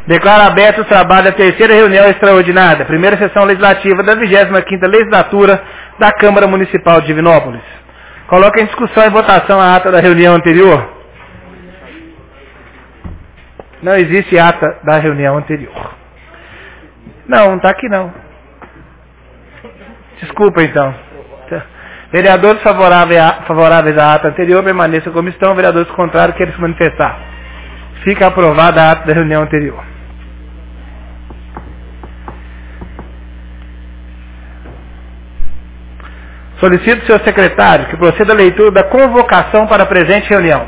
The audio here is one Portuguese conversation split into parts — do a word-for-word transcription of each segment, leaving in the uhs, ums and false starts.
Declaro aberto o trabalho da terceira reunião extraordinária, primeira sessão legislativa da vigésima quinta legislatura da Câmara Municipal de Divinópolis. Coloco em discussão e votação a ata da reunião anterior. Não existe ata da reunião anterior. Não, não está aqui não. Desculpa então. Vereadores favoráveis à, favoráveis à ata anterior permaneçam como estão. Vereadores contrários querem se manifestar. Fica aprovada a ata da reunião anterior. Solicito ao senhor secretário que proceda a leitura da convocação para a presente reunião.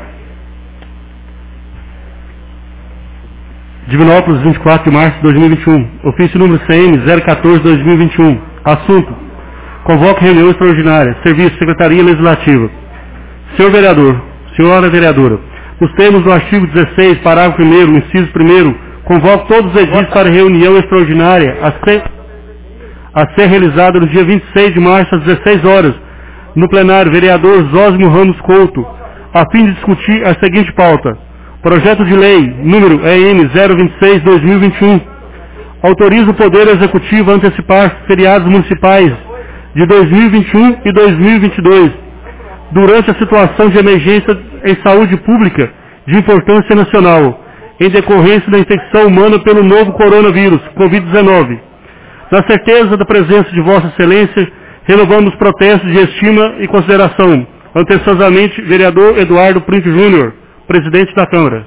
Divinópolis, vinte e quatro de março de dois mil e vinte e um. Ofício número C M zero quatorze barra dois mil e vinte e um. Assunto: convoque reunião extraordinária. Serviço: Secretaria Legislativa. Senhor vereador, senhora vereadora, nos termos do artigo dezesseis, parágrafo primeiro, inciso primeiro, convoco todos os edis para reunião extraordinária a ser, a ser realizada no dia vinte e seis de março às dezesseis horas, no plenário vereador Zósimo Ramos Couto, a fim de discutir a seguinte pauta: projeto de lei número E N zero vinte e seis barra dois mil e vinte e um, autoriza o Poder Executivo a antecipar feriados municipais de dois mil e vinte e um e dois mil e vinte e dois, durante a situação de emergência em saúde pública de importância nacional, em decorrência da infecção humana pelo novo coronavírus, covid dezenove. Na certeza da presença de Vossa Excelência, renovamos protestos de estima e consideração. Atenciosamente, vereador Eduardo Príncipe Júnior, presidente da Câmara.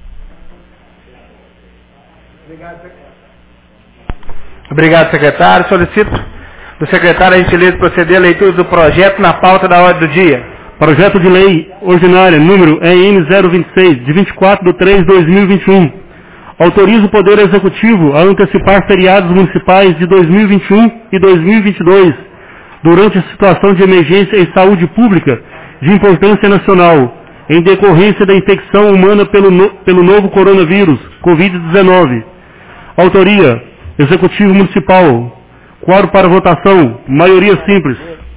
Obrigado, secretário. Solicito do secretário a gentileza de proceder à leitura do projeto na pauta da ordem do dia. Projeto de lei ordinária número E N zero vinte e seis, de vinte e quatro de três de dois mil e vinte e um. Autoriza o Poder Executivo a antecipar feriados municipais de dois mil e vinte e um e dois mil e vinte e dois, durante a situação de emergência em saúde pública de importância nacional, em decorrência da infecção humana pelo, no, pelo novo coronavírus, covid dezenove. Autoria: Executivo Municipal. Quadro para votação: maioria simples.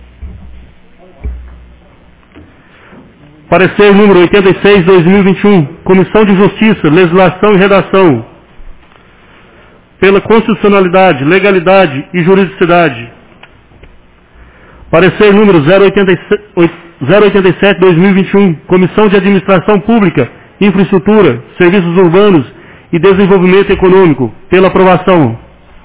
Parecer número oitenta e seis, dois mil e vinte e um, Comissão de Justiça, Legislação e Redação. Pela constitucionalidade, legalidade e juridicidade. Parecer número zero oitenta e sete, dois mil e vinte e um, Comissão de Administração Pública, Infraestrutura, Serviços Urbanos e Desenvolvimento Econômico. Pela aprovação.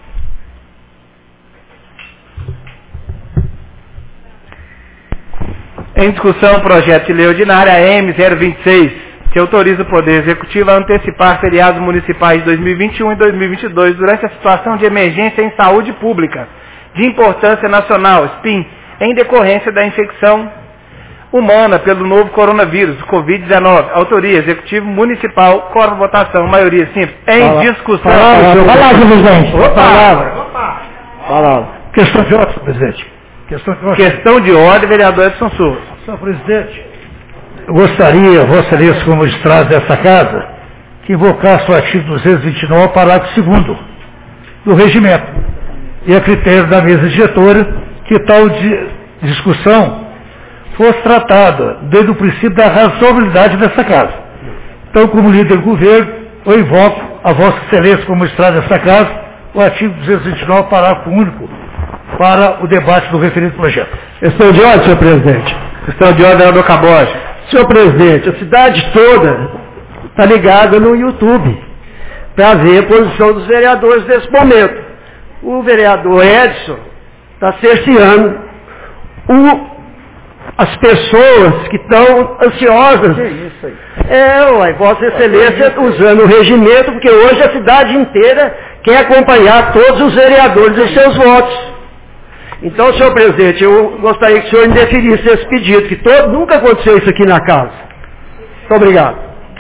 Em discussão, o projeto de lei ordinária E M zero vinte e seis, que autoriza o Poder Executivo a antecipar feriados municipais de dois mil e vinte e um e dois mil e vinte e dois durante a situação de emergência em saúde pública de importância nacional, S P I N, em decorrência da infecção humana pelo novo coronavírus, covid dezenove. Autoria: Executivo Municipal. Coro votação, maioria simples. Em Fala. discussão. Palavra, palavra, presidente. Opa. Palavra. Opa. Palavra. Questão de ordem, presidente. Questão de ordem. Questão de ordem, vereador Edson Souza. Senhor presidente, eu gostaria, Vossa Excelência, como magistrado dessa casa, que invocasse o artigo duzentos e vinte e nove, parágrafo segundo do regimento, e a critério da mesa diretora, que tal de discussão fosse tratada desde o princípio da razoabilidade dessa casa. Então, como líder do governo, eu invoco a Vossa Excelência, como magistrado dessa casa, o artigo duzentos e vinte e nove, parágrafo único, para o debate do referido projeto. Questão de ordem, senhor presidente. Questão de ordem, vereador Caboge. Senhor presidente, a cidade toda está ligada no YouTube para ver a posição dos vereadores nesse momento. O vereador Edson está cerceando o, as pessoas que estão ansiosas. Que isso aí? É, ué, Vossa Excelência usando o regimento, porque hoje a cidade inteira quer acompanhar todos os vereadores e seus votos. Então, senhor presidente, eu gostaria que o senhor indeferisse esse pedido, que todo, nunca aconteceu isso aqui na casa. Muito obrigado.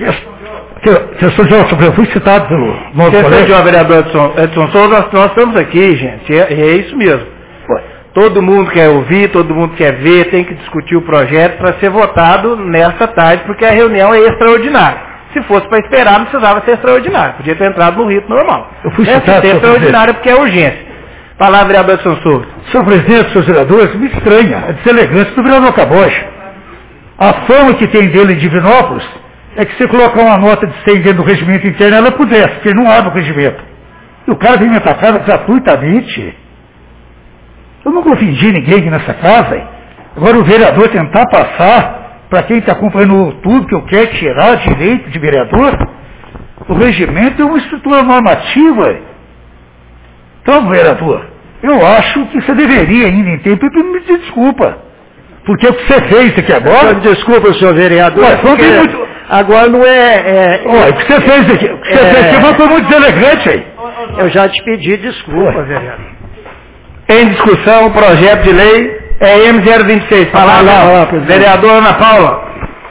Questão de ordem, eu fui citado pelo nosso Questão colega. de ordem, vereador Edson, Edson Souza, nós, nós estamos aqui, gente, é, é isso mesmo. Todo mundo quer ouvir, todo mundo quer ver, tem que discutir o projeto para ser votado nesta tarde, porque a reunião é extraordinária. Se fosse para esperar, não precisava ser extraordinário, podia ter entrado no ritmo normal. Eu fui Essa citado, é extraordinária porque é urgência. Palavra, vereador Edson Souza. Senhor presidente, senhores vereadores, me estranha a deselegância do vereador Caboche. A fama que tem dele em Divinópolis é que se colocar uma nota de cem dentro do regimento interno, ela pudesse, porque não abre o regimento. E o cara vem me atacar gratuitamente. Eu nunca ofendi ninguém aqui nessa casa. Hein? Agora o vereador tentar passar para quem está acompanhando no YouTube que eu quero tirar direito de vereador, o regimento é uma estrutura normativa. Então, vereador, eu acho que você deveria ainda em tempo e me pedir desculpa. Porque o que você fez aqui agora... Desculpa, senhor vereador. Mas não tem muito... Agora não é... é Olha, o que você fez aqui, o que você é, fez aqui foi muito deselegante aí. Eu já te pedi desculpa, vereador. Em discussão, o projeto de lei é M zero vinte e seis. Palavra, vereadora Ana Paula.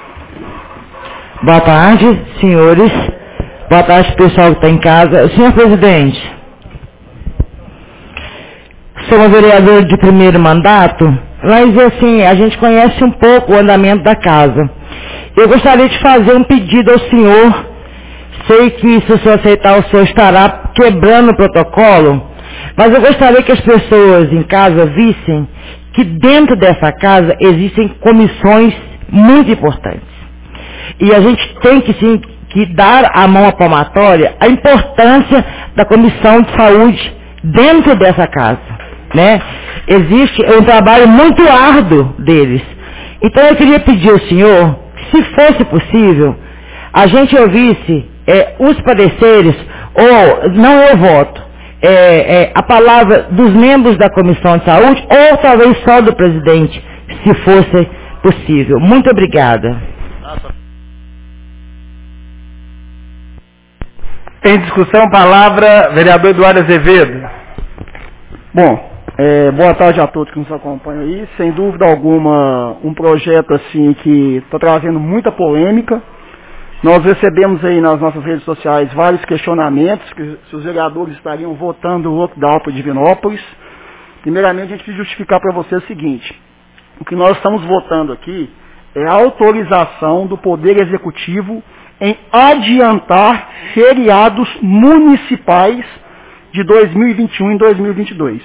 Boa tarde, senhores. Boa tarde, pessoal que está em casa. Senhor presidente, sou uma vereadora de primeiro mandato, mas assim, a gente conhece um pouco o andamento da casa. Eu gostaria de fazer um pedido ao senhor. Sei que se o senhor aceitar, o senhor estará quebrando o protocolo, mas eu gostaria que as pessoas em casa vissem que dentro dessa casa existem comissões muito importantes. E a gente tem que sim que dar a mão à palmatória a importância da comissão de saúde dentro dessa casa, né? Existe um trabalho muito árduo deles. Então eu queria pedir ao senhor, se fosse possível, a gente ouvisse é, os pareceres, ou não eu voto, é, é, a palavra dos membros da comissão de saúde, ou talvez só do presidente, se fosse possível. Muito obrigada. Em discussão, palavra, vereador Eduardo Azevedo. Bom, é, boa tarde a todos que nos acompanham aí. Sem dúvida alguma, um projeto assim que está trazendo muita polêmica. Nós recebemos aí nas nossas redes sociais vários questionamentos, que se os vereadores estariam votando o lockdown para Divinópolis. Primeiramente, a gente precisa justificar para você o seguinte: o que nós estamos votando aqui é a autorização do Poder Executivo em adiantar feriados municipais de dois mil e vinte e um em dois mil e vinte e dois.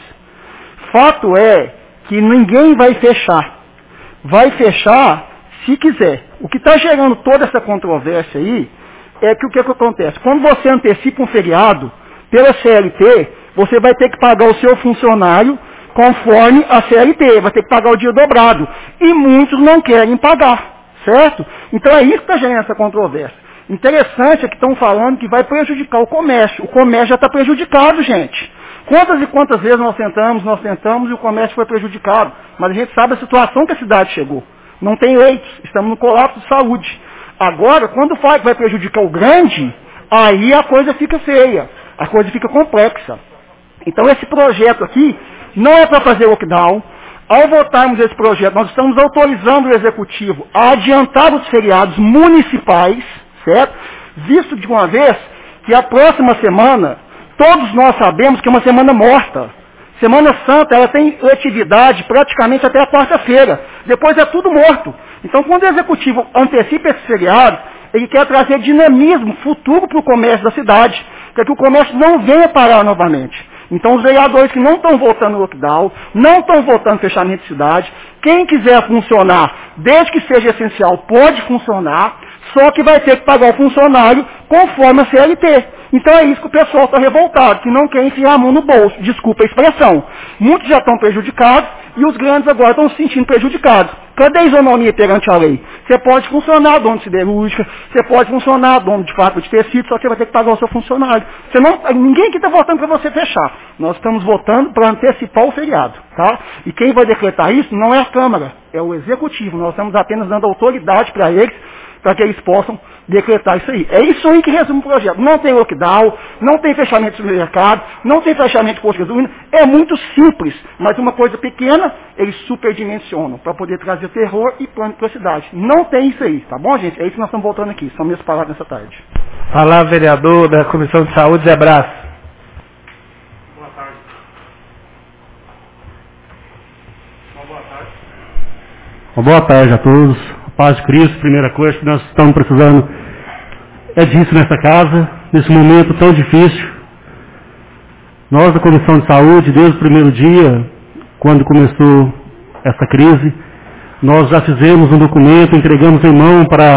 Fato é que ninguém vai fechar. Vai fechar se quiser. O que está gerando toda essa controvérsia aí é que o que, que acontece? Quando você antecipa um feriado, pela C L T, você vai ter que pagar o seu funcionário conforme a C L T, vai ter que pagar o dia dobrado. E muitos não querem pagar, certo? Então é isso que está gerando essa controvérsia. Interessante é que estão falando que vai prejudicar o comércio. O comércio já está prejudicado, gente. Quantas e quantas vezes nós tentamos, nós tentamos e o comércio foi prejudicado. Mas a gente sabe a situação que a cidade chegou. Não tem leitos, estamos no colapso de saúde. Agora, quando fala que vai prejudicar o grande, aí a coisa fica feia, a coisa fica complexa. Então esse projeto aqui não é para fazer lockdown. Ao votarmos esse projeto, nós estamos autorizando o Executivo a adiantar os feriados municipais, certo? Visto de uma vez que a próxima semana, todos nós sabemos que é uma semana morta. Semana Santa, ela tem atividade praticamente até a quarta-feira. Depois é tudo morto. Então, quando o Executivo antecipa esse feriado, ele quer trazer dinamismo futuro para o comércio da cidade, para que o comércio não venha parar novamente. Então, os vereadores que não estão votando no lockdown, não estão votando fechamento de cidade, quem quiser funcionar, desde que seja essencial, pode funcionar, só que vai ter que pagar o funcionário conforme a C L T. Então é isso que o pessoal está revoltado, que não quer enfiar a mão no bolso. Desculpa a expressão. Muitos já estão prejudicados e os grandes agora estão se sentindo prejudicados. Cadê a isonomia perante a lei? Você pode funcionar dono de siderúrgica, você pode funcionar dono de fábrica de tecido, só que você vai ter que pagar o seu funcionário. Você não, ninguém aqui está votando para você fechar. Nós estamos votando para antecipar o feriado. Tá? E quem vai decretar isso não é a Câmara, é o Executivo. Nós estamos apenas dando autoridade para eles, para que eles possam decretar isso aí. É isso aí que resume o projeto. Não tem lockdown, não tem fechamento de supermercado, não tem fechamento de posto de gasolina. É muito simples, mas uma coisa pequena, eles superdimensionam para poder trazer terror e pânico para a cidade. Não tem isso aí, tá bom, gente? É isso que nós estamos voltando aqui. São minhas palavras nessa tarde. Palavra, vereador da Comissão de Saúde, Zé Brás. Boa tarde. Uma boa tarde. Uma boa tarde a todos. Paz de Cristo, primeira coisa que nós estamos precisando é disso nessa casa, nesse momento tão difícil. Nós da Comissão de Saúde, desde o primeiro dia, quando começou essa crise, nós já fizemos um documento, entregamos em mão para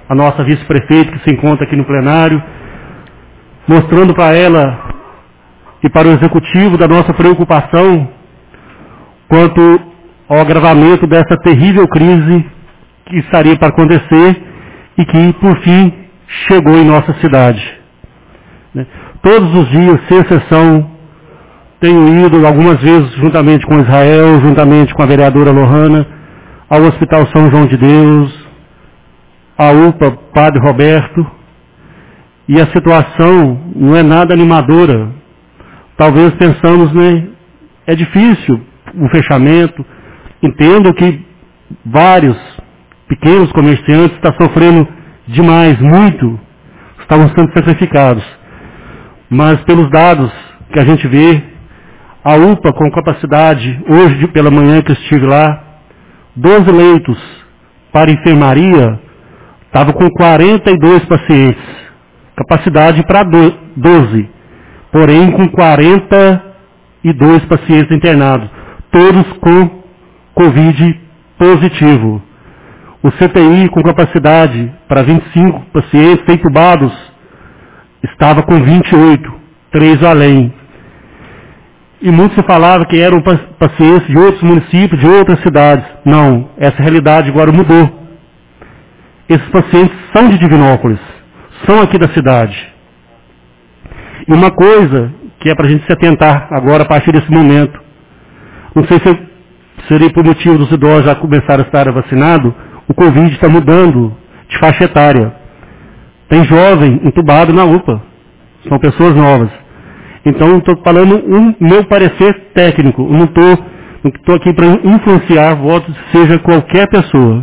a nossa vice-prefeita que se encontra aqui no plenário, mostrando para ela e para o executivo da nossa preocupação quanto ao agravamento dessa terrível crise que estaria para acontecer e que, por fim, chegou em nossa cidade. Todos os dias, sem exceção, tenho ido algumas vezes juntamente com Israel, juntamente com a vereadora Lohana, ao Hospital São João de Deus, à U P A Padre Roberto, e a situação não é nada animadora. Talvez pensamos, né, é difícil o fechamento, entendo que vários pequenos comerciantes estão sofrendo demais, muito, estavam sendo sacrificados. Mas pelos dados que a gente vê, a U P A com capacidade, hoje pela manhã que eu estive lá, doze leitos para enfermaria, estava com quarenta e dois pacientes, capacidade para doze, porém com quarenta e dois pacientes internados, todos com Covid positivo. O C T I com capacidade para vinte e cinco pacientes entubados estava com vinte e oito, três além. E muito se falava que eram pacientes de outros municípios, de outras cidades. Não, essa realidade agora mudou. Esses pacientes são de Divinópolis, são aqui da cidade. E uma coisa que é para a gente se atentar agora a partir desse momento, não sei se seria por motivo dos idosos já começarem a estar vacinados, o Covid está mudando de faixa etária. Tem jovem entubado na U P A, são pessoas novas. Então, estou falando um meu parecer técnico, não estou não estou aqui para influenciar votos, seja qualquer pessoa.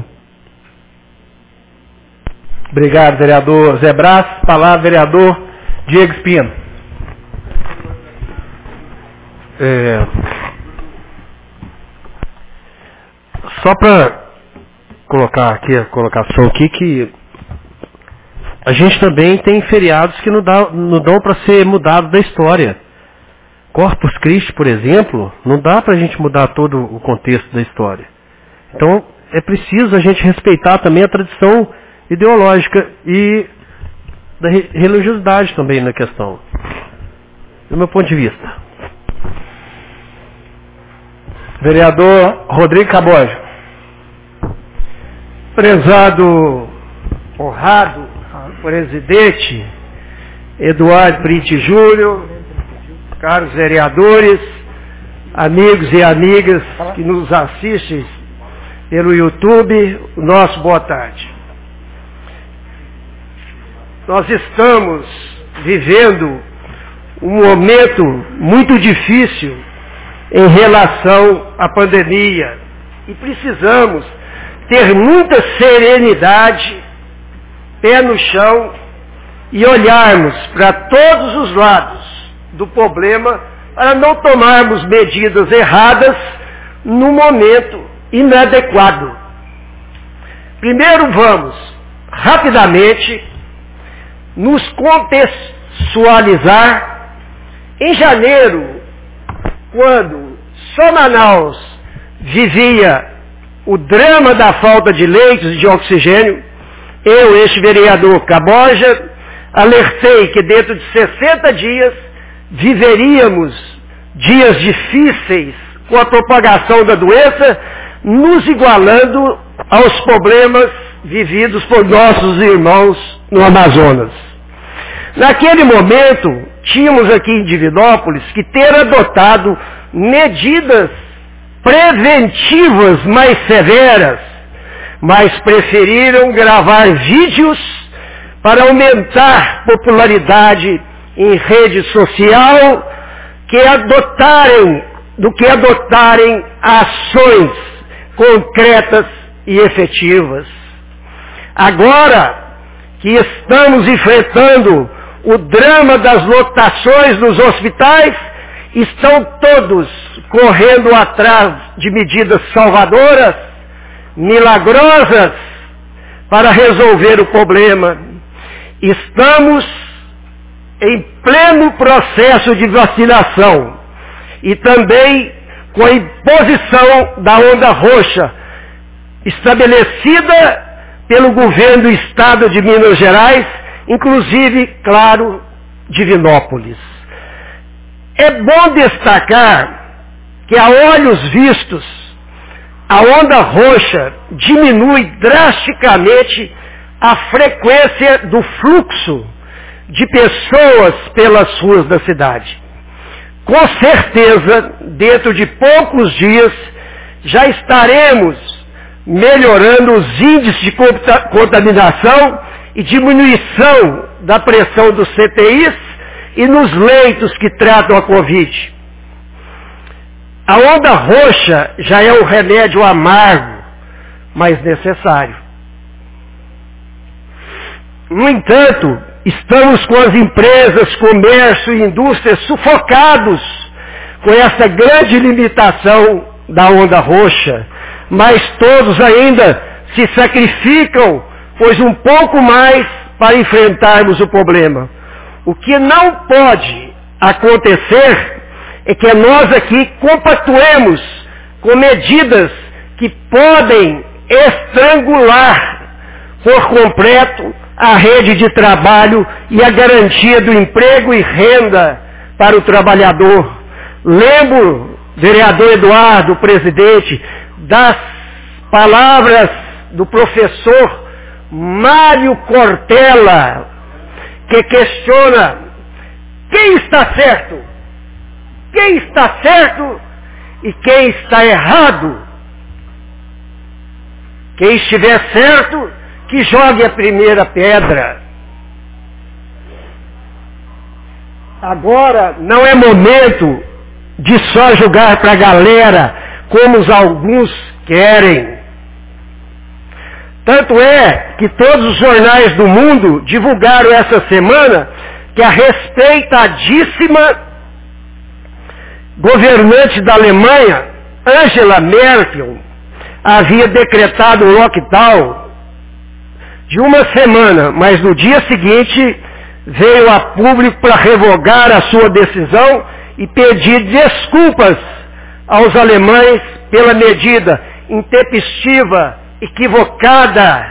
Obrigado, vereador Zé Brás. Palavra, vereador Diego Espino. É, só para colocar aqui a colocação aqui que a gente também tem feriados que não, dá, não dão para ser mudado da história. Corpus Christi, por exemplo, não dá para a gente mudar todo o contexto da história. Então, é preciso a gente respeitar também a tradição ideológica e da religiosidade também na questão, do meu ponto de vista. Vereador Rodrigo Cabojo. Prezado, honrado presidente Eduardo Brite Júnior, caros vereadores, amigos e amigas que nos assistem pelo YouTube, nosso boa tarde. Nós estamos vivendo um momento muito difícil em relação à pandemia e precisamos ter muita serenidade, pé no chão e olharmos para todos os lados do problema para não tomarmos medidas erradas no momento inadequado. Primeiro vamos, rapidamente, nos contextualizar. Em janeiro, quando só Manaus vivia o drama da falta de leitos de oxigênio, eu, este vereador Caboja, alertei que dentro de sessenta dias viveríamos dias difíceis com a propagação da doença, nos igualando aos problemas vividos por nossos irmãos no Amazonas. Naquele momento, tínhamos aqui em Divinópolis que ter adotado medidas preventivas mais severas, mas preferiram gravar vídeos para aumentar popularidade em rede social que adotarem, do que adotarem ações concretas e efetivas. Agora que estamos enfrentando o drama das lotações nos hospitais, estão todos correndo atrás de medidas salvadoras, milagrosas, para resolver o problema. Estamos em pleno processo de vacinação e também com a imposição da onda roxa, estabelecida pelo governo do estado de Minas Gerais, inclusive, claro, Divinópolis. É bom destacar que, a olhos vistos, a onda roxa diminui drasticamente a frequência do fluxo de pessoas pelas ruas da cidade. Com certeza, dentro de poucos dias, já estaremos melhorando os índices de contaminação e diminuição da pressão dos C T Is e nos leitos que tratam a Covid. A onda roxa já é um remédio amargo, mas necessário. No entanto, estamos com as empresas, comércio e indústrias sufocados com essa grande limitação da onda roxa, mas todos ainda se sacrificam, pois um pouco mais para enfrentarmos o problema. O que não pode acontecer é que nós aqui compactuemos com medidas que podem estrangular por completo a rede de trabalho e a garantia do emprego e renda para o trabalhador. Lembro, vereador Eduardo, presidente, das palavras do professor Mário Cortella, que questiona quem está certo, quem está certo e quem está errado. Quem estiver certo, que jogue a primeira pedra. Agora não é momento de só jogar para a galera, como os alguns querem. Tanto é que todos os jornais do mundo divulgaram essa semana que a respeitadíssima governante da Alemanha, Angela Merkel, havia decretado um lockdown de uma semana, mas no dia seguinte veio a público para revogar a sua decisão e pedir desculpas aos alemães pela medida intempestiva, equivocada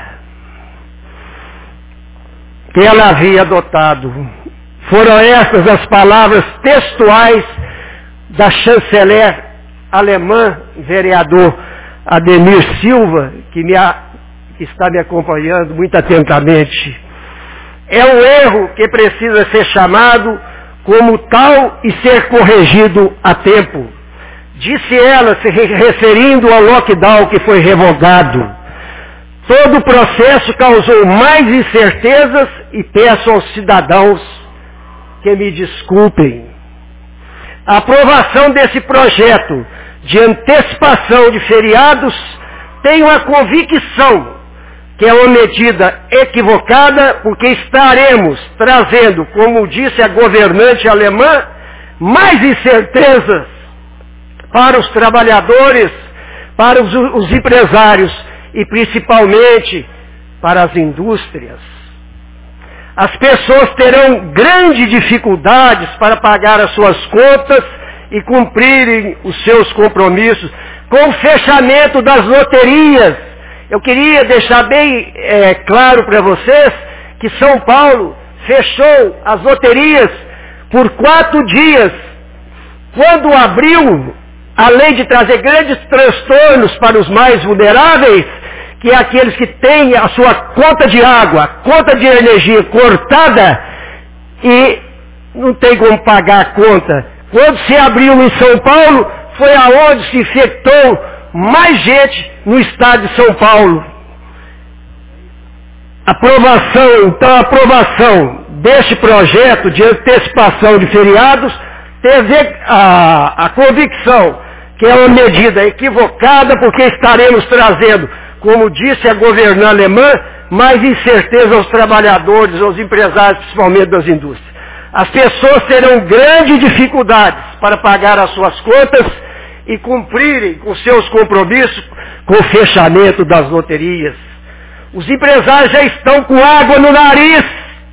que ela havia adotado. Foram estas as palavras textuais da chanceler alemã, vereador Ademir Silva, que, me a, que está me acompanhando muito atentamente. É um erro que precisa ser chamado como tal e ser corrigido a tempo. Disse ela, se referindo ao lockdown que foi revogado. Todo o processo causou mais incertezas e peço aos cidadãos que me desculpem. A aprovação desse projeto de antecipação de feriados tem uma convicção que é uma medida equivocada, porque estaremos trazendo, como disse a governante alemã, mais incertezas para os trabalhadores, para os, os empresários e principalmente para as indústrias. As pessoas terão grandes dificuldades para pagar as suas contas e cumprirem os seus compromissos com o fechamento das loterias. Eu queria deixar bem é, claro para vocês que São Paulo fechou as loterias por quatro dias. Quando abriu, além de trazer grandes transtornos para os mais vulneráveis, que é aqueles que têm a sua conta de água, conta de energia cortada e não tem como pagar a conta. Quando se abriu em São Paulo, foi aonde se infectou mais gente no estado de São Paulo. Aprovação, então a aprovação deste projeto de antecipação de feriados teve a, a convicção que é uma medida equivocada, porque estaremos trazendo, como disse a governante alemã, mais incerteza aos trabalhadores, aos empresários, principalmente das indústrias. As pessoas terão grandes dificuldades para pagar as suas contas e cumprirem com seus compromissos com o fechamento das loterias. Os empresários já estão com água no nariz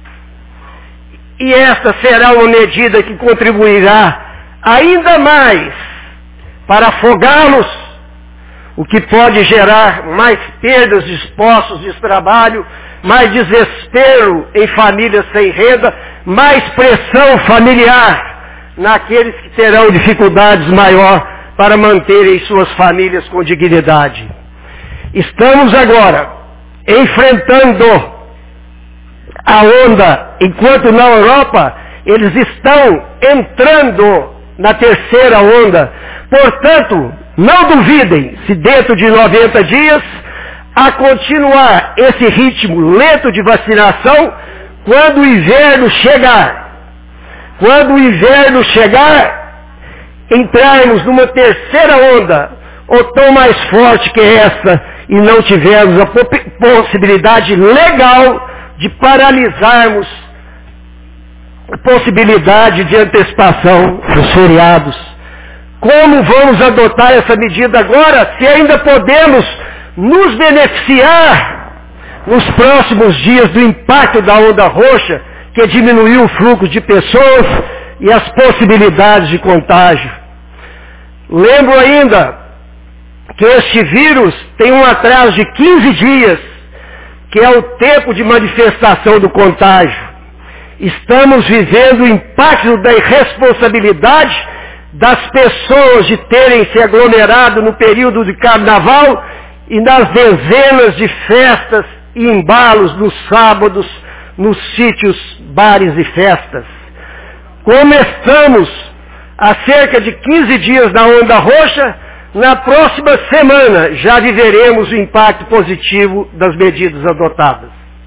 e esta será uma medida que contribuirá ainda mais para afogá-los. o que pode gerar mais perdas de postos de trabalho, mais desespero em famílias sem renda, mais pressão familiar naqueles que terão dificuldades maior para manterem suas famílias com dignidade. Estamos agora enfrentando a onda, enquanto na Europa eles estão entrando na terceira onda. Portanto, não duvidem se dentro de noventa dias a continuar esse ritmo lento de vacinação, quando o inverno chegar. Quando o inverno chegar, entrarmos numa terceira onda, ou tão mais forte que essa, e não tivermos a possibilidade legal de paralisarmos a possibilidade de antecipação dos feriados. Como vamos adotar essa medida agora, se ainda podemos nos beneficiar nos próximos dias do impacto da onda roxa, que diminuiu o fluxo de pessoas e as possibilidades de contágio? Lembro ainda que este vírus tem um atraso de quinze dias, que é o tempo de manifestação do contágio. Estamos vivendo o impacto da irresponsabilidade das pessoas de terem se aglomerado no período de carnaval e nas dezenas de festas e embalos nos sábados, nos sítios, bares e festas. Como estamos há cerca de quinze dias na onda roxa, na próxima semana já viveremos o impacto positivo das medidas adotadas.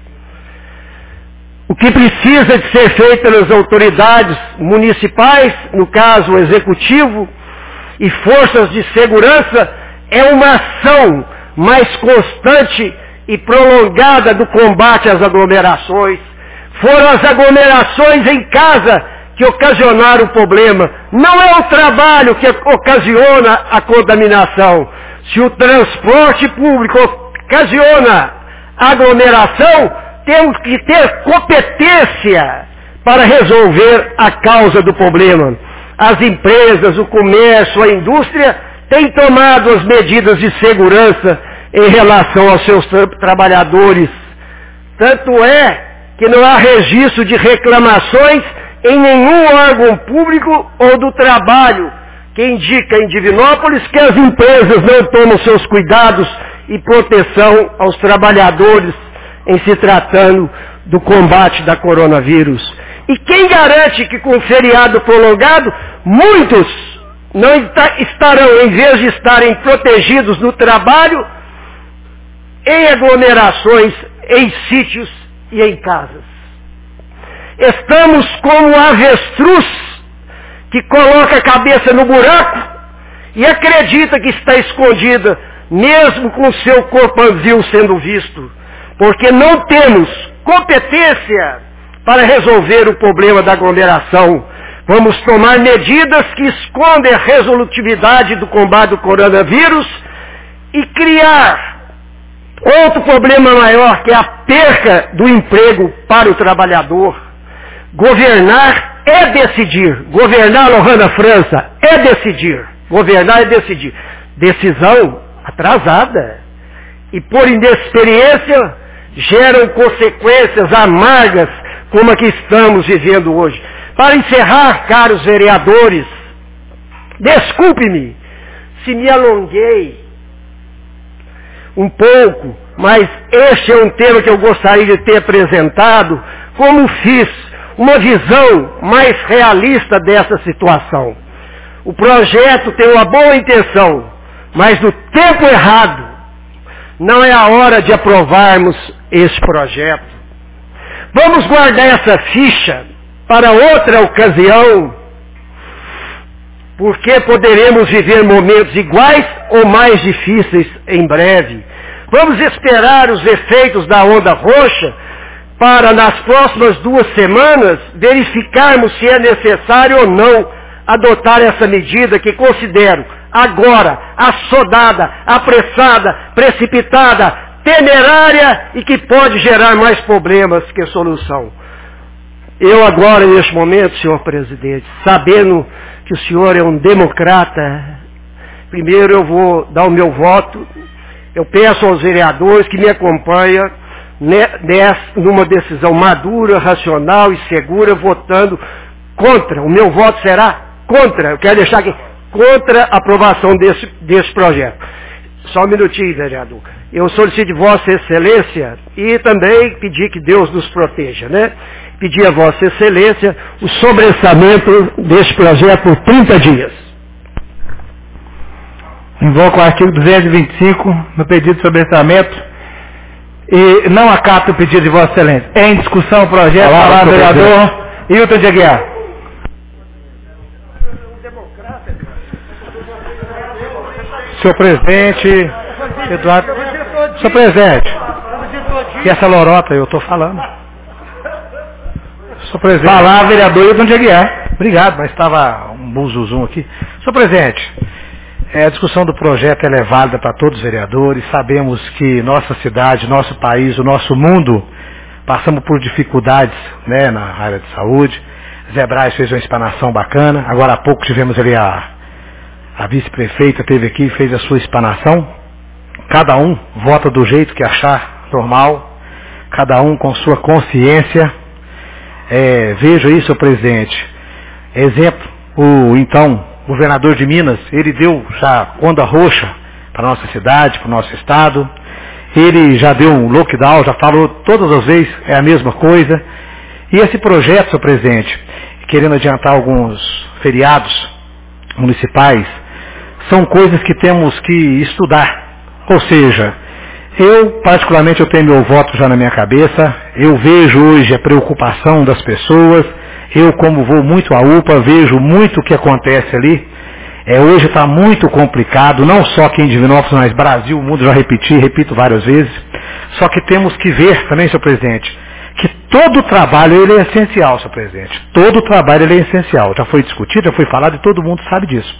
O que precisa de ser feito pelas autoridades municipais, no caso o executivo, e forças de segurança, é uma ação mais constante e prolongada do combate às aglomerações. Foram as aglomerações em casa que ocasionaram o problema. Não é o trabalho que ocasiona a contaminação. Se o transporte público ocasiona aglomeração, temos que ter competência para resolver a causa do problema. As empresas, o comércio, a indústria têm tomado as medidas de segurança em relação aos seus tra- trabalhadores. Tanto é que não há registro de reclamações em nenhum órgão público ou do trabalho que indica em Divinópolis que as empresas não tomam seus cuidados e proteção aos trabalhadores em se tratando do combate da coronavírus. E quem garante que com o feriado prolongado, muitos não estarão, em vez de estarem protegidos no trabalho, em aglomerações, em sítios e em casas? Estamos como um avestruz que coloca a cabeça no buraco e acredita que está escondida, mesmo com seu corpanzil sendo visto, porque não temos competência para resolver o problema da aglomeração. Vamos tomar medidas que escondem a resolutividade do combate do coronavírus e criar outro problema maior, que é a perca do emprego para o trabalhador. Governar é decidir. Governar, Lohana França, é decidir. Governar é decidir. Decisão atrasada. E por inexperiência, geram consequências amargas como a que estamos vivendo hoje. Para encerrar, caros vereadores, desculpe-me se me alonguei um pouco, mas este é um tema que eu gostaria de ter apresentado, como fiz uma visão mais realista dessa situação. O projeto tem uma boa intenção, mas no tempo errado. Não é a hora de aprovarmos esse projeto. Vamos guardar essa ficha para outra ocasião, porque poderemos viver momentos iguais ou mais difíceis em breve. Vamos esperar os efeitos da onda roxa para, nas próximas duas semanas, verificarmos se é necessário ou não adotar essa medida que considero agora assodada, apressada, precipitada, temerária e que pode gerar mais problemas que solução. Eu agora, neste momento, senhor presidente, sabendo que o senhor é um democrata, primeiro eu vou dar o meu voto. Eu peço aos vereadores que me acompanham nessa, numa decisão madura, racional e segura, votando contra. O meu voto será contra. Eu quero deixar aqui contra a aprovação desse, desse projeto. Só um minutinho, vereador. Eu solicito de Vossa Excelência e também pedir que Deus nos proteja, né? Pedir a Vossa Excelência o sobressamento deste projeto por trinta dias. Invoco o artigo duzentos e vinte e cinco no pedido de sobressamento e não acato o pedido de Vossa Excelência. É em discussão o projeto. Palavra, vereador Hilton de Aguiar. Senhor presidente, Eduardo. Senhor presidente, e essa lorota eu estou falando. Senhor presidente. Palavra, vereador Hilton de Aguiar. Obrigado, mas estava um buzuzum aqui. Senhor presidente, é, a discussão do projeto é válida para todos os vereadores. Sabemos que nossa cidade, nosso país, o nosso mundo, passamos por dificuldades, né, na área de saúde. Zé Braz fez uma explanação bacana. Agora há pouco tivemos ali a, a vice-prefeita, teve aqui e fez a sua explanação. Cada um vota do jeito que achar normal. Cada um com sua consciência. É, vejo aí, senhor presidente. Exemplo, o então governador de Minas, ele deu já onda roxa para a nossa cidade, para o nosso estado. Ele já deu um lockdown, já falou todas as vezes, é a mesma coisa. E esse projeto, senhor presidente, querendo adiantar alguns feriados municipais, são coisas que temos que estudar. Ou seja, eu particularmente eu tenho meu voto já na minha cabeça, eu vejo hoje a preocupação das pessoas, eu como vou muito à U P A, vejo muito o que acontece ali. É, hoje está muito complicado, não só aqui em Divinópolis, mas Brasil, o mundo, já repeti, repito várias vezes. Só que temos que ver também, senhor presidente, que todo trabalho ele é essencial, senhor presidente. Todo trabalho ele é essencial. Já foi discutido, já foi falado e todo mundo sabe disso.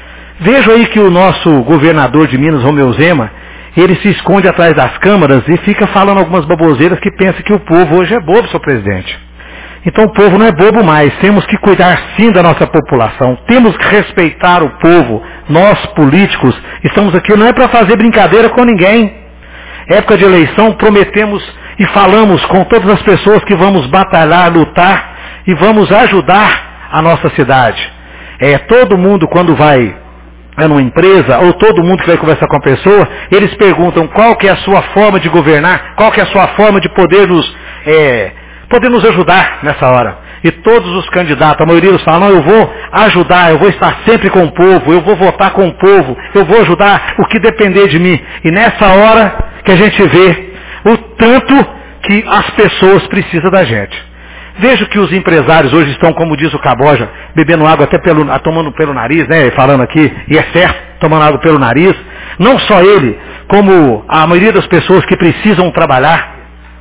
Vejo aí que o nosso governador de Minas, Romeu Zema, ele se esconde atrás das câmaras e fica falando algumas baboseiras que pensa que o povo hoje é bobo, senhor presidente. Então o povo não é bobo mais, temos que cuidar sim da nossa população, temos que respeitar o povo, nós políticos, estamos aqui não é para fazer brincadeira com ninguém. Época de eleição, prometemos e falamos com todas as pessoas que vamos batalhar, lutar e vamos ajudar a nossa cidade. É, todo mundo quando vai é numa empresa, ou todo mundo que vai conversar com a pessoa, eles perguntam qual que é a sua forma de governar, qual que é a sua forma de poder nos... É, poder nos ajudar nessa hora. E todos os candidatos, a maioria dos falam, não, eu vou ajudar, eu vou estar sempre com o povo, eu vou votar com o povo, eu vou ajudar o que depender de mim. E nessa hora que a gente vê o tanto que as pessoas precisam da gente. Vejo que os empresários hoje estão, como diz o Caboja, bebendo água até pelo, tomando pelo nariz, né, falando aqui, e é certo, tomando água pelo nariz. Não só ele, como a maioria das pessoas que precisam trabalhar.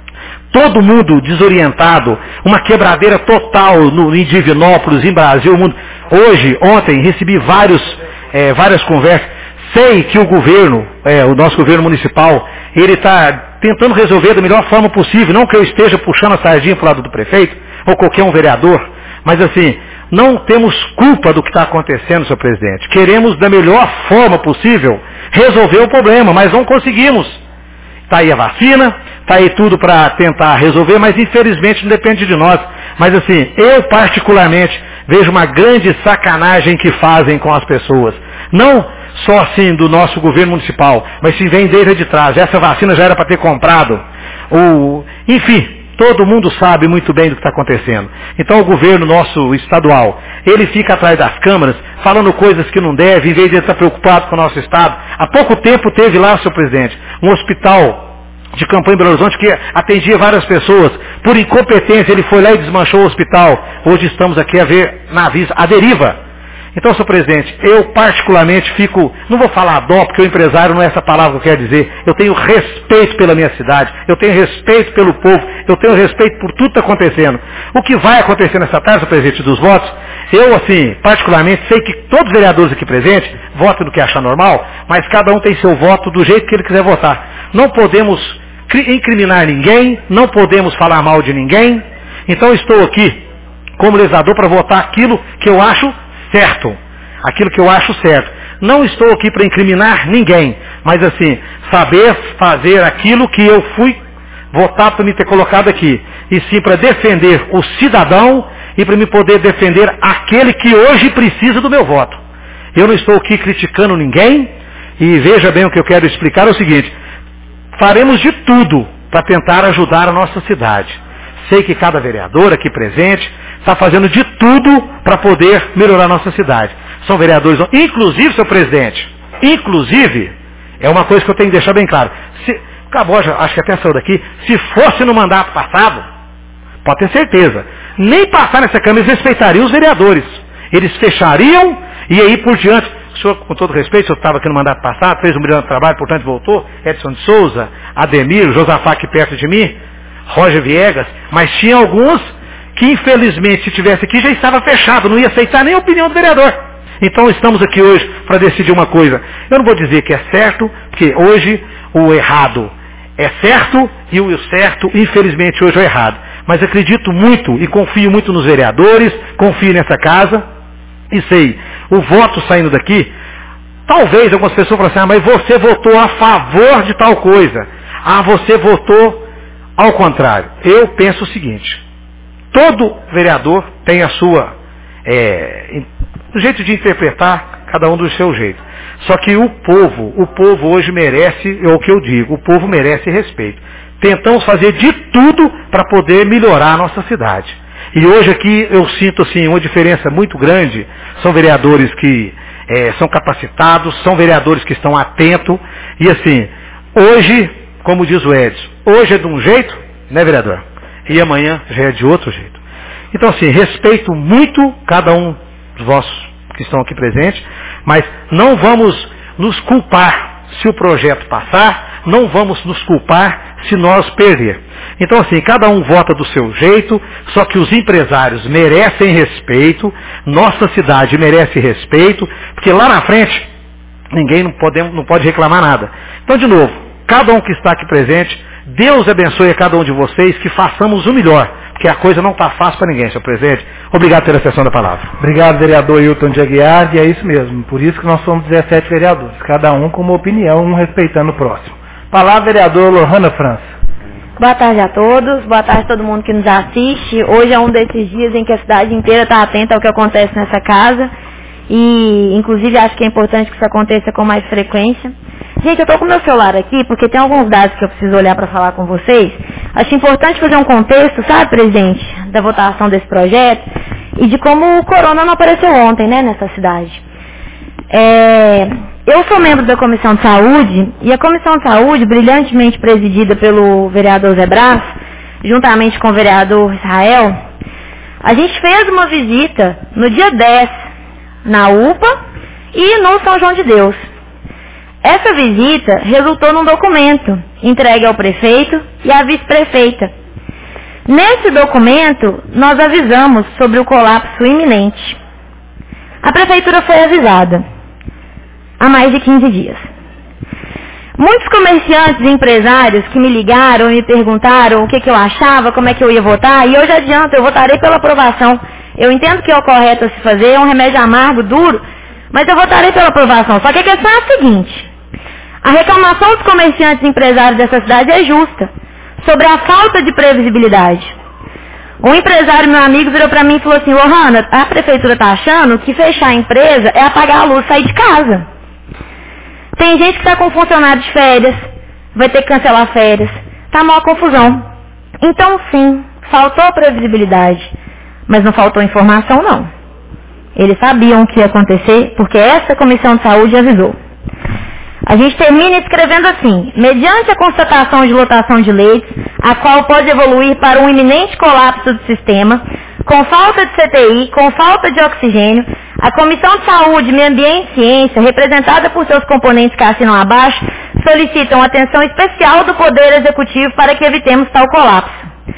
Todo mundo desorientado, uma quebradeira total no, em Divinópolis, em Brasil, mundo. Hoje, ontem, recebi vários, é, várias conversas. Sei que o governo, é, o nosso governo municipal, ele está tentando resolver da melhor forma possível. Não que eu esteja puxando a sardinha para o lado do prefeito, ou qualquer um vereador, mas assim, não temos culpa do que está acontecendo, senhor presidente. Queremos, da melhor forma possível, resolver o problema, mas não conseguimos. Está aí a vacina, está aí tudo para tentar resolver, mas infelizmente não depende de nós. Mas assim, eu particularmente vejo uma grande sacanagem que fazem com as pessoas. Não só assim do nosso governo municipal, mas se vem desde de trás. Essa vacina já era para ter comprado. O... Enfim, todo mundo sabe muito bem do que está acontecendo. Então o governo nosso estadual, ele fica atrás das câmaras, falando coisas que não deve, em vez de estar preocupado com o nosso estado. Há pouco tempo teve lá, senhor presidente, um hospital de campanha em Belo Horizonte que atendia várias pessoas. Por incompetência, ele foi lá e desmanchou o hospital. Hoje estamos aqui a ver navios à deriva. Então, senhor presidente, eu particularmente fico, não vou falar dó, porque o empresário não é essa palavra que eu quero dizer. Eu tenho respeito pela minha cidade, eu tenho respeito pelo povo, eu tenho respeito por tudo que está acontecendo. O que vai acontecer nessa tarde, senhor presidente, dos votos, eu, assim, particularmente, sei que todos os vereadores aqui presentes votam do que acham normal, mas cada um tem seu voto do jeito que ele quiser votar. Não podemos incriminar ninguém, não podemos falar mal de ninguém. Então, estou aqui como legislador para votar aquilo que eu acho certo, aquilo que eu acho certo. Não estou aqui para incriminar ninguém, mas assim, saber fazer aquilo que eu fui votado para me ter colocado aqui. E sim para defender o cidadão e para me poder defender aquele que hoje precisa do meu voto. Eu não estou aqui criticando ninguém, e veja bem o que eu quero explicar é o seguinte, faremos de tudo para tentar ajudar a nossa cidade. Sei que cada vereador aqui presente está fazendo de tudo para poder melhorar a nossa cidade. São vereadores, inclusive, seu presidente, inclusive, é uma coisa que eu tenho que deixar bem claro. Se, acabou, já, acho que até saiu daqui, se fosse no mandato passado, pode ter certeza, nem passar nessa Câmara, eles respeitariam os vereadores. Eles fechariam e aí por diante, o senhor, com todo respeito, o senhor estava aqui no mandato passado, fez um brilhante trabalho, portanto voltou, Edson de Souza, Ademir, Josafá aqui perto de mim, Roger Viegas, mas tinha alguns que infelizmente se tivesse aqui já estava fechado, não ia aceitar nem a opinião do vereador. Então estamos aqui hoje para decidir uma coisa. Eu não vou dizer que é certo, porque hoje o errado é certo e o certo, infelizmente, hoje é errado. Mas acredito muito e confio muito nos vereadores, confio nessa casa e sei, o voto saindo daqui, talvez algumas pessoas falem assim, ah, mas você votou a favor de tal coisa. Ah, você votou ao contrário. Eu penso o seguinte, todo vereador tem a sua, é, o jeito de interpretar, cada um do seu jeito. Só que o povo, o povo hoje merece, é o que eu digo, o povo merece respeito. Tentamos fazer de tudo para poder melhorar a nossa cidade. E hoje aqui eu sinto assim uma diferença muito grande. São vereadores que é, são capacitados, são vereadores que estão atentos. E assim, hoje, como diz o Edson, hoje é de um jeito, né, vereador? E amanhã já é de outro jeito. Então assim, respeito muito cada um dos vossos que estão aqui presentes, mas não vamos nos culpar se o projeto passar, não vamos nos culpar se nós perder. Então assim, cada um vota do seu jeito, só que os empresários merecem respeito, nossa cidade merece respeito, porque lá na frente, ninguém não pode, não pode reclamar nada. Então de novo, cada um que está aqui presente, Deus abençoe a cada um de vocês, que façamos o melhor, porque a coisa não está fácil para ninguém, senhor presidente. Obrigado pela sessão da palavra. Obrigado, vereador Hilton de Aguiar, e é isso mesmo, por isso que nós somos dezessete vereadores, cada um com uma opinião, um respeitando o próximo. Palavra, vereador Lohana França. Boa tarde a todos, boa tarde a todo mundo que nos assiste. Hoje é um desses dias em que a cidade inteira está atenta ao que acontece nessa casa, e inclusive acho que é importante que isso aconteça com mais frequência. Gente, eu estou com o meu celular aqui porque tem alguns dados que eu preciso olhar para falar com vocês. Acho importante fazer um contexto, sabe, presidente, da votação desse projeto e de como o corona não apareceu ontem, né, nessa cidade. É, eu sou membro da Comissão de Saúde e a Comissão de Saúde, brilhantemente presidida pelo vereador Zé Brás, juntamente com o vereador Israel, a gente fez uma visita no dia dez na U P A e no São João de Deus. Essa visita resultou num documento entregue ao prefeito e à vice-prefeita. Nesse documento, nós avisamos sobre o colapso iminente. A prefeitura foi avisada há mais de quinze dias. Muitos comerciantes e empresários que me ligaram e me perguntaram o que, que eu achava, como é que eu ia votar, e hoje adianto, eu votarei pela aprovação. Eu entendo que é o correto a se fazer, é um remédio amargo, duro, mas eu votarei pela aprovação. Só que a questão é a seguinte, a reclamação dos comerciantes e empresários dessa cidade é justa, sobre a falta de previsibilidade. Um empresário, meu amigo, virou para mim e falou assim, Lohana, a prefeitura está achando que fechar a empresa é apagar a luz e sair de casa. Tem gente que está com funcionário de férias, vai ter que cancelar férias, está maior confusão. Então sim, faltou previsibilidade, mas não faltou informação não. Eles sabiam o que ia acontecer, porque essa comissão de saúde avisou. A gente termina escrevendo assim, mediante a constatação de lotação de leitos, a qual pode evoluir para um iminente colapso do sistema, com falta de C T I, com falta de oxigênio, a Comissão de Saúde, Meio Ambiente e Ciência, representada por seus componentes que assinam abaixo, solicitam atenção especial do Poder Executivo para que evitemos tal colapso.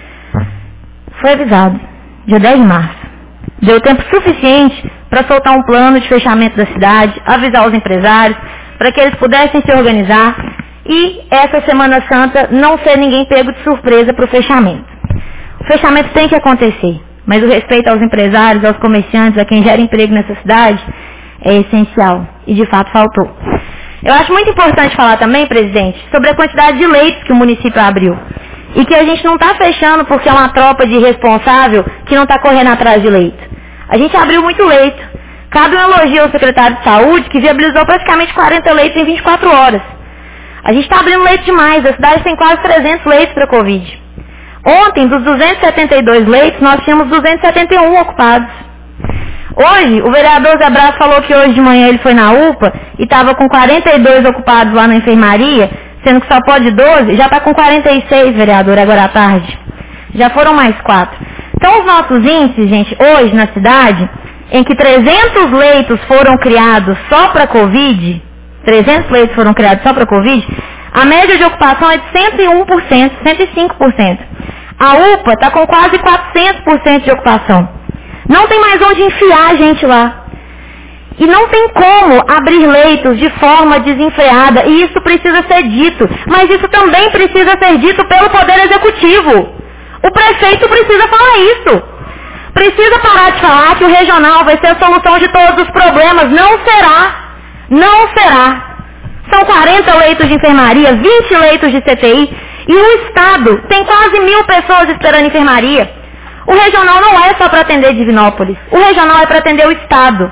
Foi avisado, dia dez de março. Deu tempo suficiente para soltar um plano de fechamento da cidade, avisar os empresários, para que eles pudessem se organizar e essa Semana Santa não ser ninguém pego de surpresa para o fechamento. O fechamento tem que acontecer, mas o respeito aos empresários, aos comerciantes, a quem gera emprego nessa cidade, é essencial. E de fato faltou. Eu acho muito importante falar também, presidente, sobre a quantidade de leitos que o município abriu. E que a gente não está fechando porque é uma tropa de irresponsável que não está correndo atrás de leito. A gente abriu muito leito. Cabe um elogio ao secretário de saúde que viabilizou praticamente quarenta leitos em vinte e quatro horas. A gente está abrindo leito demais. A cidade tem quase trezentos leitos para Covid. Ontem, dos duzentos e setenta e dois leitos, nós tínhamos duzentos e setenta e um ocupados. Hoje, o vereador Zé Brás falou que hoje de manhã ele foi na U P A e estava com quarenta e dois ocupados lá na enfermaria, sendo que só pode doze, já está com quarenta e seis, vereador, agora à tarde. Já foram mais quatro. Então, os nossos índices, gente, hoje na cidade, em que trezentos leitos foram criados só para Covid, trezentos leitos foram criados só para Covid, a média de ocupação é de cento e um por cento, cento e cinco por cento. A U P A está com quase quatrocentos por cento de ocupação. Não tem mais onde enfiar a gente lá. E não tem como abrir leitos de forma desenfreada, e isso precisa ser dito. Mas isso também precisa ser dito pelo Poder Executivo. O prefeito precisa falar isso. Precisa parar de falar que o regional vai ser a solução de todos os problemas. Não será. Não será. São quarenta leitos de enfermaria, vinte leitos de C T I, e o Estado tem quase mil pessoas esperando enfermaria. O regional não é só para atender Divinópolis. O regional é para atender o Estado.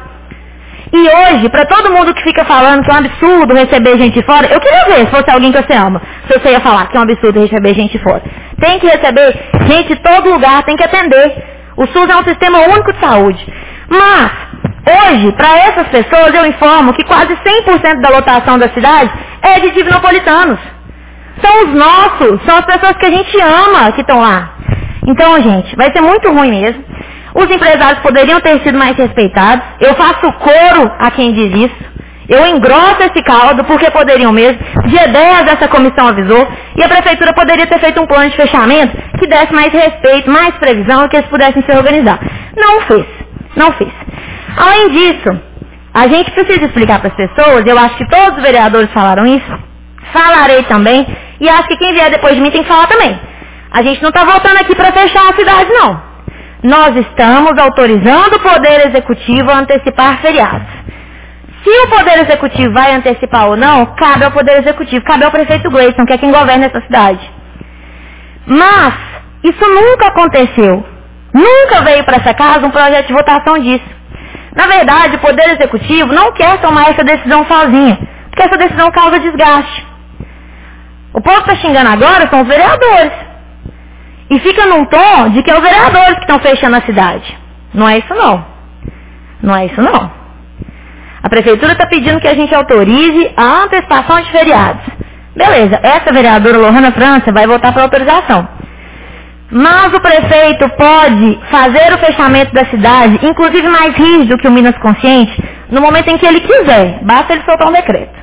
E hoje, para todo mundo que fica falando que é um absurdo receber gente fora, eu queria ver se fosse alguém que você ama, se você ia falar que é um absurdo receber gente fora. Tem que receber gente de todo lugar, tem que atender. O SUS é um sistema único de saúde. Mas, hoje, para essas pessoas, eu informo que quase cem por cento da lotação da cidade é de divinopolitanos. São os nossos, são as pessoas que a gente ama que estão lá. Então, gente, vai ser muito ruim mesmo. Os empresários poderiam ter sido mais respeitados. Eu faço coro a quem diz isso. Eu engrosso esse caldo porque poderiam mesmo. Dia dez essa comissão avisou e a prefeitura poderia ter feito um plano de fechamento que desse mais respeito, mais previsão e que eles pudessem se organizar. Não fez. Não fez. Além disso, a gente precisa explicar para as pessoas, eu acho que todos os vereadores falaram isso, falarei também, e acho que quem vier depois de mim tem que falar também. A gente não está voltando aqui para fechar a cidade, não. Nós estamos autorizando o Poder Executivo a antecipar feriados. Se o Poder Executivo vai antecipar ou não, cabe ao Poder Executivo, cabe ao prefeito Gleison, que é quem governa essa cidade. Mas, isso nunca aconteceu. Nunca veio para essa casa um projeto de votação disso. Na verdade, o Poder Executivo não quer tomar essa decisão sozinho, porque essa decisão causa desgaste. O povo está xingando agora são os vereadores. E fica num tom de que é os vereadores que estão fechando a cidade. Não é isso não. Não é isso não. A prefeitura está pedindo que a gente autorize a antecipação de feriados. Beleza, essa vereadora Lohana França vai votar para autorização. Mas o prefeito pode fazer o fechamento da cidade, inclusive mais rígido que o Minas Consciente, no momento em que ele quiser. Basta ele soltar um decreto.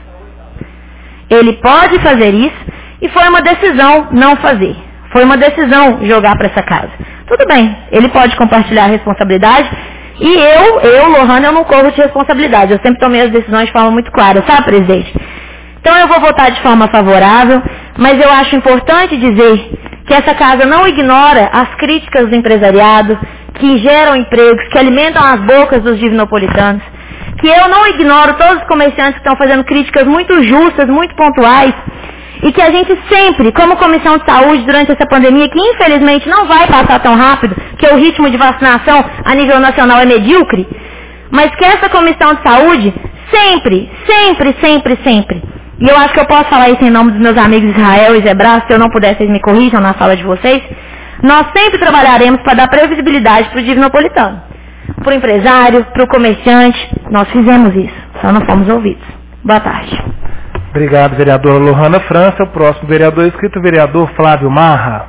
Ele pode fazer isso e foi uma decisão não fazer. Foi uma decisão jogar para essa casa. Tudo bem, ele pode compartilhar a responsabilidade e eu, eu, Lohana, eu não corro de responsabilidade. Eu sempre tomei as decisões de forma muito clara, sabe, presidente? Então eu vou votar de forma favorável, mas eu acho importante dizer que essa casa não ignora as críticas do empresariado, que geram empregos, que alimentam as bocas dos divinopolitanos, que eu não ignoro todos os comerciantes que estão fazendo críticas muito justas, muito pontuais, e que a gente sempre, como Comissão de Saúde, durante essa pandemia, que infelizmente não vai passar tão rápido, que o ritmo de vacinação a nível nacional é medíocre, mas que essa Comissão de Saúde sempre, sempre, sempre, sempre, e eu acho que eu posso falar isso em nome dos meus amigos Israel e Zé Brás, se eu não puder, vocês me corrijam na sala de vocês, nós sempre trabalharemos para dar previsibilidade para o divinopolitano, para o empresário, para o comerciante. Nós fizemos isso, só não fomos ouvidos. Boa tarde. Obrigado, vereadora Lohana França. O próximo vereador inscrito, o vereador Flávio Marra.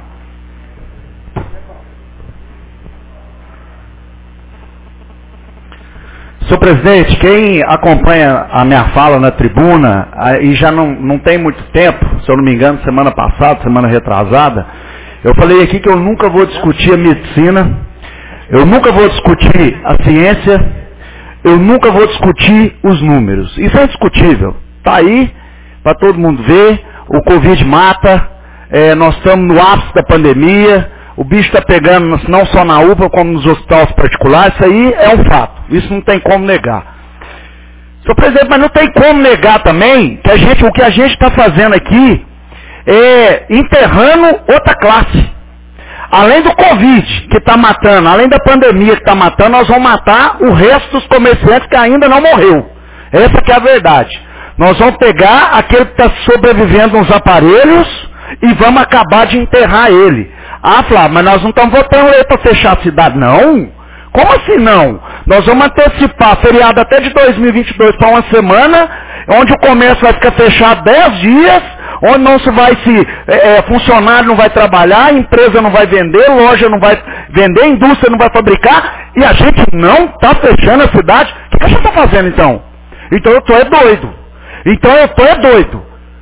Senhor presidente, quem acompanha a minha fala na tribuna, e já não, não tem muito tempo, se eu não me engano, semana passada, semana retrasada, eu falei aqui que eu nunca vou discutir a medicina, eu nunca vou discutir a ciência, eu nunca vou discutir os números. Isso é indiscutível. Está aí, para todo mundo ver, o Covid mata, é, nós estamos no ápice da pandemia, o bicho está pegando não só na U P A, como nos hospitais particulares, isso aí é um fato, isso não tem como negar. Senhor presidente, mas não tem como negar também que a gente, o que a gente está fazendo aqui é enterrando outra classe. Além do Covid que está matando, além da pandemia que está matando, nós vamos matar o resto dos comerciantes que ainda não morreu. Essa que é a verdade. Nós vamos pegar aquele que está sobrevivendo nos aparelhos e vamos acabar de enterrar ele. Ah, Flávio, mas nós não estamos votando aí para fechar a cidade, não? Como assim não? Nós vamos antecipar feriado até de dois mil e vinte e dois para uma semana, onde o comércio vai ficar fechado dez dias, onde não se vai se, é, funcionário não vai trabalhar, empresa não vai vender, loja não vai vender, indústria não vai fabricar, e a gente não está fechando a cidade. O que a gente está fazendo então? Então eu estou é doido. Então eu estou é doido.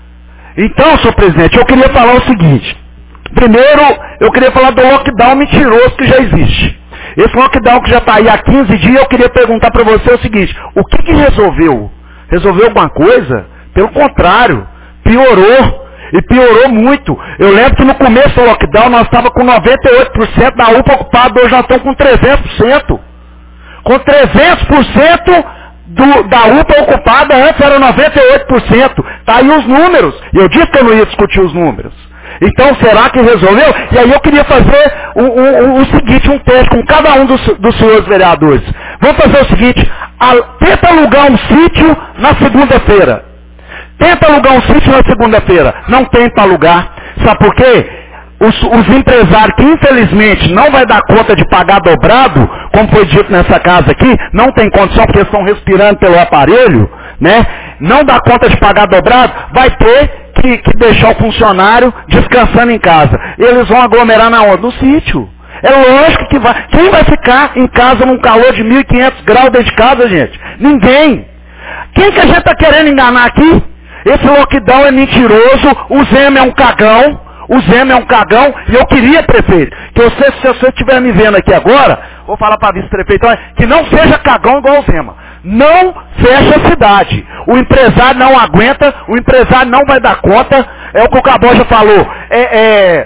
Então, senhor presidente, eu queria falar o seguinte. Primeiro, eu queria falar do lockdown mentiroso que já existe. Esse lockdown que já está aí há quinze dias, eu queria perguntar para você o seguinte, o que que resolveu? Resolveu alguma coisa? Pelo contrário, piorou. E piorou muito. Eu lembro que no começo do lockdown nós estávamos com noventa e oito por cento da U P A ocupada, hoje nós estamos com trezentos por cento. Com trezentos por cento do, da U P A ocupada, antes era noventa e oito por cento. Está aí os números. E eu disse que eu não ia discutir os números. Então, será que resolveu? E aí eu queria fazer o, o, o seguinte, um teste com cada um dos, dos senhores vereadores. Vamos fazer o seguinte, a, tenta alugar um sítio na segunda-feira. Tenta alugar um sítio na segunda-feira. Não tem para alugar. Sabe por quê? Os, os empresários que infelizmente não vai dar conta de pagar dobrado, como foi dito nessa casa aqui, não tem condição porque estão respirando pelo aparelho, né? Não dá conta de pagar dobrado, vai ter que, que deixar o funcionário descansando em casa. Eles vão aglomerar na onde? No sítio. É lógico que vai. Quem vai ficar em casa num calor de mil e quinhentos graus dentro de casa, gente? Ninguém. Quem que a gente está querendo enganar aqui? Esse lockdown é mentiroso, o Zema é um cagão, o Zema é um cagão, e eu queria, prefeito, que você, se você estiver me vendo aqui agora, vou falar para a vice-prefeito, que não seja cagão igual o Zema. Não fecha a cidade. O empresário não aguenta, o empresário não vai dar conta, é o que o Caboja falou, é... é...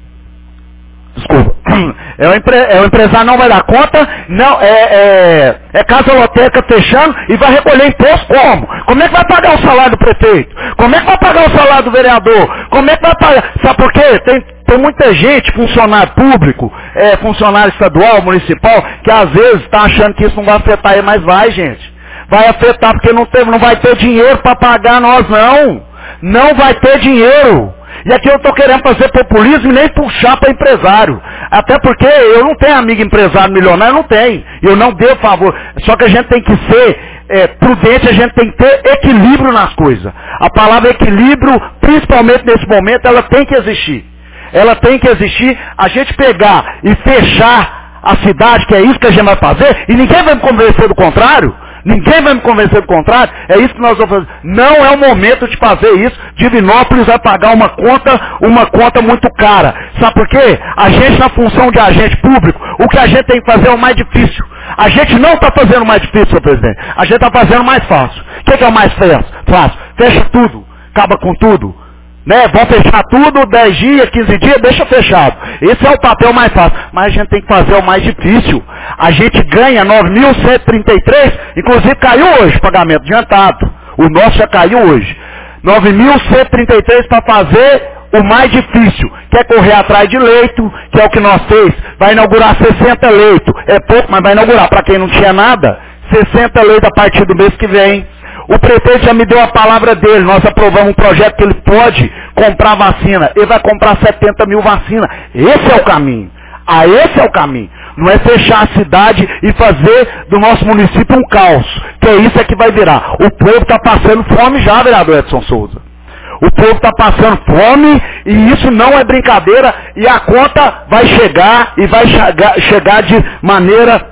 Desculpa. É o, empre... é o empresário não vai dar conta, não, é, é... é casa lotérica fechando e vai recolher imposto como? Como é que vai pagar o salário do prefeito? Como é que vai pagar o salário do vereador? Como é que vai pagar? Sabe por quê? Tem, tem muita gente, funcionário público, é, funcionário estadual, municipal, que às vezes está achando que isso não vai afetar ele, mas vai, gente. Vai afetar porque não, tem, não vai ter dinheiro para pagar nós, não. Não vai ter dinheiro. E aqui eu estou querendo fazer populismo e nem puxar para empresário. Até porque eu não tenho amigo empresário milionário, não tenho. Eu não devo favor. Só que a gente tem que ser é, prudente, a gente tem que ter equilíbrio nas coisas. A palavra equilíbrio, principalmente nesse momento, ela tem que existir. Ela tem que existir. A gente pegar e fechar a cidade, que é isso que a gente vai fazer, e ninguém vai me convencer do contrário. Ninguém vai me convencer do contrário, é isso que nós vamos fazer. Não é o momento de fazer isso. Divinópolis vai pagar uma conta, uma conta muito cara. Sabe por quê? A gente, na função de agente público, o que a gente tem que fazer é o mais difícil. A gente não está fazendo o mais difícil, senhor presidente. A gente está fazendo o mais fácil. O que, que é o mais fácil? Fecha tudo, acaba com tudo. Né? Vão fechar tudo, dez dias, quinze dias, deixa fechado. Esse é o papel mais fácil. Mas a gente tem que fazer o mais difícil. A gente ganha nove mil cento e trinta e três, inclusive caiu hoje o pagamento adiantado. O nosso já caiu hoje. nove mil cento e trinta e três para fazer o mais difícil. Quer correr atrás de leito, que é o que nós fez. Vai inaugurar sessenta leitos. É pouco, mas vai inaugurar. Para quem não tinha nada, sessenta leitos a partir do mês que vem. O prefeito já me deu a palavra dele, nós aprovamos um projeto que ele pode comprar vacina. Ele vai comprar setenta mil vacinas. Esse é o caminho. Ah, esse é o caminho. Não é fechar a cidade e fazer do nosso município um caos. Que é isso é que vai virar. O povo está passando fome já, vereador Edson Souza. O povo está passando fome e isso não é brincadeira. E a conta vai chegar e vai chegar, chegar de maneira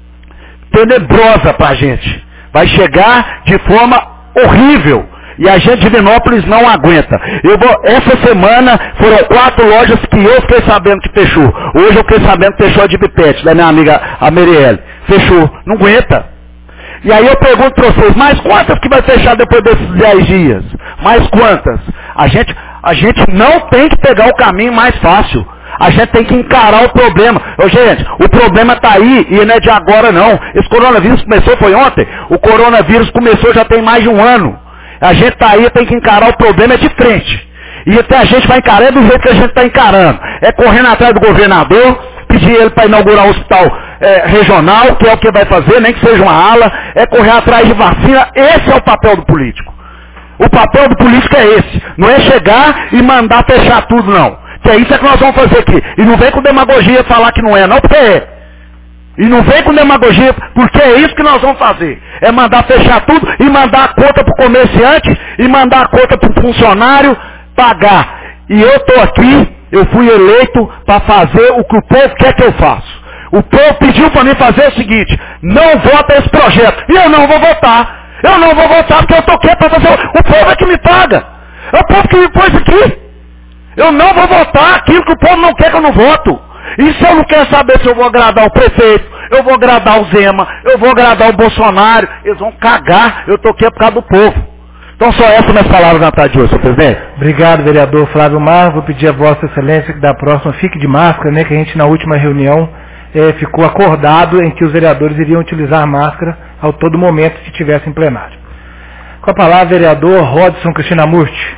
tenebrosa para a gente. Vai chegar de forma horrível. E a gente de Divinópolis não aguenta. Eu vou, essa semana foram quatro lojas que eu fiquei sabendo que fechou. Hoje eu fiquei sabendo que fechou a de Bipete, da minha amiga a Merielle. Fechou. Não aguenta. E aí eu pergunto para vocês, mais quantas que vai fechar depois desses dez dias? Mais quantas? A gente, a gente não tem que pegar o caminho mais fácil. A gente tem que encarar o problema. Ô, gente, o problema está aí e não é de agora não. Esse coronavírus começou, foi ontem. O coronavírus começou já tem mais de um ano. A gente está aí, tem que encarar o problema é de frente. E até a gente vai encarar do jeito que a gente está encarando. É correndo atrás do governador, pedir ele para inaugurar um hospital é, regional, que é o que vai fazer, nem que seja uma ala. É correr atrás de vacina. Esse é o papel do político. O papel do político é esse. Não é chegar e mandar fechar tudo, não. Que é isso é que nós vamos fazer aqui. E não vem com demagogia falar que não é, não, porque é. E não vem com demagogia, porque é isso que nós vamos fazer. É mandar fechar tudo e mandar a conta para o comerciante e mandar a conta para o funcionário pagar. E eu estou aqui, eu fui eleito para fazer o que o povo quer que eu faça. O povo pediu para mim fazer o seguinte: não vota esse projeto. E eu não vou votar. Eu não vou votar porque eu estou aqui para fazer. O povo é que me paga. É o povo que me pôs aqui. Eu não vou votar aquilo que o povo não quer que eu não voto. E se eu não quero saber se eu vou agradar o prefeito, eu vou agradar o Zema, eu vou agradar o Bolsonaro, eles vão cagar. Eu estou aqui por causa do povo. Então só essas minhas palavras na tarde de hoje, senhor presidente. Obrigado, vereador Flávio Mar. Vou pedir a Vossa Excelência que da próxima fique de máscara, né? Que a gente na última reunião eh, ficou acordado em que os vereadores iriam utilizar máscara a todo momento que estivesse em plenário. Com a palavra, vereador Rodson Krishnamurti.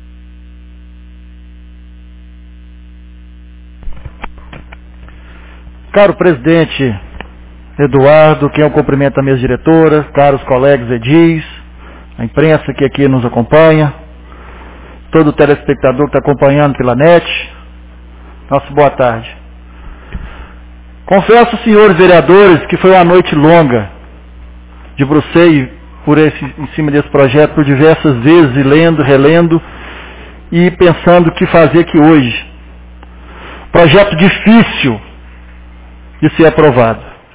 Caro presidente Eduardo, quem eu cumprimento a minha diretora, caros colegas edis, a imprensa que aqui nos acompanha, todo o telespectador que está acompanhando pela net, nossa boa tarde. Confesso, senhores vereadores, que foi uma noite longa, debrucei por esse, em cima desse projeto por diversas vezes, e lendo, relendo, e pensando o que fazer aqui hoje. Projeto difícil de ser aprovado.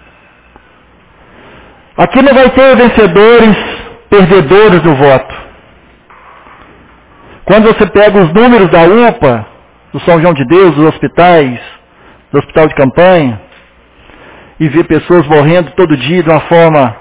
Aqui não vai ter vencedores, perdedores no voto. Quando você pega os números da U P A, do São João de Deus, dos hospitais, do hospital de campanha, e vê pessoas morrendo todo dia de uma forma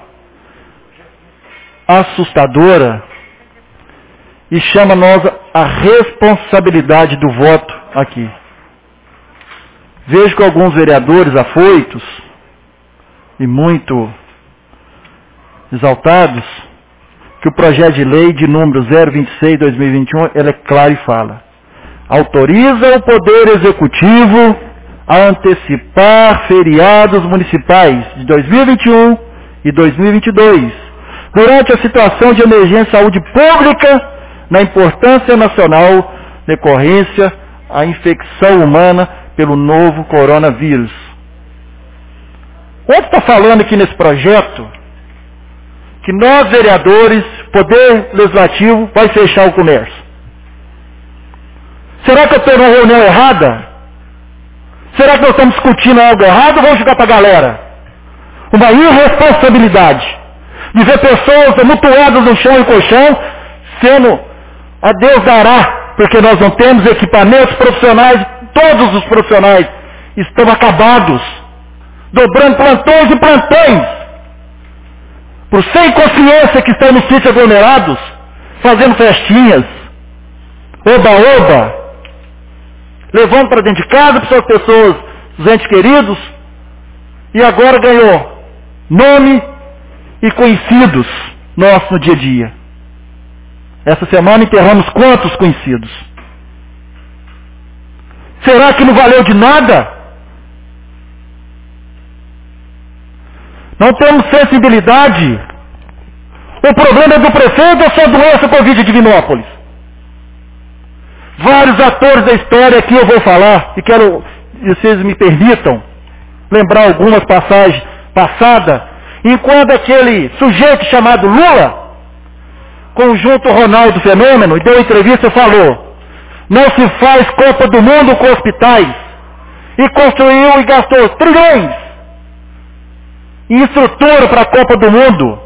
assustadora, e chama nós a responsabilidade do voto aqui. Vejo que alguns vereadores afoitos e muito exaltados, que o projeto de lei de número zero vinte e seis de dois mil e vinte e um, ele é claro e fala: autoriza o Poder Executivo a antecipar feriados municipais de dois mil e vinte e um e dois mil e vinte e dois, durante a situação de emergência de saúde pública, na importância nacional decorrência à infecção humana pelo novo coronavírus. Onde está falando aqui nesse projeto que nós, vereadores, Poder Legislativo, vai fechar o comércio? Será que eu estou numa reunião errada? Será que nós estamos discutindo algo errado ou vamos jogar para a galera? Uma irresponsabilidade de ver pessoas amontoadas no chão e colchão, sendo a Deus dará, porque nós não temos equipamentos profissionais. Todos os profissionais estão acabados, dobrando plantões e plantões, por sem consciência que estão nos sítios aglomerados, fazendo festinhas, oba-oba, levando para dentro de casa para suas pessoas, os entes queridos, e agora ganhou nome e conhecidos nossos no dia a dia. Essa semana enterramos quantos conhecidos? Será que não valeu de nada? Não temos sensibilidade? O problema é do prefeito ou só doença Covid de Divinópolis? Vários atores da história aqui eu vou falar, e quero que vocês me permitam lembrar algumas passagens passadas, enquanto aquele sujeito chamado Lula, conjunto Ronaldo Fenômeno, deu entrevista e falou: não se faz Copa do Mundo com hospitais. E construiu e gastou trilhões em estrutura para a Copa do Mundo.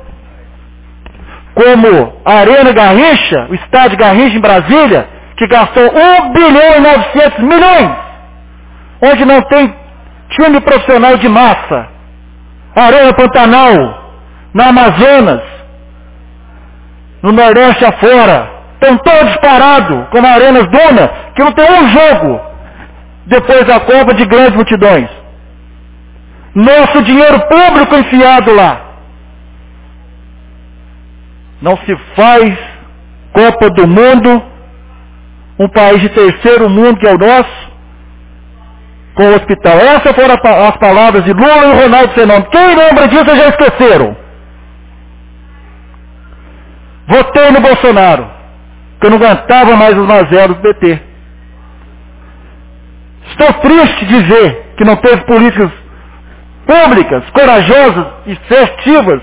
Como a Arena Garrincha, o estádio Garrincha em Brasília, que gastou um bilhão e novecentos milhões. Onde não tem time profissional de massa. A Arena Pantanal, na Amazonas, no Nordeste afora. Estão todos parados, como a Arenas Duna, que não tem um jogo depois da Copa, de grandes multidões. Nosso dinheiro público enfiado lá. Não se faz Copa do Mundo, um país de terceiro mundo que é o nosso, com o hospital. Essas foram as palavras de Lula e Ronaldo Fenômeno. Quem lembra disso já esqueceram. Votei no Bolsonaro, porque eu não aguentava mais os mazelos do P T. Estou triste de ver que não teve políticas públicas, corajosas e festivas,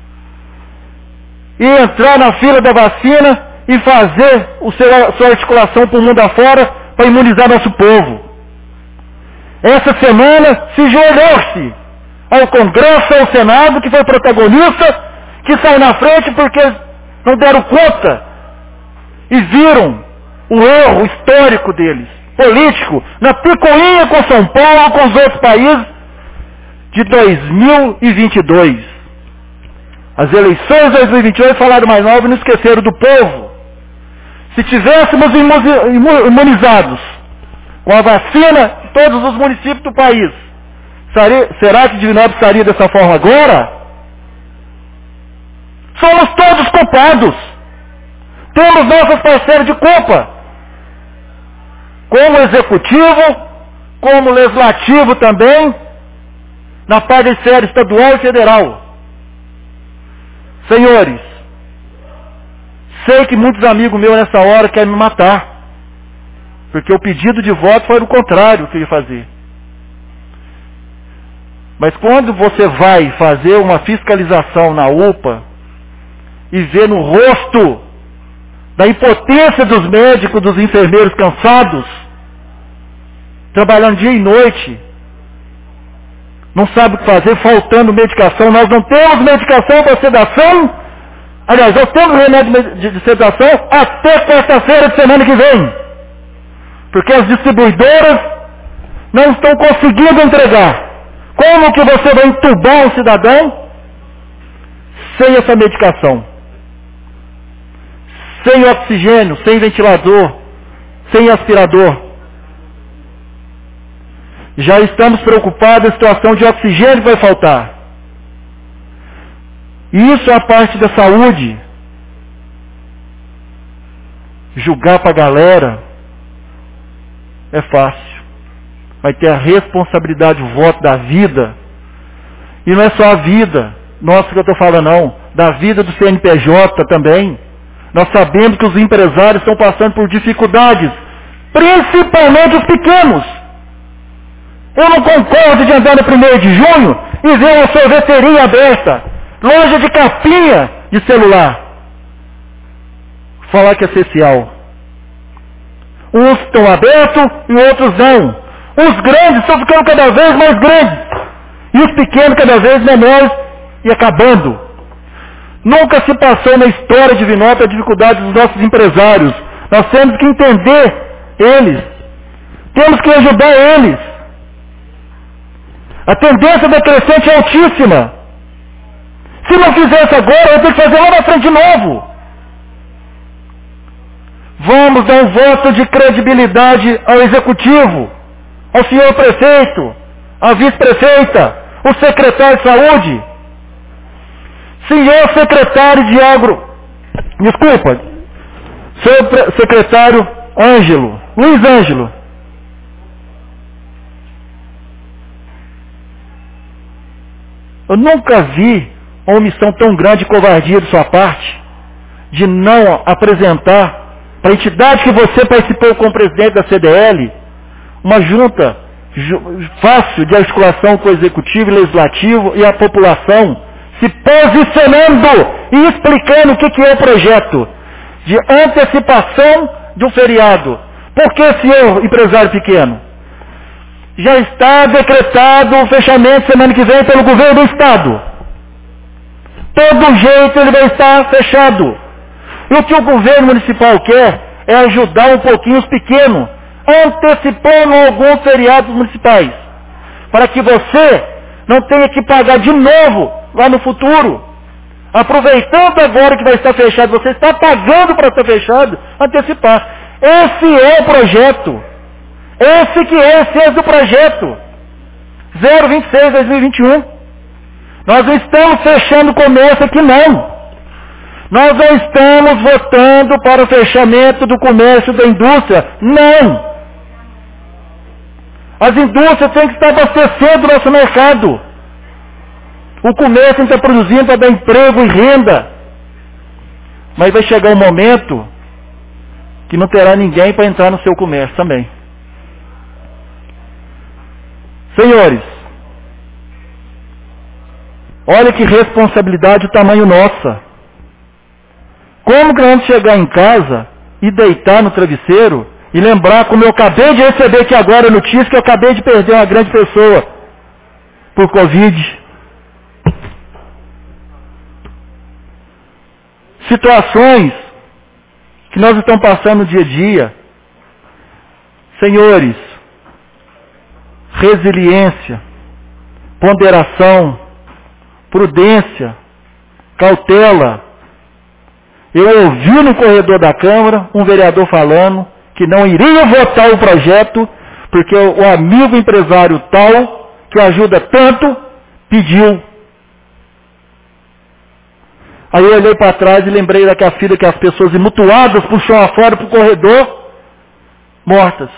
e entrar na fila da vacina e fazer o seu, a sua articulação por mundo afora para imunizar nosso povo. Essa semana se joelhou-se ao Congresso, ao Senado, que foi protagonista, que saiu na frente porque não deram conta e viram o erro histórico deles, político, na picuinha com São Paulo, com os outros países, de dois mil e vinte e dois. As eleições de dois mil e vinte e dois falaram mais novo e não esqueceram do povo. Se tivéssemos imunizados com a vacina em todos os municípios do país, será que Divinópolis estaria dessa forma agora? Somos todos culpados. Temos nossas parcelas de culpa. Como executivo, como legislativo também, na parte da esfera estadual e federal. Senhores, sei que muitos amigos meus nessa hora querem me matar, porque o pedido de voto foi o contrário que eu ia fazer. Mas quando você vai fazer uma fiscalização na U P A e vê no rosto da impotência dos médicos, dos enfermeiros cansados, trabalhando dia e noite, não sabe o que fazer, faltando medicação. Nós não temos medicação para sedação. Aliás, nós temos remédio de sedação até quarta-feira de semana que vem. Porque as distribuidoras não estão conseguindo entregar. Como que você vai entubar um cidadão sem essa medicação? Sem oxigênio, sem ventilador, sem aspirador. Já estamos preocupados com a situação de oxigênio que vai faltar. Isso é a parte da saúde. Julgar para a galera é fácil. Vai ter a responsabilidade, o voto da vida. E não é só a vida nossa que eu estou falando, não. Da vida do C N P J também. Nós sabemos que os empresários estão passando por dificuldades, principalmente os pequenos. Eu não concordo de andar no primeiro de junho e ver uma sorveteria aberta, loja de capinha de celular. Falar que é social. Uns estão abertos e outros não. Os grandes estão ficando cada vez mais grandes. E os pequenos cada vez menores e acabando. Nunca se passou na história de Divinópolis a dificuldade dos nossos empresários. Nós temos que entender eles. Temos que ajudar eles. A tendência decrescente é altíssima. Se não fizer isso agora, eu tenho que fazer lá na frente de novo. Vamos dar um voto de credibilidade ao executivo, ao senhor prefeito, à vice-prefeita, o secretário de saúde, senhor secretário de agro, desculpa, senhor secretário Ângelo, Luiz Ângelo. Eu nunca vi uma omissão tão grande de covardia de sua parte, de não apresentar para a entidade que você participou como presidente da C D L, uma junta fácil de articulação com o executivo e legislativo e a população, se posicionando e explicando o que, que é o projeto de antecipação de um feriado. Por que, senhor empresário pequeno? Já está decretado o fechamento semana que vem pelo governo do Estado. Todo jeito ele vai estar fechado. E o que o governo municipal quer é ajudar um pouquinho os pequenos, antecipando alguns feriados municipais, para que você não tenha que pagar de novo lá no futuro. Aproveitando agora que vai estar fechado, você está pagando para estar fechado, antecipar. Esse é o projeto. Esse que é a essência do projeto. zero vinte e seis, dois mil e vinte e um. Nós não estamos fechando o comércio aqui, não. Nós não estamos votando para o fechamento do comércio da indústria. Não. As indústrias têm que estar abastecendo o nosso mercado. O comércio está produzindo para dar emprego e renda. Mas vai chegar um momento que não terá ninguém para entrar no seu comércio também. Senhores, olha que responsabilidade o tamanho nossa. Como que nós vamos chegar em casa e deitar no travesseiro e lembrar, como eu acabei de receber aqui agora a notícia, que eu acabei de perder uma grande pessoa por Covid. Situações que nós estamos passando no dia a dia. Senhores, resiliência, ponderação, prudência, cautela. Eu ouvi no corredor da Câmara um vereador falando que não iria votar o projeto porque o amigo empresário tal, que ajuda tanto, pediu. Aí eu olhei para trás e lembrei daquela filha que as pessoas imutuadas puxam afora para o corredor, mortas.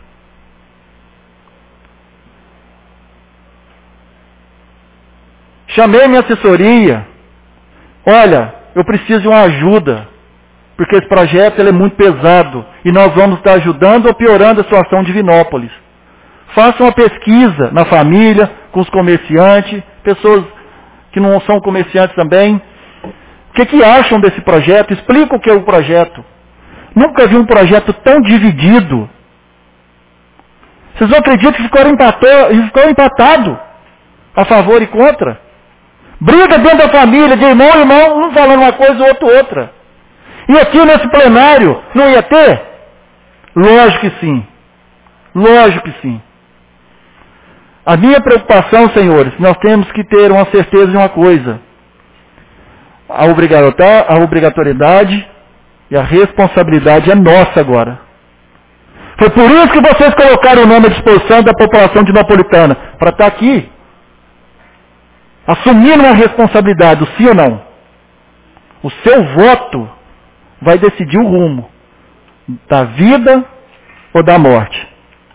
Chamei minha assessoria. Olha, eu preciso de uma ajuda, porque esse projeto ele é muito pesado e nós vamos estar ajudando ou piorando a situação de Divinópolis. Faça uma pesquisa na família, com os comerciantes, pessoas que não são comerciantes também. O que, que acham desse projeto? Explica o que é o projeto. Nunca vi um projeto tão dividido. Vocês não acreditam que ficou empatado, ficou empatado a favor e contra? Briga dentro da família, de irmão e irmão, um falando uma coisa, o outro outra. E aqui nesse plenário, não ia ter? Lógico que sim. Lógico que sim. A minha preocupação, senhores, nós temos que ter uma certeza de uma coisa. A obrigatoriedade e a responsabilidade é nossa agora. Foi por isso que vocês colocaram o nome à disposição da população de Napolitana, para estar aqui, assumindo uma responsabilidade, sim ou não. O seu voto vai decidir o rumo da vida ou da morte.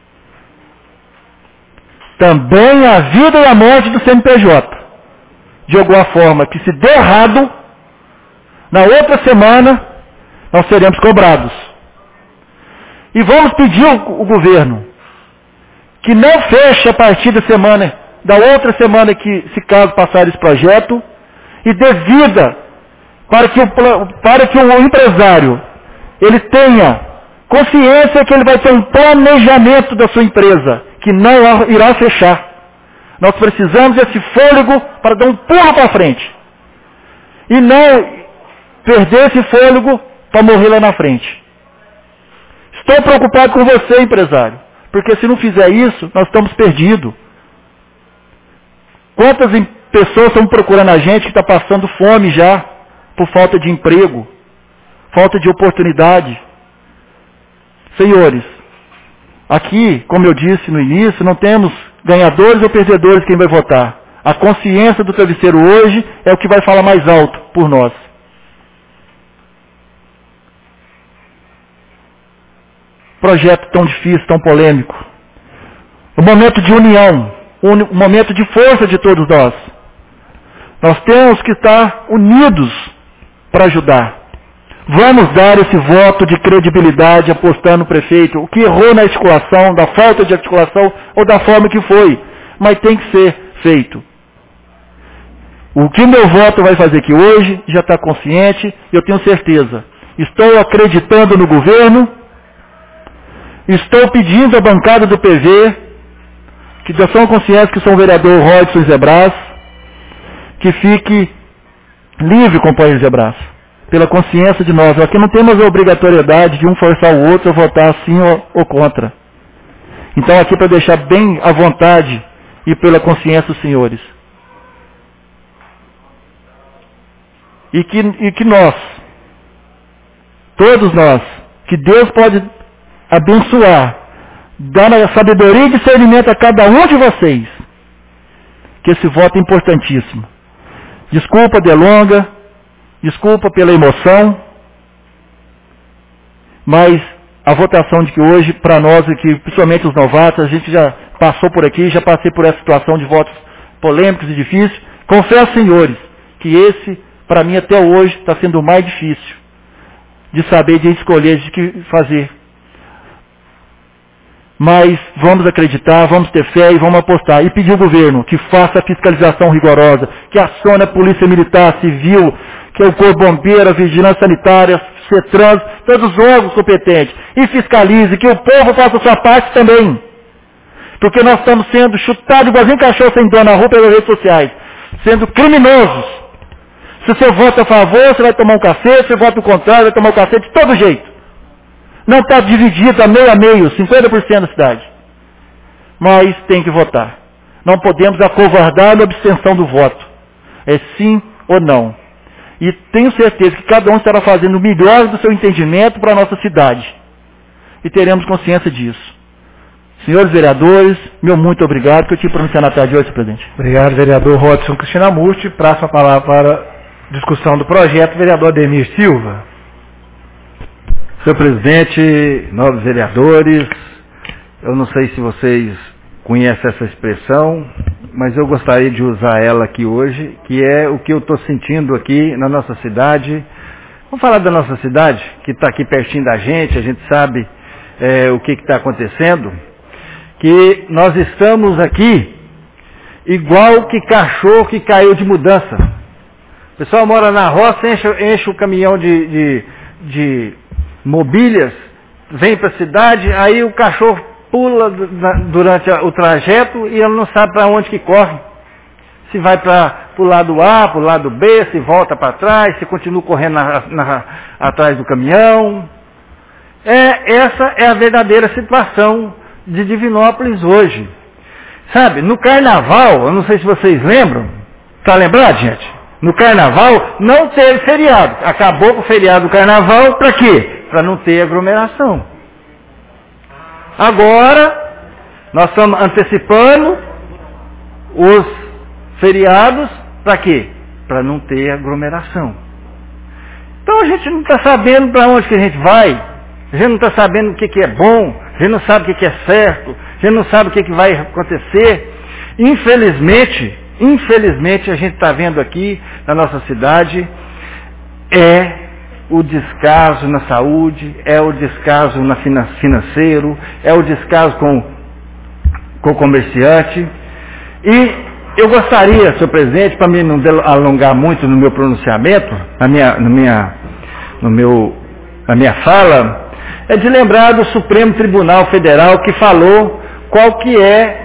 Também a vida e a morte do C N P J. De alguma forma, que se der errado, na outra semana, nós seremos cobrados. E vamos pedir ao governo que não feche a partir da semana, da outra semana que, se caso passar esse projeto, e dê vida para que o, para que o empresário ele tenha consciência que ele vai ter um planejamento da sua empresa, que não irá fechar. Nós precisamos desse fôlego para dar um pulo para frente. E não perder esse fôlego para morrer lá na frente. Estou preocupado com você, empresário, porque se não fizer isso, nós estamos perdidos. Quantas pessoas estão procurando a gente que está passando fome já, por falta de emprego, falta de oportunidade? Senhores, aqui, como eu disse no início, não temos ganhadores ou perdedores quem vai votar. A consciência do travesseiro hoje é o que vai falar mais alto por nós. Projeto tão difícil, tão polêmico. Um momento de união, um momento de força de todos nós. Nós temos que estar unidos para ajudar. Vamos dar esse voto de credibilidade apostando no prefeito, o que errou na articulação, da falta de articulação ou da forma que foi, mas tem que ser feito. O que meu voto vai fazer aqui hoje, já está consciente, eu tenho certeza. Estou acreditando no governo, estou pedindo à bancada do P V, que já são conscientes que sou o vereador Rodson Zebras, que fique livre, companheiro Zebras, pela consciência de nós. Aqui não temos a obrigatoriedade de um forçar o outro a votar sim ou, ou contra. Então aqui para deixar bem à vontade e pela consciência dos senhores. E que, e que nós, todos nós, que Deus pode abençoar, dando a sabedoria e discernimento a cada um de vocês, que esse voto é importantíssimo. Desculpa a delonga, desculpa pela emoção, mas a votação de que hoje, para nós aqui, principalmente os novatos, a gente já passou por aqui, já passei por essa situação de votos polêmicos e difíceis. Confesso, senhores, que esse, para mim, até hoje, está sendo o mais difícil de saber, de escolher, de que fazer. Mas vamos acreditar, vamos ter fé e vamos apostar. E pedir ao governo que faça a fiscalização rigorosa, que acione a polícia militar, civil, que é o corpo bombeiro, a vigilância sanitária, CETRANS, todos os órgãos competentes. E fiscalize, que o povo faça a sua parte também. Porque nós estamos sendo chutados igualzinho cachorro sem dono na rua pelas redes sociais. Sendo criminosos. Se você vota a favor, você vai tomar um cacete, se você vota o contrário, vai tomar um cacete de todo jeito. Não está dividido a meio a meio, cinquenta por cento da cidade. Mas tem que votar. Não podemos acovardar na abstenção do voto. É sim ou não. E tenho certeza que cada um estará fazendo o melhor do seu entendimento para a nossa cidade. E teremos consciência disso. Senhores vereadores, meu muito obrigado, que eu tive pronunciar na tarde de hoje, senhor presidente. Obrigado, vereador Rodson Krishnamurti. Próxima palavra para discussão do projeto, vereador Ademir Silva. Senhor presidente, nobres vereadores, eu não sei se vocês conhecem essa expressão, mas eu gostaria de usar ela aqui hoje, que é o que eu estou sentindo aqui na nossa cidade. Vamos falar da nossa cidade, que está aqui pertinho da gente, a gente sabe é, o que está acontecendo, que nós estamos aqui igual que cachorro que caiu de mudança. O pessoal mora na roça, enche, enche o caminhão de, de, de mobílias, vem para a cidade, aí o cachorro pula durante o trajeto e ele não sabe para onde que corre. Se vai para o lado A, para o lado B, se volta para trás, se continua correndo na, na, atrás do caminhão. É, essa é a verdadeira situação de Divinópolis hoje. Sabe, no carnaval, eu não sei se vocês lembram, está lembrado, gente? No carnaval não teve feriado. Acabou com o feriado do carnaval, para quê? Para não ter aglomeração. Agora, nós estamos antecipando os feriados, para quê? Para não ter aglomeração. Então a gente não está sabendo para onde que a gente vai, a gente não está sabendo o que, que é bom, a gente não sabe o que, que é certo, a gente não sabe o que, que vai acontecer. Infelizmente, infelizmente a gente está vendo aqui na nossa cidade, é o descaso na saúde, é o descaso na financeiro, é o descaso com, com o comerciante. E eu gostaria, senhor presidente, para mim não alongar muito no meu pronunciamento, na minha, na minha, no meu, na minha fala, é de lembrar do Supremo Tribunal Federal que falou qual que é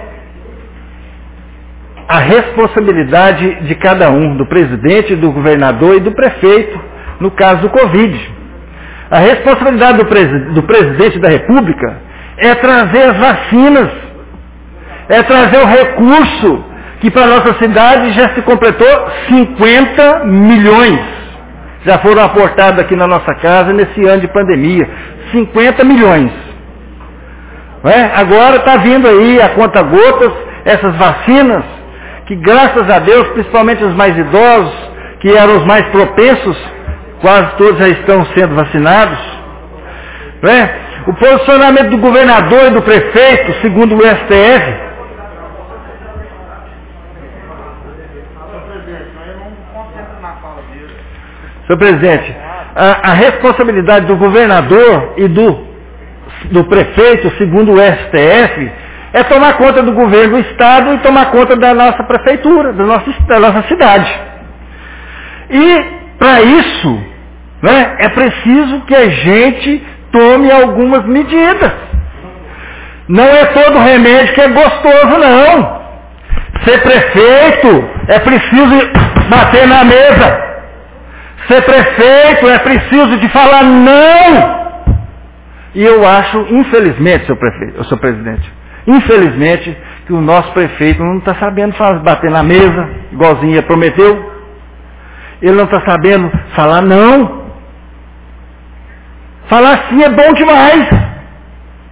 a responsabilidade de cada um, do presidente, do governador e do prefeito, no caso do Covid. A responsabilidade do, presi- do presidente da República é trazer as vacinas, é trazer o recurso que para a nossa cidade já se completou cinquenta milhões. Já foram aportados aqui na nossa casa nesse ano de pandemia. cinquenta milhões. Não é? Agora está vindo aí a conta-gotas, essas vacinas, que graças a Deus, principalmente os mais idosos, que eram os mais propensos, quase todos já estão sendo vacinados. Não é? O posicionamento do governador e do prefeito, segundo o S T F, senhor presidente, a, a responsabilidade do governador e do, do prefeito, segundo o S T F, é tomar conta do governo do estado e tomar conta da nossa prefeitura, do nosso, da nossa cidade. E, para isso, né, é preciso que a gente tome algumas medidas. Não é todo remédio que é gostoso, não. Ser prefeito é preciso bater na mesa. Ser prefeito é preciso de falar não. E eu acho, infelizmente, senhor prefeito, senhor presidente, infelizmente, que o nosso prefeito não está sabendo fazer, bater na mesa, igualzinho prometeu. Ele não está sabendo falar não. Falar sim é bom demais.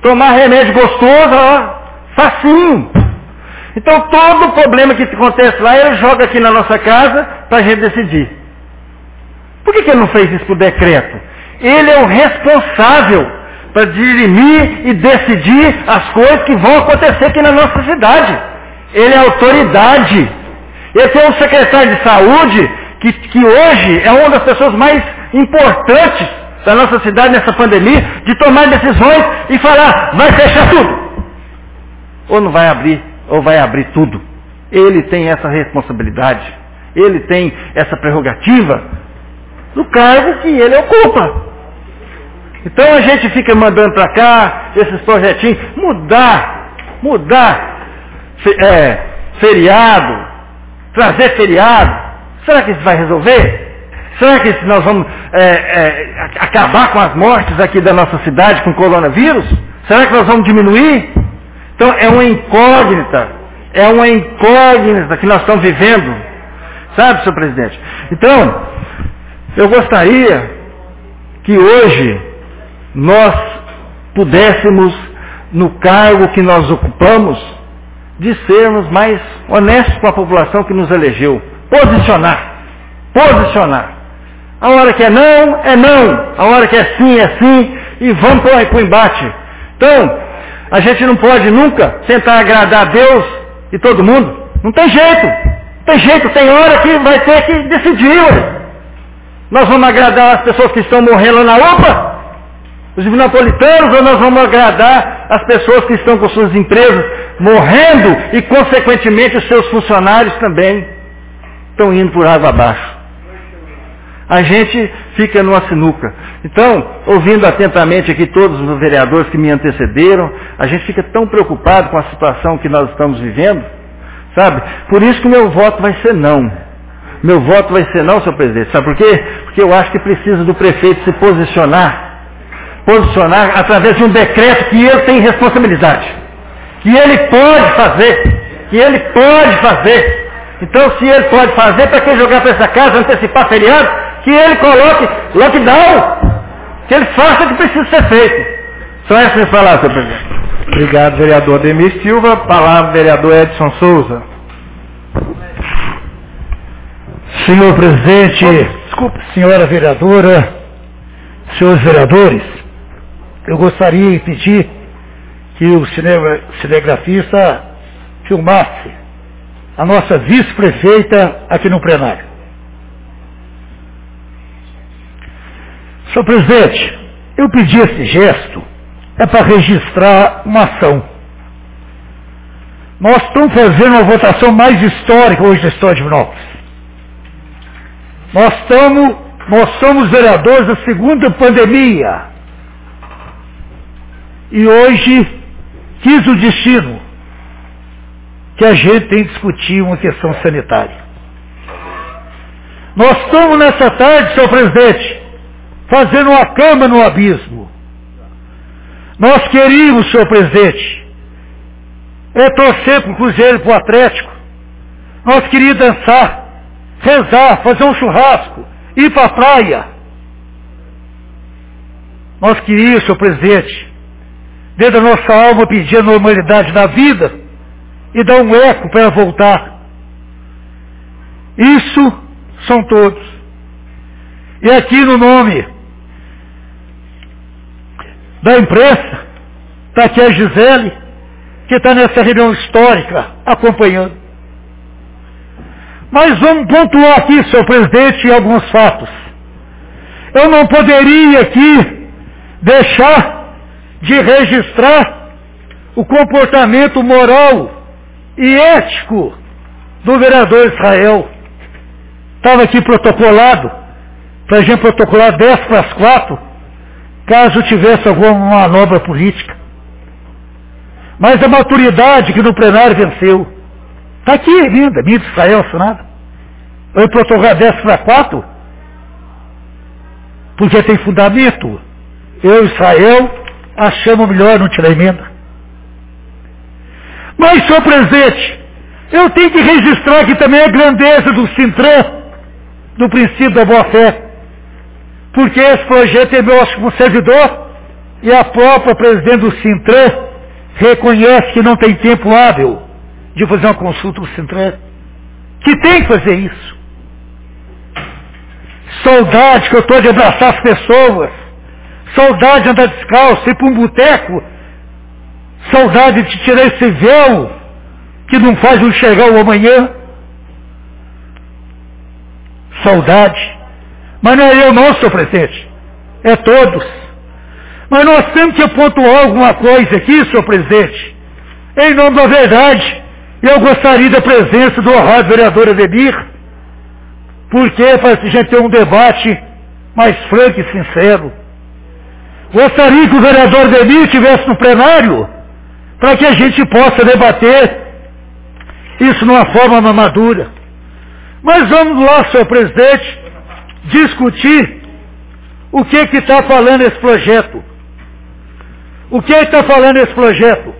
Tomar remédio gostoso, ó, facinho. Então todo o problema que acontece lá, ele joga aqui na nossa casa para a gente decidir. Por que, que ele não fez isso por decreto? Ele é o responsável para dirimir e decidir as coisas que vão acontecer aqui na nossa cidade. Ele é a autoridade. Ele tem um secretário de saúde que, que hoje é uma das pessoas mais importantes da nossa cidade nessa pandemia, de tomar decisões e falar, vai fechar tudo. Ou não vai abrir, ou vai abrir tudo. Ele tem essa responsabilidade. Ele tem essa prerrogativa do cargo que ele ocupa. Então a gente fica mandando para cá esses projetinhos, mudar, mudar é, feriado, trazer feriado. Será que isso vai resolver? Será que nós vamos é, é, acabar com as mortes aqui da nossa cidade com o coronavírus? Será que nós vamos diminuir? Então é uma incógnita, é uma incógnita que nós estamos vivendo, sabe, senhor presidente? Então, eu gostaria que hoje nós pudéssemos, no cargo que nós ocupamos, de sermos mais honestos com a população que nos elegeu. Posicionar. Posicionar. A hora que é não, é não. A hora que é sim, é sim. E vamos para o embate. Então, a gente não pode nunca tentar agradar a Deus e todo mundo. Não tem jeito. Não tem jeito. Tem hora que vai ter que decidir. Ué. Nós vamos agradar as pessoas que estão morrendo na U P A? Os napolitanos, ou nós vamos agradar as pessoas que estão com suas empresas morrendo e, consequentemente, os seus funcionários também estão indo por água abaixo. A gente fica numa sinuca. Então, ouvindo atentamente aqui todos os vereadores que me antecederam, a gente fica tão preocupado com a situação que nós estamos vivendo, sabe? Por isso que o meu voto vai ser não. Meu voto vai ser não, senhor presidente. Sabe por quê? Porque eu acho que precisa do prefeito se posicionar posicionar através de um decreto que ele tem responsabilidade, que ele pode fazer, que ele pode fazer. Então, se ele pode fazer, para que jogar para essa casa, antecipar feriado, que ele coloque lockdown, que ele faça o que precisa ser feito. Só essas minhas palavras, senhor presidente. Obrigado, vereador Ademir Silva. Palavra, vereador Edson Souza. Senhor presidente, desculpe, senhora vereadora, senhores vereadores, eu gostaria de pedir que o cine- cinegrafista filmasse a nossa vice-prefeita aqui no plenário. Senhor presidente, eu pedi esse gesto é para registrar uma ação. Nós estamos fazendo uma votação mais histórica hoje na história de Divinópolis. Nós estamos, nós somos vereadores da segunda pandemia. E hoje quis o destino que a gente tem que discutir uma questão sanitária. Nós estamos nessa tarde, senhor presidente, fazendo uma cama no abismo. Nós queríamos, senhor presidente, é torcer para o Cruzeiro e para o Atlético. Nós queríamos dançar, rezar, fazer um churrasco, ir para a praia. Nós queríamos, senhor presidente, dentro da nossa alma, pedir a normalidade da vida e dar um eco para ela voltar. Isso são todos. E aqui no nome da imprensa, está aqui a Gisele, que está nessa reunião histórica, acompanhando. Mas vamos pontuar aqui, senhor presidente, alguns fatos. Eu não poderia aqui deixar de registrar o comportamento moral e ético do vereador Israel. Estava aqui protocolado, para a gente protocolar dez para as quatro, caso tivesse alguma manobra política. Mas a maturidade que no plenário venceu, está aqui ainda, ministro Israel assinado. Eu protocolar dez para quatro, porque tem fundamento. Eu, Israel, achamos melhor não tirar emenda. Mas, senhor presidente, eu tenho que registrar aqui também a grandeza do Sintran, do princípio da boa-fé. Porque esse projeto é meu como servidor, e a própria presidente do Sintran reconhece que não tem tempo hábil de fazer uma consulta do Sintran, que tem que fazer isso. Saudade que eu estou de abraçar as pessoas, saudade de andar descalço, ir para um boteco, saudade de tirar esse véu que não faz eu enxergar o amanhã. Saudade. Mas não é eu não, senhor presidente, é todos. Mas nós temos que pontuar alguma coisa aqui, senhor presidente. Em nome da verdade, eu gostaria da presença do honrado vereador Ademir, porque para a gente ter um debate mais franco e sincero. Gostaria que o vereador Ademir estivesse no plenário, para que a gente possa debater isso numa forma madura. Mas vamos lá, senhor presidente, discutir o que que está falando esse projeto. O que está falando esse projeto?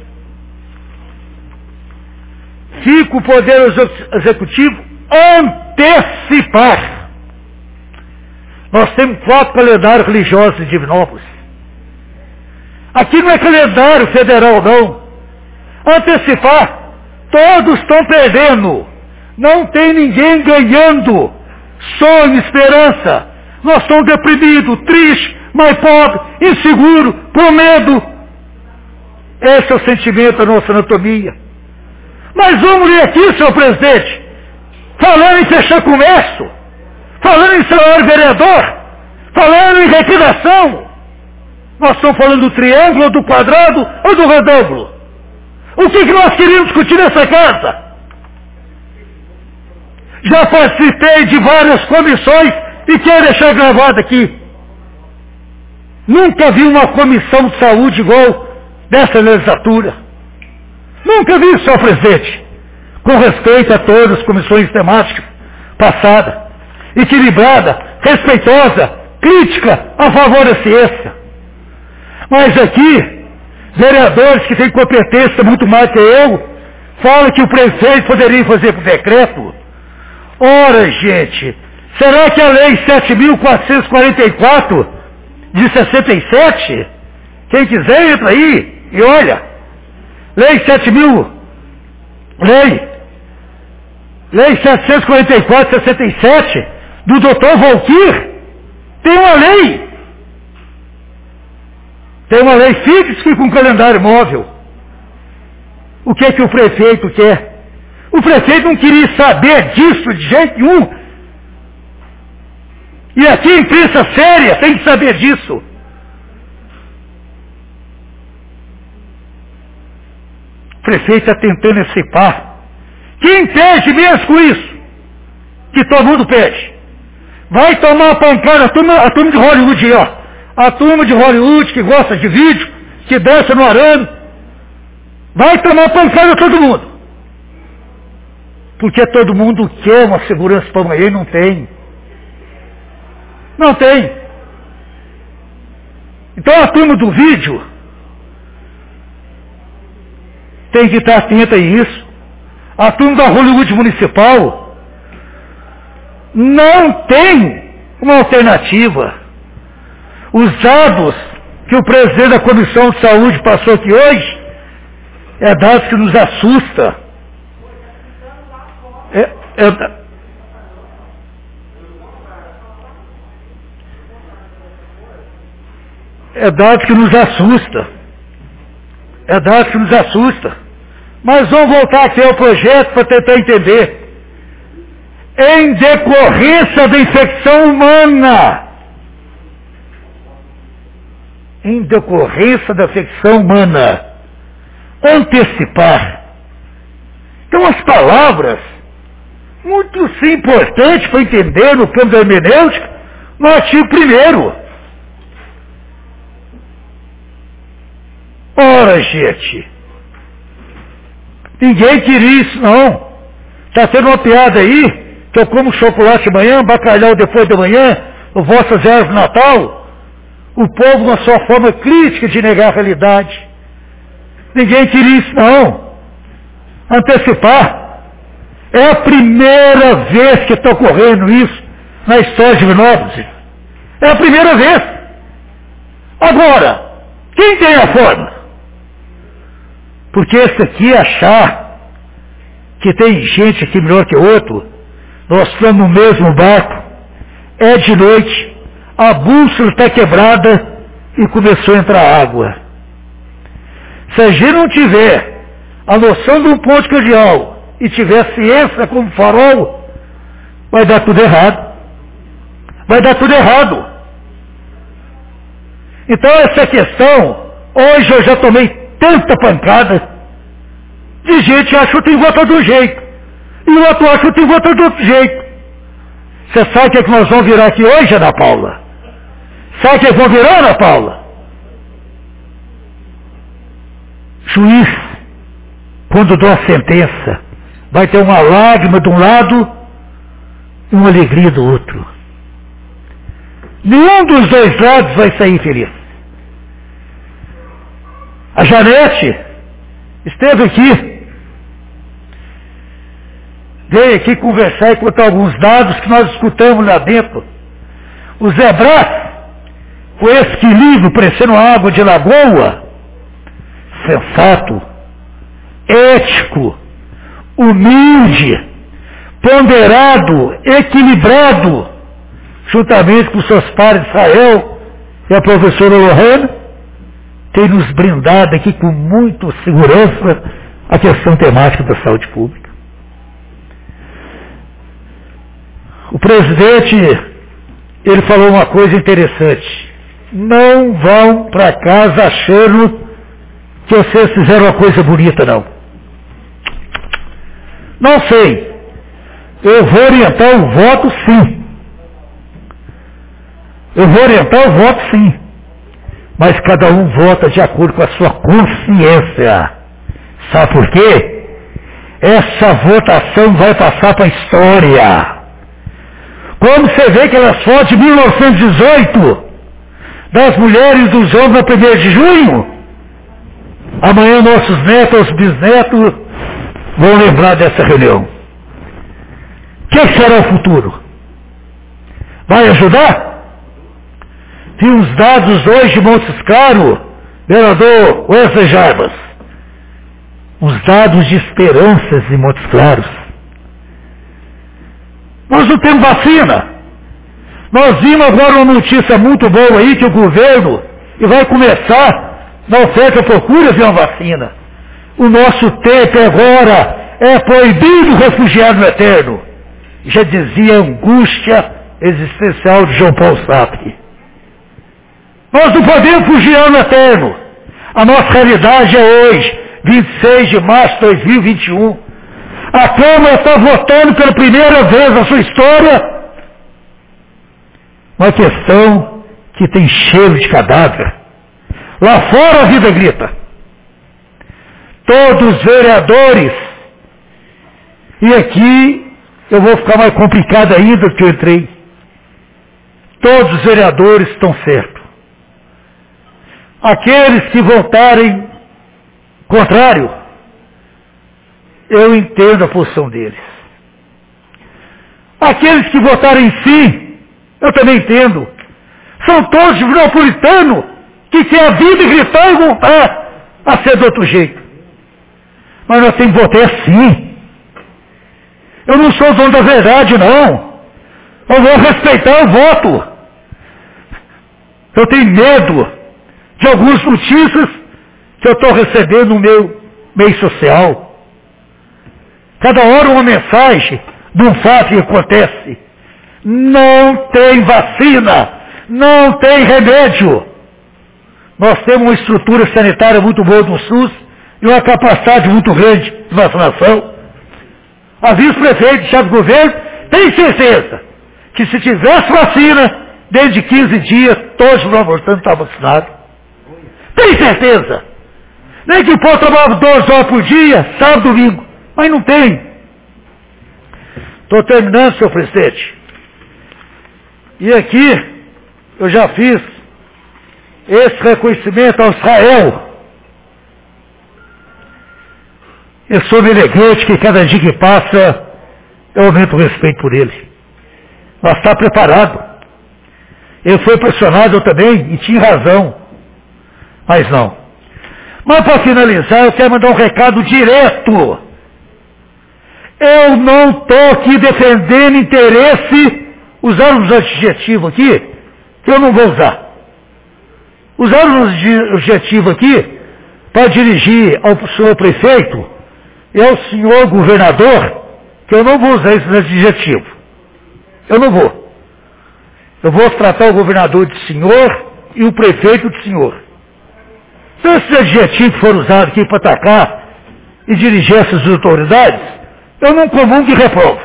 Fica o Poder Executivo antecipar. Nós temos quatro calendários religiosos em Divinópolis. Aqui não é calendário federal, não. Antecipar. Todos estão perdendo. Não tem ninguém ganhando. Sonho, esperança. Nós estamos deprimidos, tristes, mais pobres, inseguros, com medo. Esse é o sentimento da nossa anatomia. Mas vamos ler aqui, senhor presidente, falando em fechar comércio, falando em salário vereador, falando em liquidação. Nós estamos falando do triângulo, do quadrado ou do retângulo? O que, que nós queríamos discutir nessa casa? Já participei de várias comissões e quero deixar gravado aqui. Nunca vi uma comissão de saúde igual dessa legislatura. Nunca vi, senhor presidente. Com respeito a todas as comissões temáticas passadas. Equilibrada, respeitosa, crítica a favor da ciência. Mas aqui, vereadores que têm competência muito mais que eu, falam que o prefeito poderia fazer por decreto. Ora, gente, será que a lei sete mil quatrocentos e quarenta e quatro de sessenta e sete, quem quiser entra aí e olha, lei sete mil, lei, lei setecentos e quarenta e quatro de sessenta e sete, do doutor Volquir, tem uma lei, tem uma lei fixa e com calendário móvel. O que é que o prefeito quer? O prefeito não queria saber disso de jeito nenhum. E aqui a imprensa séria tem que saber disso. O prefeito está tentando antecipar. Quem pede mesmo com isso? Que todo mundo pede. Vai tomar a pancada a turma, a turma de Hollywood, ó. A turma de Hollywood que gosta de vídeo, que dança no arame. Vai tomar pancada todo mundo. Porque todo mundo quer uma segurança para amanhã e não tem. Não tem. Então a turma do vídeo tem que estar atenta a isso. A turma da Hollywood Municipal não tem uma alternativa. Os dados que o presidente da Comissão de Saúde passou aqui hoje é dados que nos assusta. É, é, é dados que nos assusta. É dados que nos assusta. Mas vamos voltar aqui ao projeto para tentar entender. Em decorrência da infecção humana. Em decorrência da infecção humana. Antecipar. Então as palavras, muito sim importantes para entender no campo da hermenêutica, no artigo primeiro. Ora, gente, ninguém queria isso, não. Está tendo uma piada aí, que eu como chocolate amanhã, bacalhau depois de manhã, o vossas ervas de Natal. O povo, na sua forma crítica de negar a realidade. Ninguém queria isso, não. Antecipar. É a primeira vez que está ocorrendo isso na história de Divinópolis. É a primeira vez. Agora, Quem tem a forma? Porque esse aqui achar que tem gente aqui melhor que outro, nós estamos no mesmo barco, é de noite, a bússola está quebrada e começou a entrar água. Se a gente não tiver a noção de um ponto cardeal e tiver ciência como farol, vai dar tudo errado. Vai dar tudo errado. Então essa questão, hoje eu já tomei tanta pancada de gente que acha que eu tenho que votar de um jeito. E o outro acha que eu tenho que votar de outro jeito. Você sabe o que, é que nós vamos virar aqui hoje, Ana Paula? Sabe o que, é que vão virar, Ana Paula? Juiz, quando dá a sentença, vai ter uma lágrima de um lado e uma alegria do outro. Nenhum dos dois lados vai sair feliz. A Janete esteve aqui, veio aqui conversar e contar alguns dados que nós escutamos lá dentro. O Zé Brás, com esse equilíbrio parecendo água de lagoa, sensato, ético, humilde, ponderado, equilibrado, juntamente com seus pares de Israel e a professora Lohane, tem nos brindado aqui com muita segurança a questão temática da saúde pública. O presidente, ele falou uma coisa interessante. Não vão para casa achando que vocês fizeram uma coisa bonita, não. Não sei. Eu vou orientar o voto, sim. Eu vou orientar o voto, sim. Mas cada um vota de acordo com a sua consciência. Sabe por quê? Essa votação vai passar para a história. Como você vê aquelas fotos de mil novecentos e dezoito, das mulheres e dos homens no primeiro de junho, amanhã nossos netos, bisnetos, vão lembrar dessa reunião. O que será o futuro? Vai ajudar? Tem uns dados hoje de Montes Claros, vereador Wesley Jarbas. Uns dados de esperanças em Montes Claros. Nós não temos vacina. Nós vimos agora uma notícia muito boa aí que o governo e vai começar na oferta e procura de uma vacina. O nosso tempo agora é proibido o refugiado no eterno. Já dizia a angústia existencial de João Paulo Sartre. Nós não podemos fugir ao eterno. A nossa realidade é hoje, vinte e seis de março de dois mil e vinte e um. A Câmara está votando pela primeira vez na sua história uma questão que tem cheiro de cadáver. Lá fora a vida grita. Todos os vereadores, e aqui eu vou ficar mais complicado ainda do que eu entrei. Todos os vereadores estão certos. Aqueles que votarem contrário, eu entendo a posição deles. Aqueles que votarem sim, eu também entendo. São todos napolitanos que querem a vida e gritar e voltar a ser de outro jeito. Mas nós temos que votar assim. Eu não sou dono da verdade, não. Eu vou respeitar o voto. Eu tenho medo de algumas notícias que eu estou recebendo no meu meio social. Cada hora uma mensagem de um fato que acontece. Não tem vacina, não tem remédio. Nós temos uma estrutura sanitária muito boa no SUS e uma capacidade muito grande de vacinação. A vice-prefeita, chefe do governo, tem certeza que se tivesse vacina, desde quinze dias, todos os abortantes estavam vacinados. Tem certeza. Nem que o povo trabalhava doze horas por dia, sábado e domingo. Mas não tem. Estou terminando, senhor presidente. E aqui, eu já fiz esse reconhecimento ao Israel. Eu sou um elegante que cada dia que passa, eu aumento o respeito por ele. Mas está preparado. Ele foi pressionado também, e tinha razão. Mas não. Mas para finalizar, eu quero mandar um recado direto. Eu não estou aqui defendendo interesse, usando os adjetivos aqui, que eu não vou usar. Usando os adjetivos aqui, para dirigir ao senhor prefeito e ao senhor governador, que eu não vou usar esses adjetivos. Eu não vou. Eu vou tratar o governador de senhor e o prefeito de senhor. Então, esses adjetivos foram usados aqui para atacar e dirigir essas autoridades, eu não comungo e reprovo.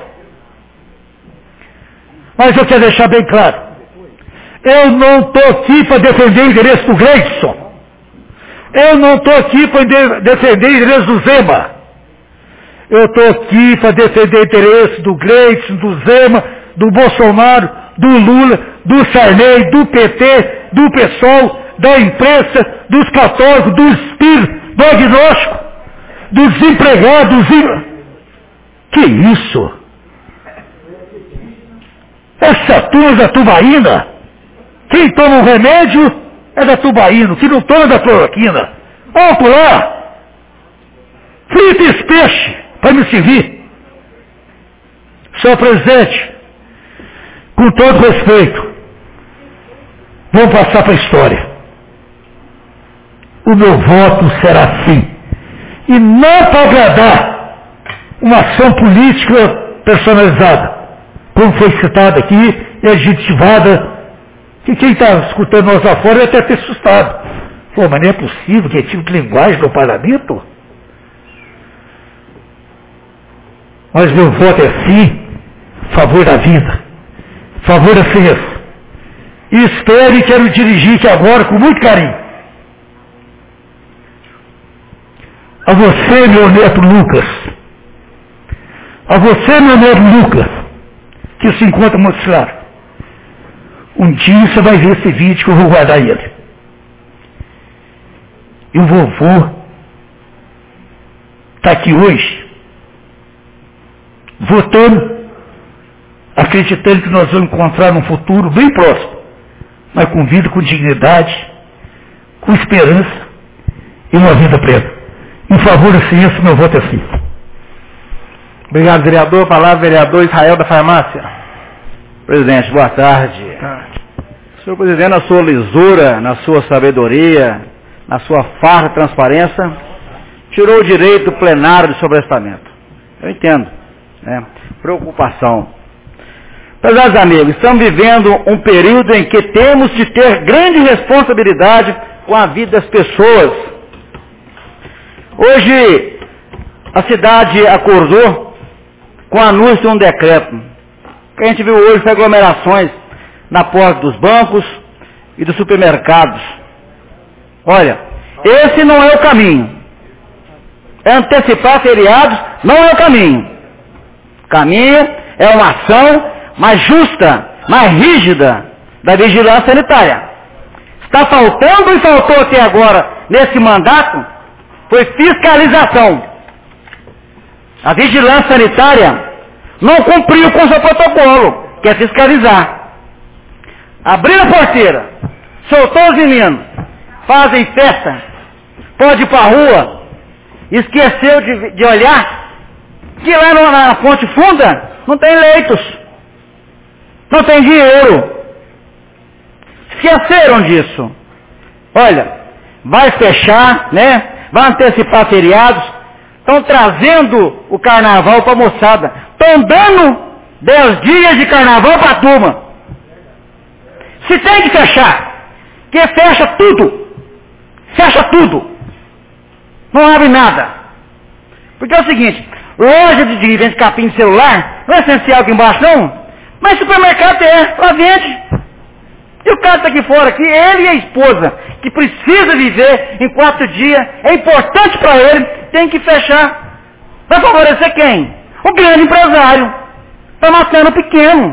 Mas eu quero deixar bem claro, eu não estou aqui para defender o interesse do Gleidson. Eu não estou aqui para de defender o interesse do Zema. Eu estou aqui para defender o interesse do Gleidson, do Zema, do Bolsonaro, do Lula, do Sarney, do P T, do PSOL, da imprensa, dos católicos, do espírito, do agnóstico, dos desempregados. Dos... Que isso? Essa turma da tubaína, quem toma um remédio é da tubaína, quem não toma é da cloroquina. Vamos pular. Frita esse peixe para me servir. Senhor presidente, com todo respeito, vamos passar para a história. O meu voto será sim. E não para agradar uma ação política personalizada, como foi citado aqui e adjetivada, que quem está escutando nós lá fora vai até ter assustado. Pô, mas não é possível que tipo de linguagem do parlamento? Mas meu voto é sim, favor da vida, favor da ciência. E espero e quero dirigir aqui agora com muito carinho. A você, meu neto Lucas, a você, meu neto Lucas, que se encontra muito claro, um dia você vai ver esse vídeo que eu vou guardar ele. E o vovô está aqui hoje, votando, acreditando que nós vamos encontrar um futuro bem próximo, mas com vida, com dignidade, com esperança e uma vida plena. Em favor da ciência, meu voto é sim. Obrigado, vereador. Palavra, vereador Israel da Farmácia. Presidente, boa tarde. Ah. Senhor presidente, na sua lisura, na sua sabedoria, na sua farta transparência, tirou o direito do plenário de sobrestamento. Eu entendo, né? Preocupação. Prezados amigos, estamos vivendo um período em que temos de ter grande responsabilidade com a vida das pessoas. Hoje, a cidade acordou com o anúncio de um decreto. O que a gente viu hoje foi aglomerações na porta dos bancos e dos supermercados. Olha, esse não é o caminho. Antecipar feriados não é o caminho. O caminho é uma ação mais justa, mais rígida da vigilância sanitária. Está faltando e faltou até agora, nesse mandato, foi fiscalização. A vigilância sanitária não cumpriu com o seu protocolo, que é fiscalizar. Abriu a porteira, soltou os meninos, fazem festa, pode ir para a rua, esqueceu de, de olhar que lá no, na Ponte Funda não tem leitos, não tem dinheiro. Esqueceram disso. Olha, vai fechar, né? Vai antecipar feriados, estão trazendo o carnaval para a moçada, estão dando dez dias de carnaval para a turma. Se tem que fechar, que fecha tudo, fecha tudo, não abre nada. Porque é o seguinte, loja de, de vende capim de celular, não é essencial aqui embaixo não, mas supermercado é, lá vende. E o cara está aqui fora, aqui, ele e a esposa, que precisa viver em quatro dias, é importante para ele, tem que fechar. Vai favorecer quem? O grande empresário. Está matando o pequeno.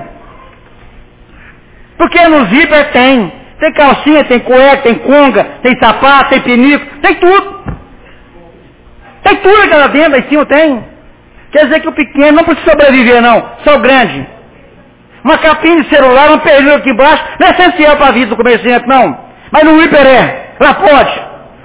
Porque nos hiper tem. Tem calcinha, tem cueca, tem conga, tem sapato, tem pinico, tem tudo. Tem tudo aquela venda, em cima tem. Quer dizer que o pequeno não precisa sobreviver não, só o grande. Uma capinha de celular, um período aqui embaixo, não é essencial para a vida do comerciante, não. Mas no hiper é, lá pode.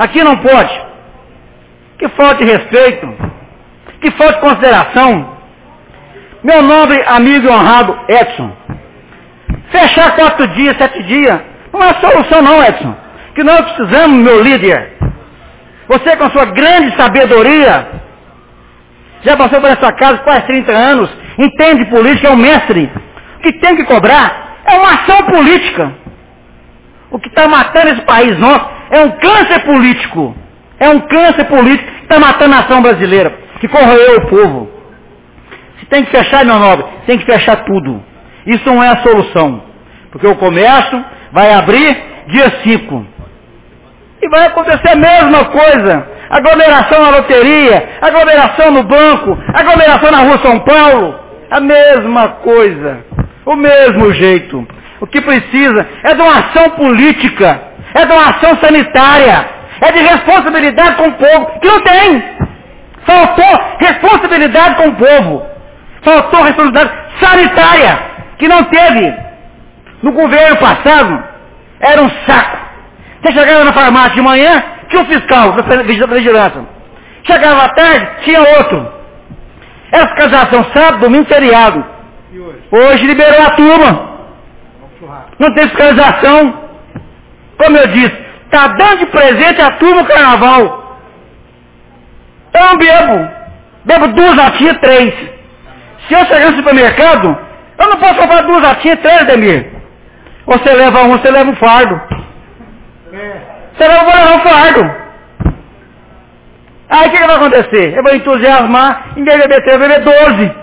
Aqui não pode. Que falta de respeito. Que falta de consideração. Meu nobre amigo e honrado Edson. Fechar quatro dias, sete dias, não é solução não, Edson. Que nós precisamos, meu líder. Você com sua grande sabedoria, já passou por essa casa quase trinta anos, entende política, é um mestre. O que tem que cobrar é uma ação política. O que está matando esse país nosso é um câncer político. É um câncer político que está matando a nação brasileira, que corroeu o povo. Se tem que fechar, meu nobre, tem que fechar tudo. Isso não é a solução. Porque o comércio vai abrir dia cinco. E vai acontecer a mesma coisa. Aglomeração na loteria, aglomeração no banco, aglomeração na rua São Paulo. A mesma coisa. O mesmo jeito. O que precisa é de uma ação política. É de uma ação sanitária. É de responsabilidade com o povo. Que não tem. Faltou responsabilidade com o povo. Faltou responsabilidade sanitária. Que não teve. No governo passado, era um saco. Você chegava na farmácia de manhã, tinha um fiscal da vigilância. Chegava à tarde, tinha outro. Era fiscalização sábado, domingo, feriado. Hoje liberou a turma. Não tem fiscalização. Como eu disse, está dando de presente a turma o carnaval. Eu não bebo. Bebo duas latinhas, três. Se eu chegar no supermercado, eu não posso comprar duas latinhas, três, Demir. Você leva um, você leva um fardo. Você leva, eu vou levar um fardo. Aí o que, que vai acontecer? Eu vou entusiasmar, em vez de beber três, eu vou beber doze.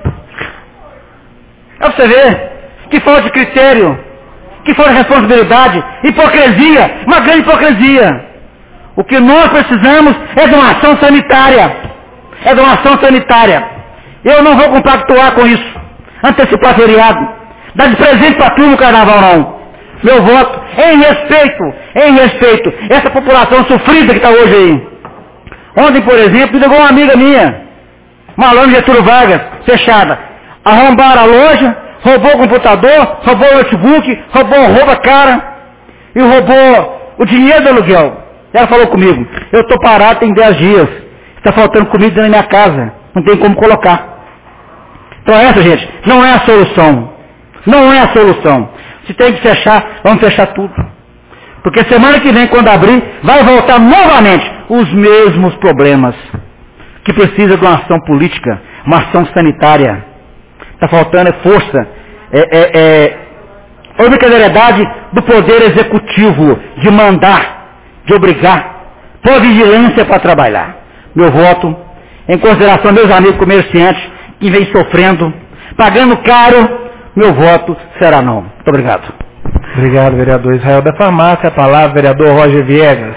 É pra você ver. Que falta de critério. Que falta de responsabilidade. Hipocrisia. Uma grande hipocrisia. O que nós precisamos é de uma ação sanitária. É de uma ação sanitária. Eu não vou compactuar com isso. Antecipar feriado. Dar de presente para a turma o carnaval não. Meu voto em respeito, em respeito, essa população sofrida que está hoje aí. Ontem, por exemplo, me ligou uma amiga minha, uma loja de Getúlio Vargas, fechada. Arrombaram a loja, roubou o computador, roubou o notebook, roubou roupa cara e roubou o dinheiro do aluguel. Ela falou comigo, eu estou parado tem dez dias, está faltando comida dentro da minha casa, não tem como colocar. Então essa, gente, não é a solução. Não é a solução. Se tem que fechar, vamos fechar tudo. Porque semana que vem, quando abrir, vai voltar novamente os mesmos problemas. Que precisa de uma ação política, uma ação sanitária. Está faltando é força, é, é, é obrigatoriedade do poder executivo de mandar, de obrigar, pôr vigilância para trabalhar. Meu voto, em consideração meus amigos comerciantes, que vem sofrendo, pagando caro, meu voto será não. Muito obrigado. Obrigado, vereador Israel da Farmácia. A palavra, vereador Roger Viegas.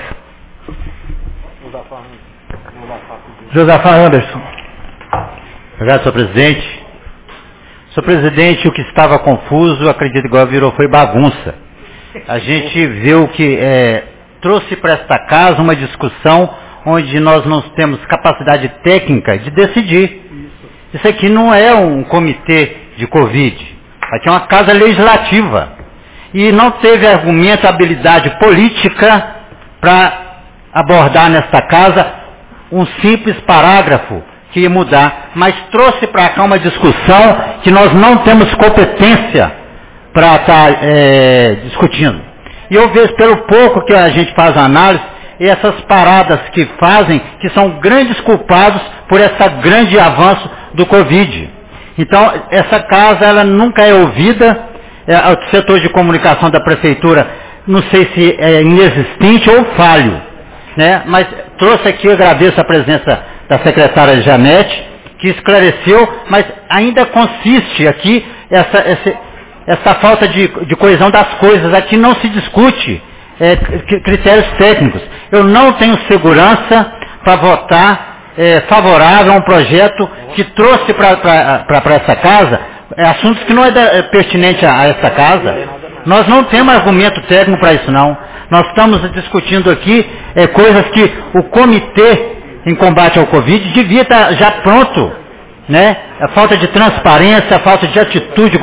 Josafá Anderson. Obrigado, senhor presidente. Senhor presidente, o que estava confuso, acredito que agora virou, foi bagunça. A gente viu que é, trouxe para esta casa uma discussão onde nós não temos capacidade técnica de decidir. Isso aqui não é um comitê de Covid. Aqui é uma casa legislativa. E não teve argumento, habilidade política para abordar nesta casa um simples parágrafo que ia mudar. Mas trouxe para cá uma discussão que nós não temos competência para estar é, discutindo. E eu vejo pelo pouco que a gente faz a análise, essas paradas que fazem, que são grandes culpados por esse grande avanço do Covid. Então, essa casa, ela nunca é ouvida, é, o setor de comunicação da prefeitura, não sei se é inexistente ou falho, né? Mas trouxe aqui, eu agradeço a presença da secretária Janete, que esclareceu, mas ainda consiste aqui essa, essa, essa falta de, de coesão das coisas. Aqui não se discute é, critérios técnicos. Eu não tenho segurança para votar É, favorável a um projeto que trouxe para essa casa é, assuntos que não é, da, é pertinente a, a essa casa. Nós não temos argumento técnico para isso não. Nós estamos discutindo aqui é, coisas que o comitê em combate ao Covid devia estar já pronto, né? A falta de transparência, a falta de atitude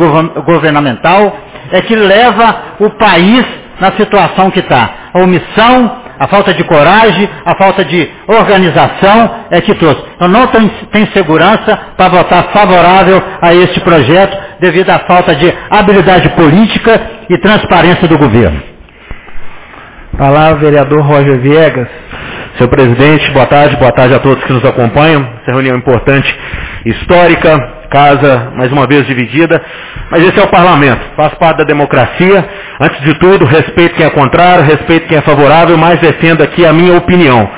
governamental é que leva o país na situação que está. A omissão, A falta de coragem, a falta de organização é que trouxe. Eu não tenho, tenho segurança para votar favorável a este projeto devido à falta de habilidade política e transparência do governo. Palavra, vereador Roger Viegas. Senhor presidente, boa tarde, boa tarde a todos que nos acompanham. Essa reunião importante, histórica, casa mais uma vez dividida, mas esse é o parlamento, faz parte da democracia. Antes de tudo, respeito quem é contrário, respeito quem é favorável, mas defendo aqui a minha opinião.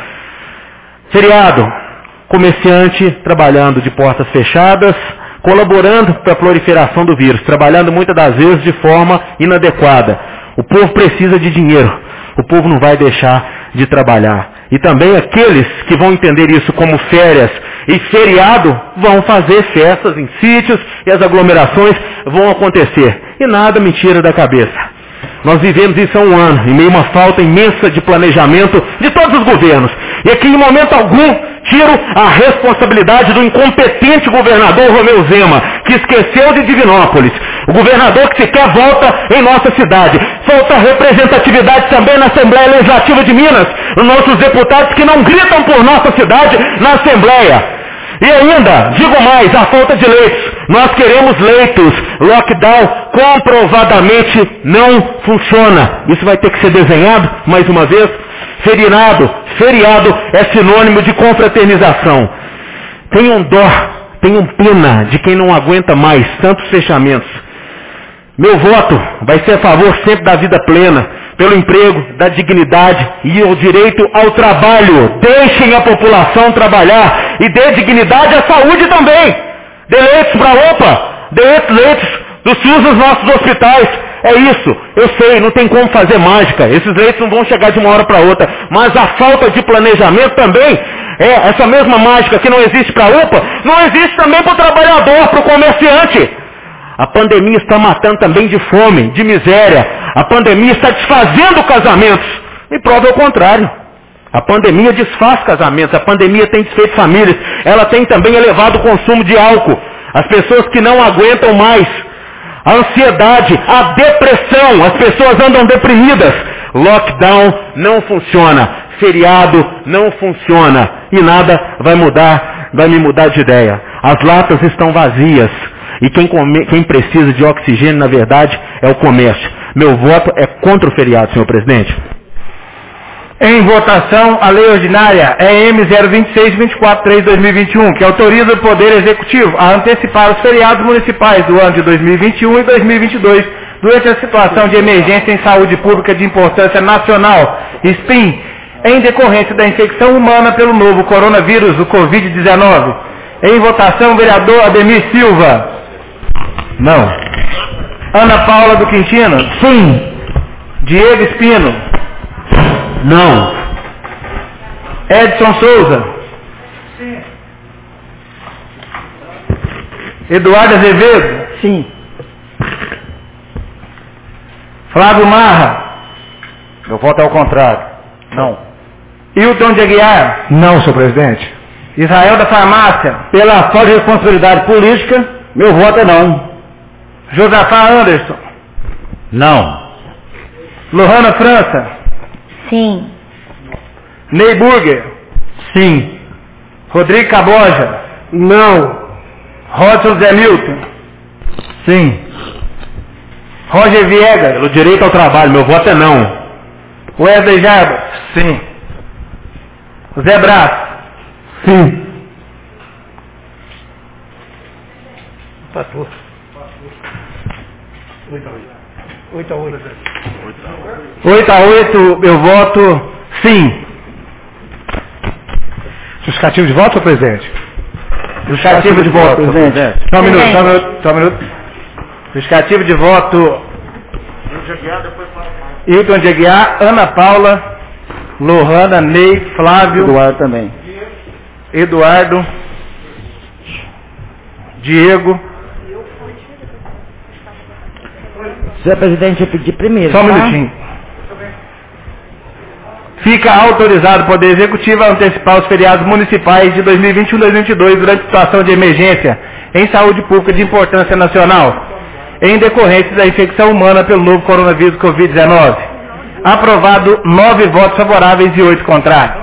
Feriado, comerciante trabalhando de portas fechadas, colaborando para a proliferação do vírus, trabalhando muitas das vezes de forma inadequada. O povo precisa de dinheiro, o povo não vai deixar de trabalhar. E também aqueles que vão entender isso como férias e feriado vão fazer festas em sítios e as aglomerações vão acontecer. E nada me tira da cabeça. Nós vivemos isso há um ano, em meio a uma falta imensa de planejamento de todos os governos. E aqui, em momento algum, tiro a responsabilidade do incompetente governador Romeu Zema, que esqueceu de Divinópolis. O governador que sequer volta em nossa cidade. Falta representatividade também na Assembleia Legislativa de Minas, os nossos deputados que não gritam por nossa cidade na Assembleia. E ainda, digo mais, a falta de leitos. Nós queremos leitos. Lockdown comprovadamente não funciona. Isso vai ter que ser desenhado, mais uma vez. Feriado, feriado é sinônimo de confraternização. Tenham dó, tenham pena de quem não aguenta mais tantos fechamentos. Meu voto vai ser a favor sempre da vida plena, pelo emprego, da dignidade e o direito ao trabalho. Deixem a população trabalhar e dê dignidade à saúde também. Dê leitos para a OPA, dê leitos do SUS nos nossos hospitais. É isso, eu sei, não tem como fazer mágica, esses leitos não vão chegar de uma hora para outra, mas a falta de planejamento também, é essa mesma mágica que não existe para a UPA, não existe também para o trabalhador, para o comerciante. A pandemia está matando também de fome, de miséria, a pandemia está desfazendo casamentos, e prova é o contrário. A pandemia desfaz casamentos, a pandemia tem desfeito famílias, ela tem também elevado o consumo de álcool, as pessoas que não aguentam mais, a ansiedade, a depressão, as pessoas andam deprimidas. Lockdown não funciona, feriado não funciona e nada vai mudar, vai me mudar de ideia. As latas estão vazias e quem, come, quem precisa de oxigênio, na verdade, é o comércio. Meu voto é contra o feriado, senhor presidente. Em votação, a Lei Ordinária E M zero dois seis dois quatro três barra dois mil e vinte e um, que autoriza o Poder Executivo a antecipar os feriados municipais do ano de dois mil e vinte e um e dois mil e vinte e dois, durante a situação de emergência em saúde pública de importância nacional, S P I N, em decorrência da infecção humana pelo novo coronavírus, o covid dezenove. Em votação, vereador Ademir Silva. Não. Ana Paula do Quintino. Sim. Diego Espino. Não. Edson Souza. Sim. Eduardo Azevedo. Sim. Flávio Marra. Meu voto é ao contrário. Não. Hilton de Aguiar. Não, senhor presidente. Israel da Farmácia. Pela falta de responsabilidade política, meu voto é não. Josafá Anderson. Não. Lohana França. Sim. Ney Burger. Sim. Rodrigo Caboja. Não. Rodson Zé Milton. Sim. Roger Viegas. Pelo direito ao trabalho, meu voto é não. Wesley Jarbas. Sim. Zé Brás. Sim. Passou. oito a oito. oito a oito, eu voto sim. Justificativo de voto, senhor presidente? Justificativo de voto, presidente. Só um minuto, só um minuto, só um minuto. Justificativo de voto. Hilton de Aguiar, Ana Paula, Lohana, Ney, Flávio. Eduardo também. Eduardo. Diego. Senhor presidente, eu pedi primeiro. Só um tá? minutinho. Fica autorizado o Poder Executivo a antecipar os feriados municipais de dois mil e vinte e um e dois mil e vinte e dois durante a situação de emergência em saúde pública de importância nacional, em decorrência da infecção humana pelo novo coronavírus covid dezenove. Aprovado, nove votos favoráveis e oito contrários.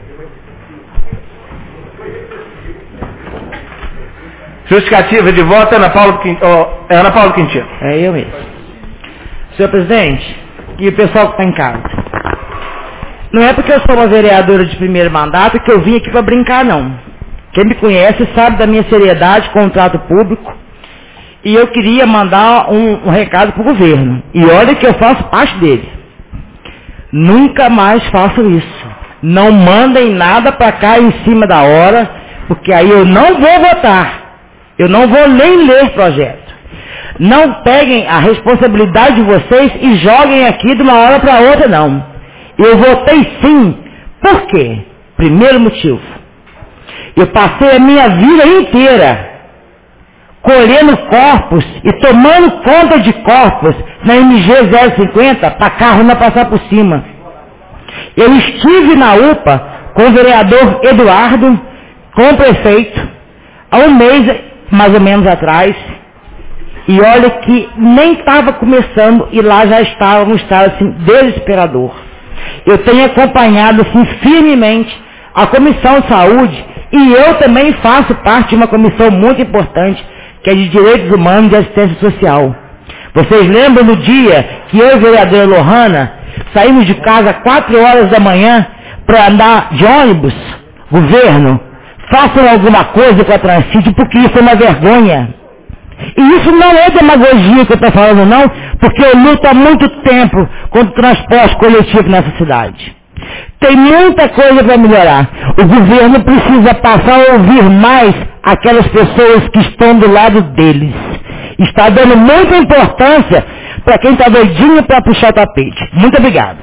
Justificativa de voto, Ana Paula Quintino. Oh, Ana Paula Quintino. É eu mesmo. Senhor presidente, e o pessoal que está em casa. Não é porque eu sou uma vereadora de primeiro mandato que eu vim aqui para brincar, não. Quem me conhece sabe da minha seriedade com o trato público. E eu queria mandar um, um recado para o governo. E olha que eu faço parte dele. Nunca mais façam isso. Não mandem nada para cá em cima da hora, porque aí eu não vou votar. Eu não vou nem ler projeto. Não peguem a responsabilidade de vocês e joguem aqui de uma hora para outra, não. Eu votei sim. Por quê? Primeiro motivo. Eu passei a minha vida inteira colhendo corpos e tomando conta de corpos na M G zero cinquenta para carro não passar por cima. Eu estive na U P A com o vereador Eduardo, com o prefeito, há um mês mais ou menos atrás, e olha que nem estava começando e lá já estava um estado assim, desesperador. Eu tenho acompanhado assim, firmemente a Comissão de Saúde e eu também faço parte de uma comissão muito importante, que é de Direitos Humanos e Assistência Social. Vocês lembram do dia que eu e a vereadora Lohana saímos de casa quatro horas da manhã para andar de ônibus? Governo, façam alguma coisa com a Transídio, porque isso é uma vergonha. E isso não é demagogia que eu estou falando, não, porque eu luto há muito tempo contra o transporte coletivo nessa cidade. Tem muita coisa para melhorar. O governo precisa passar a ouvir mais aquelas pessoas que estão do lado deles. Está dando muita importância para quem está doidinho para puxar o tapete. Muito obrigado.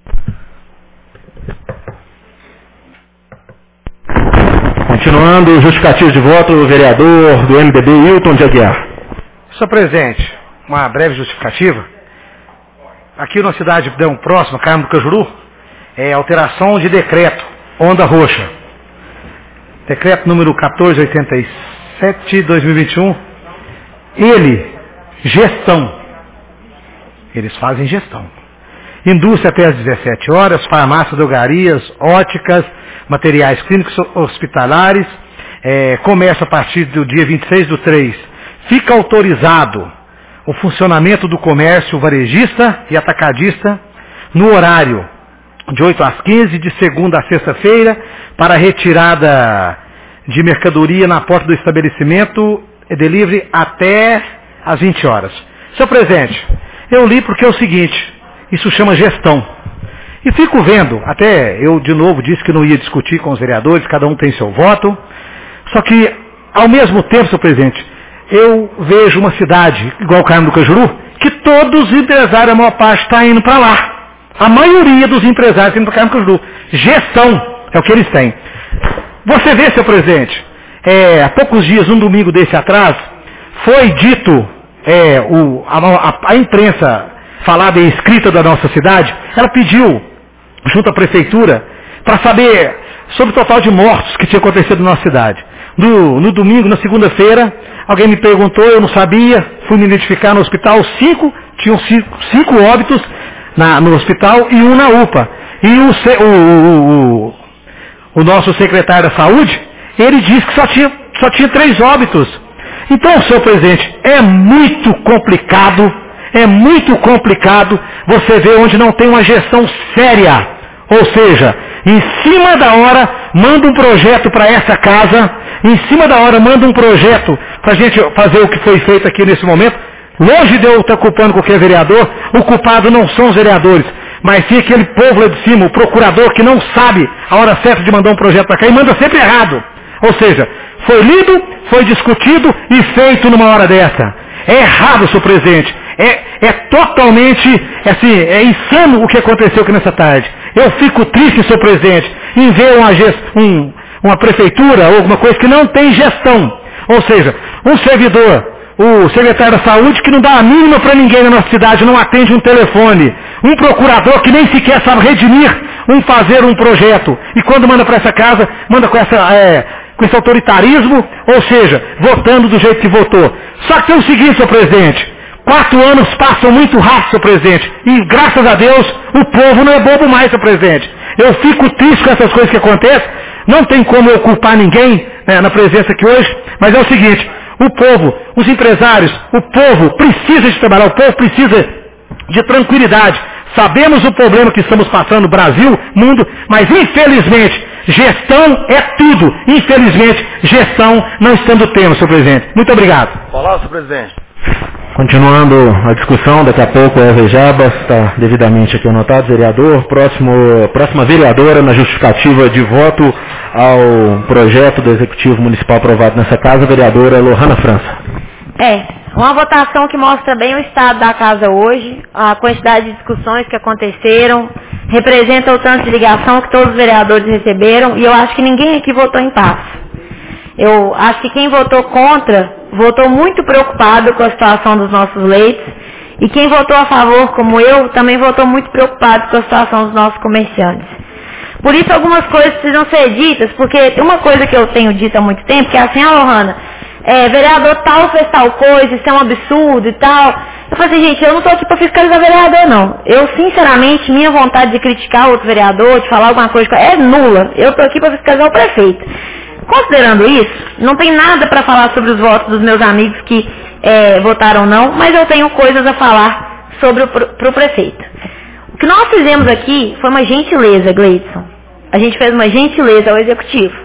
Continuando, justificativo de voto, o vereador do M D B, Hilton de Aguiar. Senhor presidente, uma breve justificativa. Aqui na cidade de próxima, Carmo do Cajuru, é alteração de decreto, onda roxa. Decreto número quatorze oitenta e sete, dois mil e vinte e um. Ele, gestão. Eles fazem gestão. Indústria até às dezessete horas, farmácia, drogarias, óticas, materiais clínicos hospitalares, é, comércio a partir do dia vinte e seis do três. Fica autorizado o funcionamento do comércio varejista e atacadista no horário de oito às quinze, de segunda a sexta-feira, para retirada de mercadoria na porta do estabelecimento, delivery até às vinte horas. Senhor presidente, eu li porque é o seguinte, isso chama gestão. E fico vendo, até eu de novo disse que não ia discutir com os vereadores, cada um tem seu voto, só que ao mesmo tempo, senhor presidente, eu vejo uma cidade, igual o Carmo do Cajuru, que todos os empresários, a maior parte, está indo para lá. A maioria dos empresários indo para Carmo do Cajuru. Gestão é o que eles têm. Você vê, senhor presidente, é, há poucos dias, um domingo desse atrás, foi dito, é, o, a, a, a imprensa falada e escrita da nossa cidade, ela pediu, junto à prefeitura, para saber sobre o total de mortos que tinha acontecido na nossa cidade. No, no domingo, na segunda-feira, alguém me perguntou, eu não sabia, fui me identificar no hospital, cinco, tinham cinco, cinco óbitos na, no hospital e um na U P A. E o, o, o, o nosso secretário da saúde, ele disse que só tinha, só tinha três óbitos. Então, senhor presidente, é muito complicado, é muito complicado você ver onde não tem uma gestão séria. Ou seja, em cima da hora, manda um projeto para essa casa, em cima da hora, manda um projeto para a gente fazer o que foi feito aqui nesse momento. Longe de eu estar culpando qualquer vereador, o culpado não são os vereadores, mas sim aquele povo lá de cima, o procurador que não sabe a hora certa de mandar um projeto para cá e manda sempre errado. Ou seja, foi lido, foi discutido e feito numa hora dessa. É errado, senhor presidente. É, é totalmente, assim, é insano o que aconteceu aqui nessa tarde. Eu fico triste, senhor presidente, em ver uma, gest, um, uma prefeitura ou alguma coisa que não tem gestão. Ou seja, um servidor, o secretário da saúde que não dá a mínima para ninguém na nossa cidade, não atende um telefone. Um procurador que nem sequer sabe redimir um fazer um projeto. E quando manda para essa casa, manda com, essa, é, com esse autoritarismo, ou seja, votando do jeito que votou. Só que tem o seguinte, senhor presidente, Quatro anos passam muito rápido, senhor presidente. E graças a Deus, o povo não é bobo mais, senhor presidente. Eu fico triste com essas coisas que acontecem. Não tem como eu culpar ninguém, né, na presença aqui hoje, mas é o seguinte, o povo, os empresários, o povo precisa de trabalhar, o povo precisa de tranquilidade. Sabemos o problema que estamos passando no Brasil, mundo, mas infelizmente, gestão é tudo. Infelizmente, gestão não estamos tendo, senhor presidente. Muito obrigado. Olá, senhor presidente. Continuando a discussão, daqui a pouco é Eva Jabas, está devidamente aqui anotado, vereador. Próximo, próxima vereadora na justificativa de voto ao projeto do Executivo Municipal aprovado nessa casa, vereadora Lohana França. É, uma votação que mostra bem o estado da casa hoje, a quantidade de discussões que aconteceram, representa o tanto de ligação que todos os vereadores receberam, e eu acho que ninguém aqui votou em paz. Eu acho que quem votou contra, votou muito preocupado com a situação dos nossos leitos, e quem votou a favor, como eu, também votou muito preocupado com a situação dos nossos comerciantes. Por isso algumas coisas precisam ser ditas, porque tem uma coisa que eu tenho dito há muito tempo, que é assim, ah, Lohana, é, vereador tal fez tal coisa, isso é um absurdo e tal. Eu falei assim, gente, eu não estou aqui para fiscalizar vereador, não. Eu, sinceramente, minha vontade de criticar outro vereador, de falar alguma coisa, é nula. Eu estou aqui para fiscalizar o prefeito. Considerando isso, não tem nada para falar sobre os votos dos meus amigos que é, votaram não, mas eu tenho coisas a falar sobre o pro prefeito. O que nós fizemos aqui foi uma gentileza, Gleidson. A gente fez uma gentileza ao Executivo.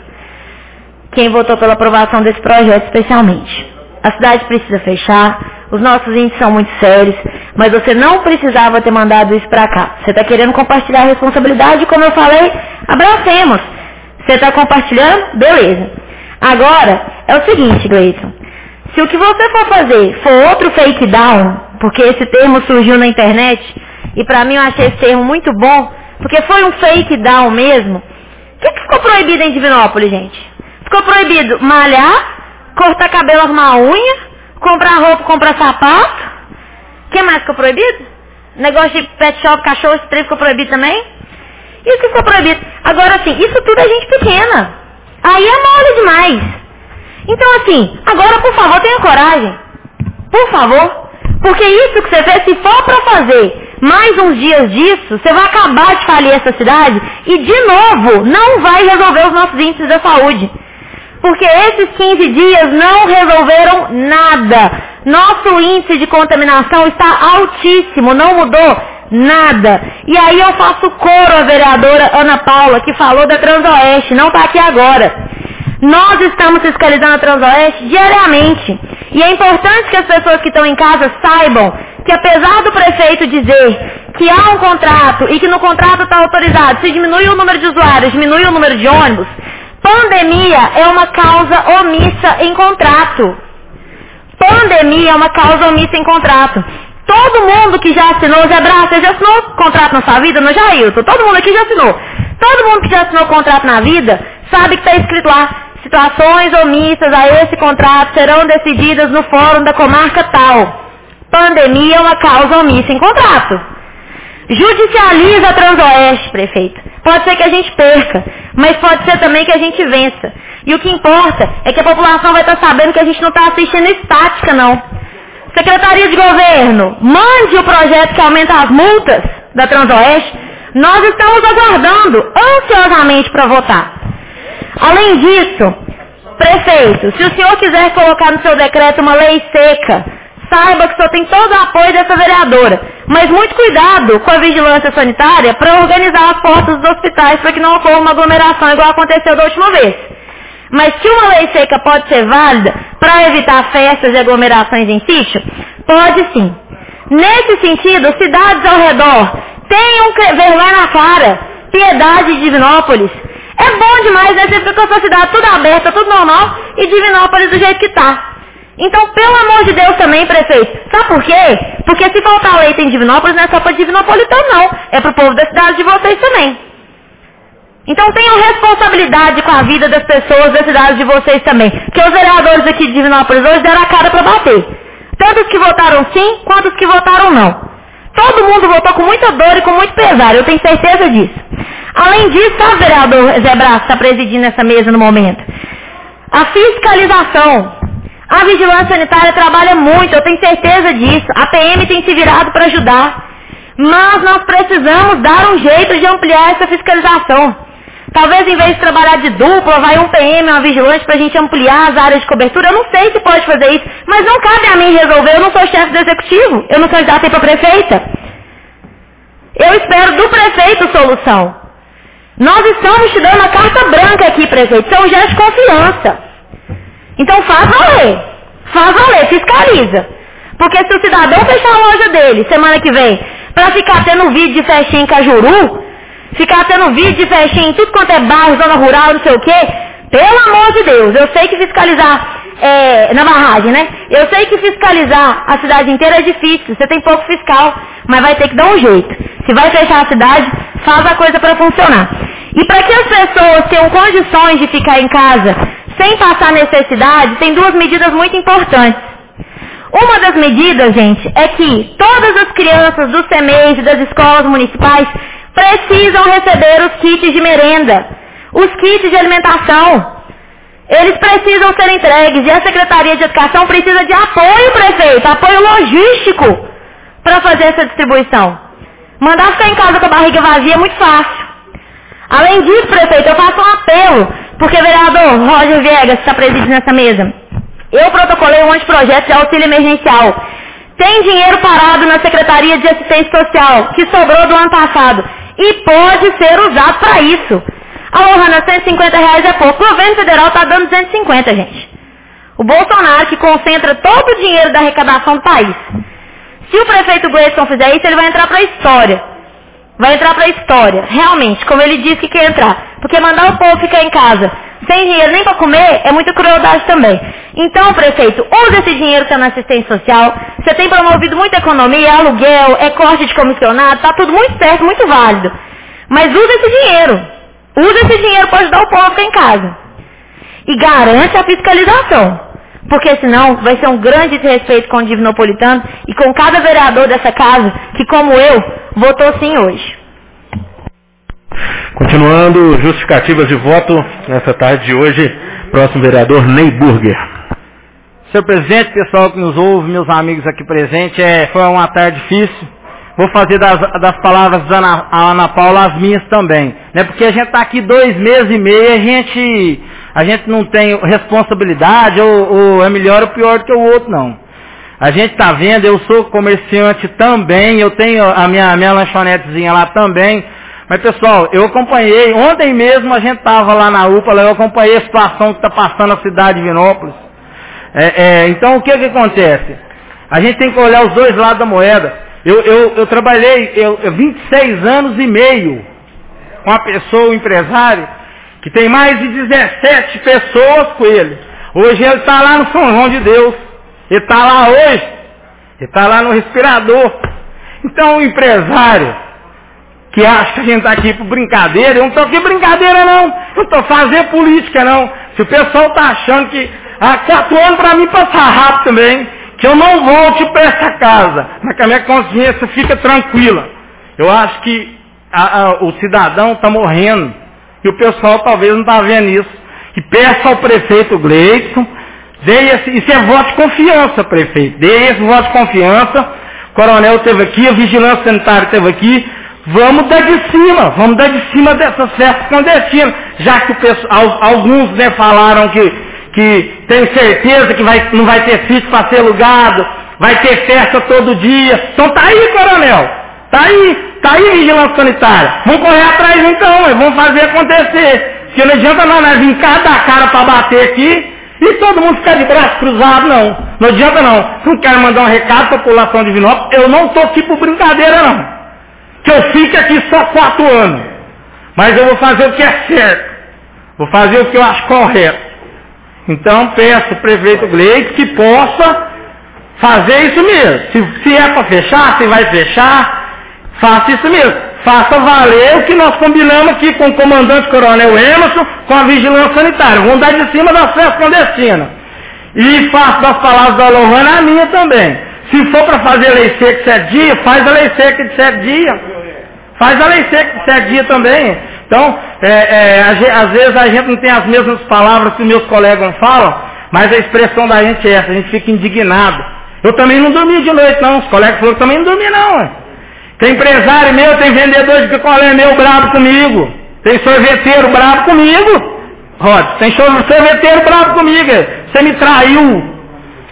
Quem votou pela aprovação desse projeto especialmente. A cidade precisa fechar, os nossos índices são muito sérios, mas você não precisava ter mandado isso para cá. Você está querendo compartilhar a responsabilidade, como eu falei, abracemos. Você está compartilhando? Beleza. Agora, é o seguinte, Gleison. Se o que você for fazer for outro fake down, porque esse termo surgiu na internet, e para mim eu achei esse termo muito bom, porque foi um fake down mesmo. O que, que ficou proibido em Divinópolis, gente? Ficou proibido malhar, cortar cabelo, arrumar unha, comprar roupa, comprar sapato. O que mais ficou proibido? Negócio de pet shop, cachorro, esse trem ficou proibido também? Isso que ficou proibido. Agora, assim, isso tudo é gente pequena. Aí é mole demais. Então, assim, agora, por favor, tenha coragem. Por favor. Porque isso que você fez, se for para fazer mais uns dias disso, você vai acabar de falir essa cidade e, de novo, não vai resolver os nossos índices da saúde. Porque esses quinze dias não resolveram nada. Nosso índice de contaminação está altíssimo, não mudou nada. E aí eu faço coro à vereadora Ana Paula, que falou da Transoeste, não está aqui agora. Nós estamos fiscalizando a Transoeste diariamente. E é importante que as pessoas que estão em casa saibam que apesar do prefeito dizer que há um contrato e que no contrato está autorizado, se diminui o número de usuários, diminui o número de ônibus, pandemia é uma causa omissa em contrato. Pandemia é uma causa omissa em contrato. Todo mundo que já assinou, Zé Brás, você já assinou contrato na sua vida, no Jailton? Todo mundo aqui já assinou. Todo mundo que já assinou contrato na vida sabe que está escrito lá, situações omissas a esse contrato serão decididas no fórum da comarca tal. Pandemia é uma causa omissa em contrato. Judicializa a Transoeste, prefeito. Pode ser que a gente perca, mas pode ser também que a gente vença. E o que importa é que a população vai estar sabendo que a gente não está assistindo estática, não. Secretaria de Governo, mande o projeto que aumenta as multas da Transoeste. Nós estamos aguardando ansiosamente para votar. Além disso, prefeito, se o senhor quiser colocar no seu decreto uma lei seca, saiba que o senhor tem todo o apoio dessa vereadora. Mas muito cuidado com a vigilância sanitária para organizar as portas dos hospitais para que não ocorra uma aglomeração igual aconteceu da última vez. Mas que uma lei seca pode ser válida para evitar festas e aglomerações em sítio? Pode sim. Nesse sentido, cidades ao redor tenham vergonha na cara, Piedade de Divinópolis. É bom demais, né? Você fica com a sua cidade tudo aberta, tudo normal, e Divinópolis do jeito que tá. Então, pelo amor de Deus também, prefeito. Sabe por quê? Porque se faltar leite em Divinópolis, não é só para Divinopolitano, não. É pro povo da cidade de vocês também. Então tenham responsabilidade com a vida das pessoas da cidade de vocês também. Porque os vereadores aqui de Divinópolis hoje deram a cara para bater. Tanto os que votaram sim, quanto os que votaram não. Todo mundo votou com muita dor e com muito pesar, eu tenho certeza disso. Além disso, sabe, vereador Zé Brás, que está presidindo essa mesa no momento? A fiscalização. A vigilância sanitária trabalha muito, eu tenho certeza disso. A P M tem se virado para ajudar. Mas nós precisamos dar um jeito de ampliar essa fiscalização. Talvez em vez de trabalhar de dupla, vai um P M, uma vigilante para a gente ampliar as áreas de cobertura. Eu não sei se pode fazer isso, mas não cabe a mim resolver. Eu não sou chefe do executivo, eu não sou candidata para prefeita. Eu espero do prefeito solução. Nós estamos te dando a carta branca aqui, prefeito. Isso é um gesto de confiança. Então faz valer. Faz valer, fiscaliza. Porque se o cidadão fechar a loja dele semana que vem para ficar tendo vídeo de festinha em Cajuru, ficar tendo vídeo de festinha em tudo quanto é bairro, zona rural, não sei o quê, pelo amor de Deus, eu sei que fiscalizar é, na barragem, né? Eu sei que fiscalizar a cidade inteira é difícil, você tem pouco fiscal, mas vai ter que dar um jeito. Se vai fechar a cidade, faz a coisa para funcionar. E para que as pessoas tenham condições de ficar em casa sem passar necessidade, tem duas medidas muito importantes. Uma das medidas, gente, é que todas as crianças do C M E I e das escolas municipais precisam receber os kits de merenda, os kits de alimentação. Eles precisam ser entregues e a Secretaria de Educação precisa de apoio, prefeito, apoio logístico para fazer essa distribuição. Mandar ficar em casa com a barriga vazia é muito fácil. Além disso, prefeito, eu faço um apelo, porque o vereador Roger Viegas, que está presidindo nessa mesa, eu protocolei um anteprojeto de auxílio emergencial. Tem dinheiro parado na Secretaria de Assistência Social, que sobrou do ano passado, e pode ser usado para isso. Alô, Hanna, cento e cinquenta reais é pouco. O governo federal está dando duzentos e cinquenta, gente. O Bolsonaro, que concentra todo o dinheiro da arrecadação do país. Se o prefeito Gleison fizer isso, ele vai entrar para a história. Vai entrar para a história, realmente, como ele disse que quer entrar. Porque mandar o povo ficar em casa sem dinheiro nem para comer é muita crueldade também. Então, prefeito, use esse dinheiro que está na assistência social. Você tem promovido muita economia, é aluguel, é corte de comissionado, está tudo muito certo, muito válido. Mas use esse dinheiro. Use esse dinheiro para ajudar o povo a ficar em casa. E garante a fiscalização. Porque senão vai ser um grande desrespeito com o Divinopolitano e com cada vereador dessa casa que, como eu, votou sim hoje. Continuando, justificativas de voto nessa tarde de hoje, próximo vereador Ney Burger. Senhor presidente, pessoal que nos ouve, meus amigos aqui presentes, é, foi uma tarde difícil. Vou fazer das, das palavras da Ana, Ana Paula as minhas também. Né? Porque a gente está aqui dois meses e meio, a gente, a gente não tem responsabilidade, ou, ou é melhor ou pior do que o outro, não. A gente está vendo, eu sou comerciante também, eu tenho a minha, minha lanchonetezinha lá também. Mas pessoal, eu acompanhei, ontem mesmo a gente estava lá na U P A, eu acompanhei a situação que está passando na cidade de Divinópolis. É, é, então o que que acontece? A gente tem que olhar os dois lados da moeda. Eu, eu, eu trabalhei eu, eu vinte e seis anos e meio com uma pessoa, um empresário, que tem mais de dezessete pessoas com ele. Hoje ele está lá no São João de Deus. Ele está lá hoje. Ele está lá no respirador. Então o empresário que acha que a gente está aqui por brincadeira, eu não estou aqui brincadeira não. Eu não estou fazendo política não. Se o pessoal está achando que há quatro anos para mim passar rápido também, que eu não volte para essa casa, mas que a minha consciência fica tranquila. Eu acho que a, a, o cidadão está morrendo e o pessoal talvez não está vendo isso. E peça ao prefeito Gleison, dê esse, isso é voto de confiança, prefeito, dê esse voto de confiança. O coronel esteve aqui, a vigilância sanitária esteve aqui. Vamos dar de cima, vamos dar de cima dessas festas clandestinas. Já que o pessoal, alguns né, falaram que que tem certeza que vai, não vai ter sítio para ser alugado, vai ter festa todo dia. Então tá aí, coronel, tá aí, tá aí vigilância sanitária. Vamos correr atrás então, vamos fazer acontecer. Porque não adianta não, nós vir cada cara para bater aqui e todo mundo ficar de braço cruzado, não. Não adianta não. Se não quero mandar um recado para a população de Divinópolis, eu não estou aqui por brincadeira não. Que eu fique aqui só quatro anos. Mas eu vou fazer o que é certo. Vou fazer o que eu acho correto. Então peço ao prefeito Gleison que possa fazer isso mesmo. Se, se é para fechar, se vai fechar, faça isso mesmo. Faça valer o que nós combinamos aqui com o comandante coronel Emerson, com a vigilância sanitária. Vamos dar de cima das festas clandestinas. E faço das palavras da Lohana a minha também. Se for para fazer lei seca de sete dias, faz a lei seca de sete dias. Faz a lei seca de sete dias também. Então, é, é, a, às vezes a gente não tem as mesmas palavras que meus colegas falam, Mas a expressão da gente é essa, a gente fica indignado. Eu também não dormi de noite não, os colegas falaram que também não dormi não. Ué. Tem empresário meu, tem vendedor de picolé meu bravo comigo. Tem sorveteiro bravo comigo. Rod, tem sorveteiro bravo comigo. Você me traiu.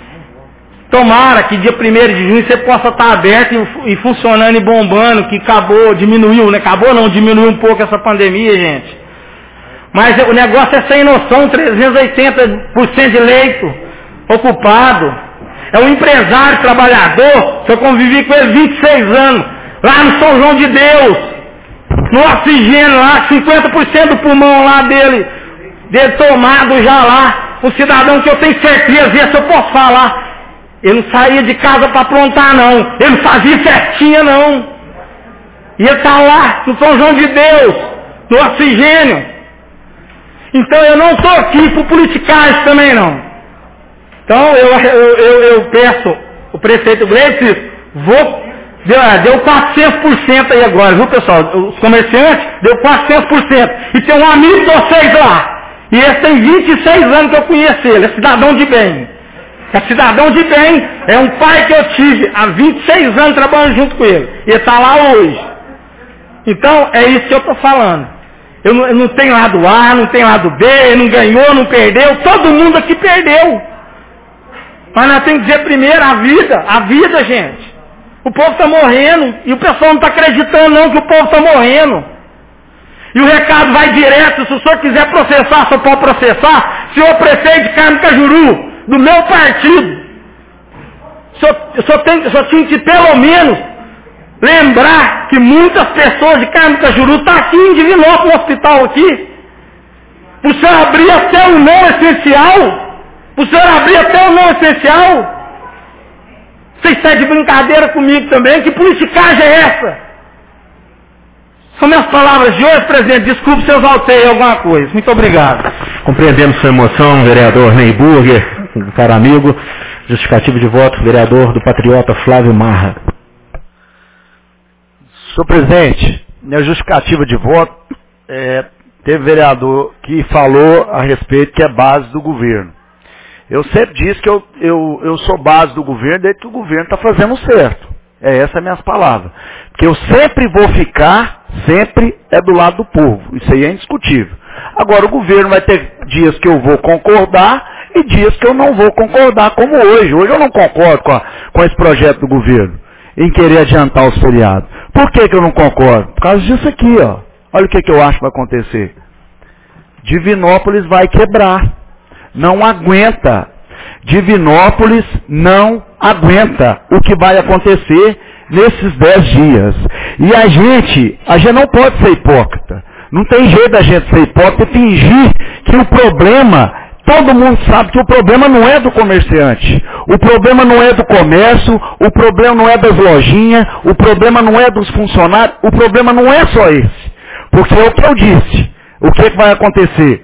Tomara que dia primeiro de junho você possa estar aberto e, e funcionando e bombando, que acabou, diminuiu, né? Acabou não, diminuiu um pouco essa pandemia, gente. Mas o negócio é sem noção, trezentos e oitenta por cento de leito ocupado. É um empresário, trabalhador, que eu convivi com ele vinte e seis anos, lá no São João de Deus, no oxigênio lá, cinquenta por cento do pulmão lá dele, dele tomado já lá. Um cidadão que eu tenho certeza, esse eu posso falar, ele não saía de casa para aprontar não, ele não fazia festinha não. E ele está lá, no São João de Deus, no oxigênio. Então eu não estou aqui por politicagem também não. Então eu, eu, eu, eu peço, o prefeito Gleice, vou, deu, deu quatrocentos por cento aí agora, viu pessoal? Os comerciantes deu quatrocentos por cento. E tem um amigo de vocês lá. E esse tem vinte e seis anos que eu conheço ele, é cidadão de bem. É cidadão de bem, é um pai que eu tive há vinte e seis anos trabalhando junto com ele. E ele está lá hoje. Então é isso que eu estou falando. Eu não, eu não tenho lado A, não tenho lado B, ele não ganhou, não perdeu, todo mundo aqui perdeu. Mas nós temos que dizer primeiro a vida, a vida, gente. O povo está morrendo, e o pessoal não está acreditando não que o povo está morrendo. E o recado vai direto, se o senhor quiser processar, o senhor pode processar, senhor prefeito de Carmo Cajuru, do meu partido. O senhor, o senhor, tem, o senhor tinha que pelo menos lembrar que muitas pessoas de Carmo Cajuru estão aqui em Divinópolis, no hospital aqui. O senhor abrir até o não essencial. O senhor abrir até o não essencial. Você está de brincadeira comigo também? Que politicagem é essa? São minhas palavras de hoje, presidente. Desculpe se eu exaltei alguma coisa. Muito obrigado. Compreendemos sua emoção, vereador Ney Burger, um cara amigo. Justificativo de voto, vereador do Patriota Flávio Marra. Senhor presidente, minha justificativa de voto, é, teve vereador que falou a respeito que é base do governo. Eu sempre disse que eu, eu, eu sou base do governo desde que o governo está fazendo certo. É essa minhas palavras. Porque eu sempre vou ficar, sempre é do lado do povo. Isso aí é indiscutível. Agora o governo vai ter dias que eu vou concordar e dias que eu não vou concordar, como hoje. Hoje eu não concordo com, a, com esse projeto do governo, em querer adiantar os feriados. Por que, que eu não concordo? Por causa disso aqui, ó. Olha o que, que eu acho que vai acontecer. Divinópolis vai quebrar. Não aguenta. Divinópolis não aguenta o que vai acontecer nesses dez dias. E a gente, a gente não pode ser hipócrita. Não tem jeito da gente ser hipócrita e fingir que o problema, todo mundo sabe que o problema não é do comerciante. O problema não é do comércio, o problema não é das lojinhas, o problema não é dos funcionários, o problema não é só esse. Porque é o que eu disse. O que, que vai acontecer?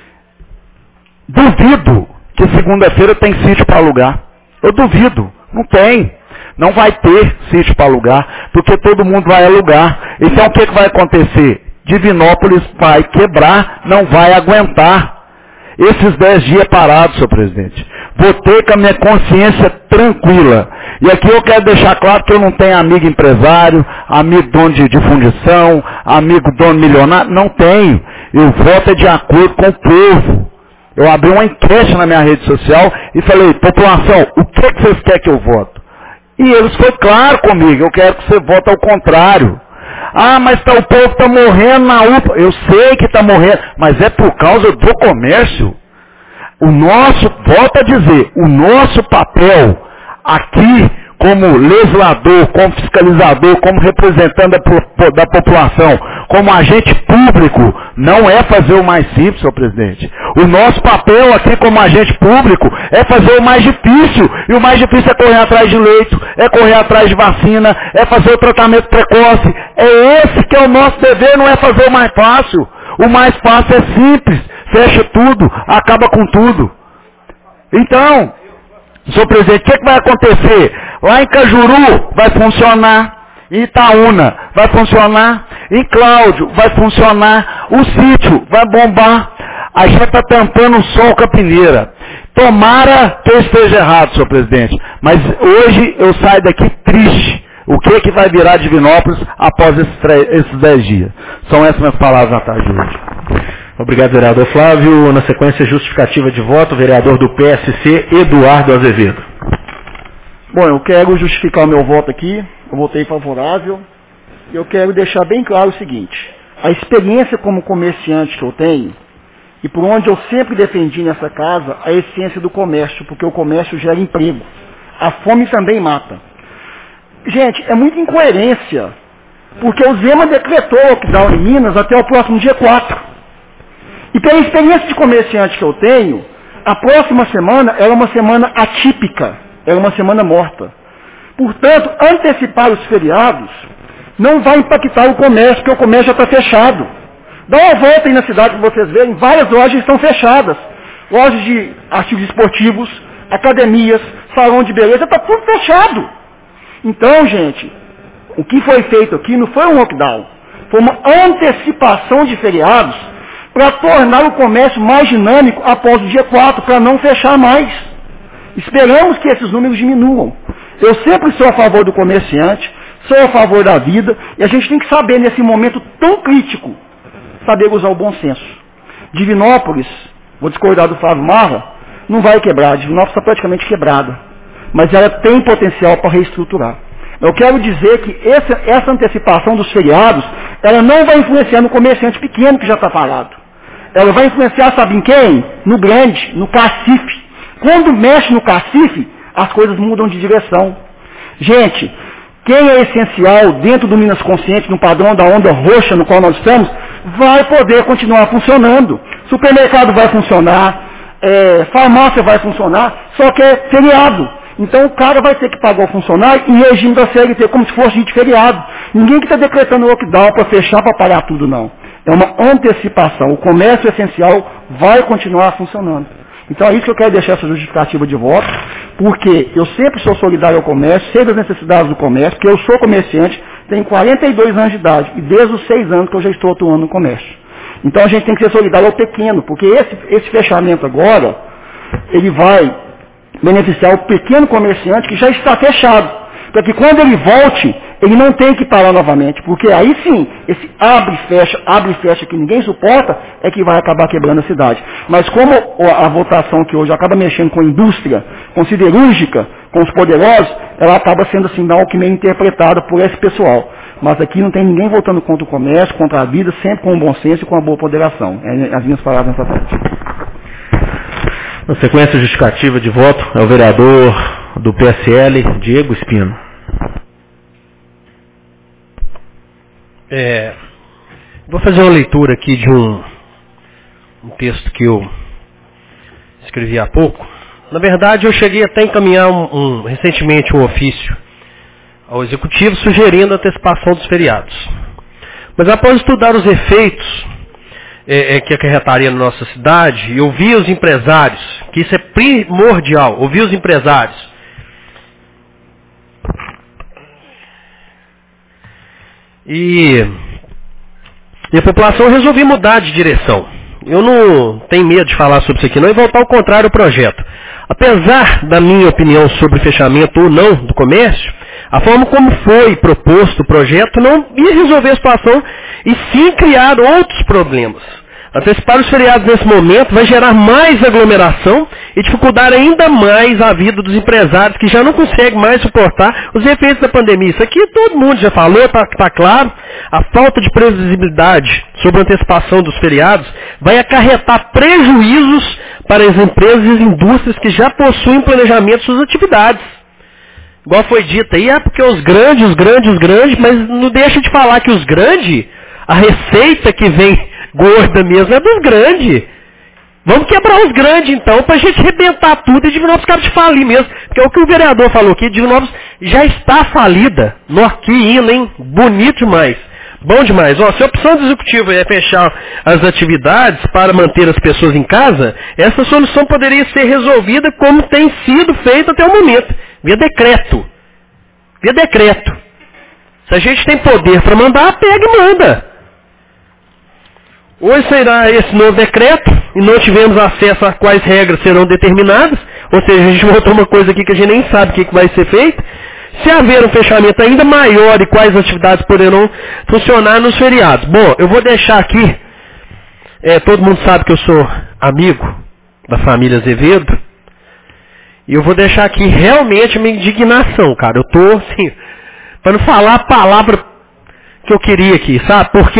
Duvido que segunda-feira tem sítio para alugar. Eu duvido. Não tem. Não vai ter sítio para alugar, porque todo mundo vai alugar. Então o que, que vai acontecer? Divinópolis vai quebrar, não vai aguentar esses dez dias parados, senhor presidente. Vou ter com a minha consciência tranquila. E aqui eu quero deixar claro que eu não tenho amigo empresário, amigo dono de, de fundição, amigo dono milionário. Não tenho. Eu voto de acordo com o povo. Eu abri uma enquete na minha rede social e falei, população, o que, que vocês querem que eu voto? E eles foram claros comigo, eu quero que você vote ao contrário. Ah, mas tá, o povo está morrendo na U P A. Eu sei que está morrendo, mas é por causa do comércio. O nosso, volto a dizer, o nosso papel aqui, como legislador, como fiscalizador, como representante da, da população, como agente público, não é fazer o mais simples, senhor presidente. O nosso papel aqui como agente público é fazer o mais difícil. E o mais difícil é correr atrás de leito, é correr atrás de vacina, é fazer o tratamento precoce. É esse que é o nosso dever, não é fazer o mais fácil. O mais fácil é simples, fecha tudo, acaba com tudo. Então, senhor presidente, o que, que vai acontecer? Lá em Cajuru vai funcionar, em Itaúna vai funcionar, em Cláudio vai funcionar, o sítio vai bombar. A gente está tampando o sol com a peneira. Tomara que eu esteja errado, senhor presidente, mas hoje eu saio daqui triste. O que é que vai virar Divinópolis após esses, esses dez dias? São essas minhas palavras na tarde de hoje. Obrigado, vereador Flávio. Na sequência, justificativa de voto, vereador do P S C, Eduardo Azevedo. Bom, eu quero justificar o meu voto aqui. Eu votei favorável. Eu quero deixar bem claro o seguinte. A experiência como comerciante que eu tenho, e por onde eu sempre defendi nessa casa, a essência do comércio, porque o comércio gera emprego. A fome também mata. Gente, é muita incoerência, porque o Zema decretou o lockdown em Minas até o próximo dia quatro. E pela experiência de comerciante que eu tenho, a próxima semana era uma semana atípica, era uma semana morta. Portanto, antecipar os feriados não vai impactar o comércio, porque o comércio já está fechado. Dá uma volta aí na cidade que vocês verem, várias lojas estão fechadas. Lojas de artigos esportivos, academias, salão de beleza, está tudo fechado. Então, gente, o que foi feito aqui não foi um lockdown, foi uma antecipação de feriados para tornar o comércio mais dinâmico após o dia quatro, para não fechar mais. Esperamos que esses números diminuam. Eu sempre sou a favor do comerciante, sou a favor da vida, e a gente tem que saber, nesse momento tão crítico, saber usar o bom senso. Divinópolis, vou discordar do Flávio Marra, não vai quebrar, Divinópolis está praticamente quebrada. Mas ela tem potencial para reestruturar. Eu quero dizer que essa, essa antecipação dos feriados, ela não vai influenciar no comerciante pequeno que já está parado. Ela vai influenciar, sabe em quem? No grande, no cacife. Quando mexe no cacife, as coisas mudam de direção. Gente, quem é essencial dentro do Minas Consciente, no padrão da onda roxa no qual nós estamos, vai poder continuar funcionando. Supermercado vai funcionar, é, farmácia vai funcionar, só que é feriado. Então o cara vai ter que pagar o funcionário em regime da C L T, como se fosse de feriado. Ninguém que está decretando lockdown para fechar, para parar tudo, não. É uma antecipação. O comércio essencial vai continuar funcionando. Então é isso que eu quero deixar essa justificativa de voto, porque eu sempre sou solidário ao comércio, sei das necessidades do comércio, porque eu sou comerciante, tenho quarenta e dois anos de idade, e desde os seis anos que eu já estou atuando no comércio. Então a gente tem que ser solidário ao pequeno, porque esse, esse fechamento agora, ele vai beneficiar o pequeno comerciante que já está fechado, para que quando ele volte, ele não tenha que parar novamente, porque aí sim, esse abre e fecha, abre e fecha que ninguém suporta, é que vai acabar quebrando a cidade. Mas como a votação que hoje acaba mexendo com a indústria, com siderúrgica, com os poderosos, ela acaba sendo assim, algo que meio interpretada por esse pessoal. Mas aqui não tem ninguém votando contra o comércio, contra a vida, sempre com o bom senso e com a boa ponderação. É as minhas palavras nessa parte. Na sequência justificativa de voto, é o vereador do P S L, Diego Espino. É, vou fazer uma leitura aqui de um, um texto que eu escrevi há pouco. Na verdade, eu cheguei até a encaminhar um, um, recentemente um ofício ao Executivo sugerindo a antecipação dos feriados. Mas após estudar os efeitos É, é, que acarretaria na nossa cidade, e ouvir os empresários, que isso é primordial, ouvir os empresários. E, e a população resolvi mudar de direção. Eu não tenho medo de falar sobre isso aqui não e voltar ao contrário ao projeto. Apesar da minha opinião sobre fechamento ou não do comércio, a forma como foi proposto o projeto não ia resolver a situação e sim criar outros problemas. Antecipar os feriados nesse momento vai gerar mais aglomeração e dificultar ainda mais a vida dos empresários que já não conseguem mais suportar os efeitos da pandemia. Isso aqui todo mundo já falou, está tá claro. A falta de previsibilidade sobre a antecipação dos feriados vai acarretar prejuízos para as empresas e as indústrias que já possuem planejamento de suas atividades. Igual foi dito aí, é porque os grandes, os grandes, os grandes, mas não deixa de falar que os grandes, a receita que vem gorda mesmo é dos grandes. Vamos quebrar os grandes então, para a gente arrebentar tudo e Divinópolis caras de falir mesmo. Porque é o que o vereador falou aqui, Divinópolis já está falida. No aqui indo, hein? Bonito demais. Bom demais. Ó, se a opção do executivo é fechar as atividades para manter as pessoas em casa, essa solução poderia ser resolvida como tem sido feito até o momento. Via decreto. Via decreto. Se a gente tem poder para mandar, pega e manda. Hoje será esse novo decreto, e não tivemos acesso a quais regras serão determinadas, ou seja, a gente botou uma coisa aqui que a gente nem sabe o que, que vai ser feito. Se haver um fechamento ainda maior e quais atividades poderão funcionar nos feriados. Bom, eu vou deixar aqui, é, todo mundo sabe que eu sou amigo da família Azevedo, e eu vou deixar aqui realmente a minha indignação, cara. Eu tô, assim, para não falar a palavra que eu queria aqui, sabe? Porque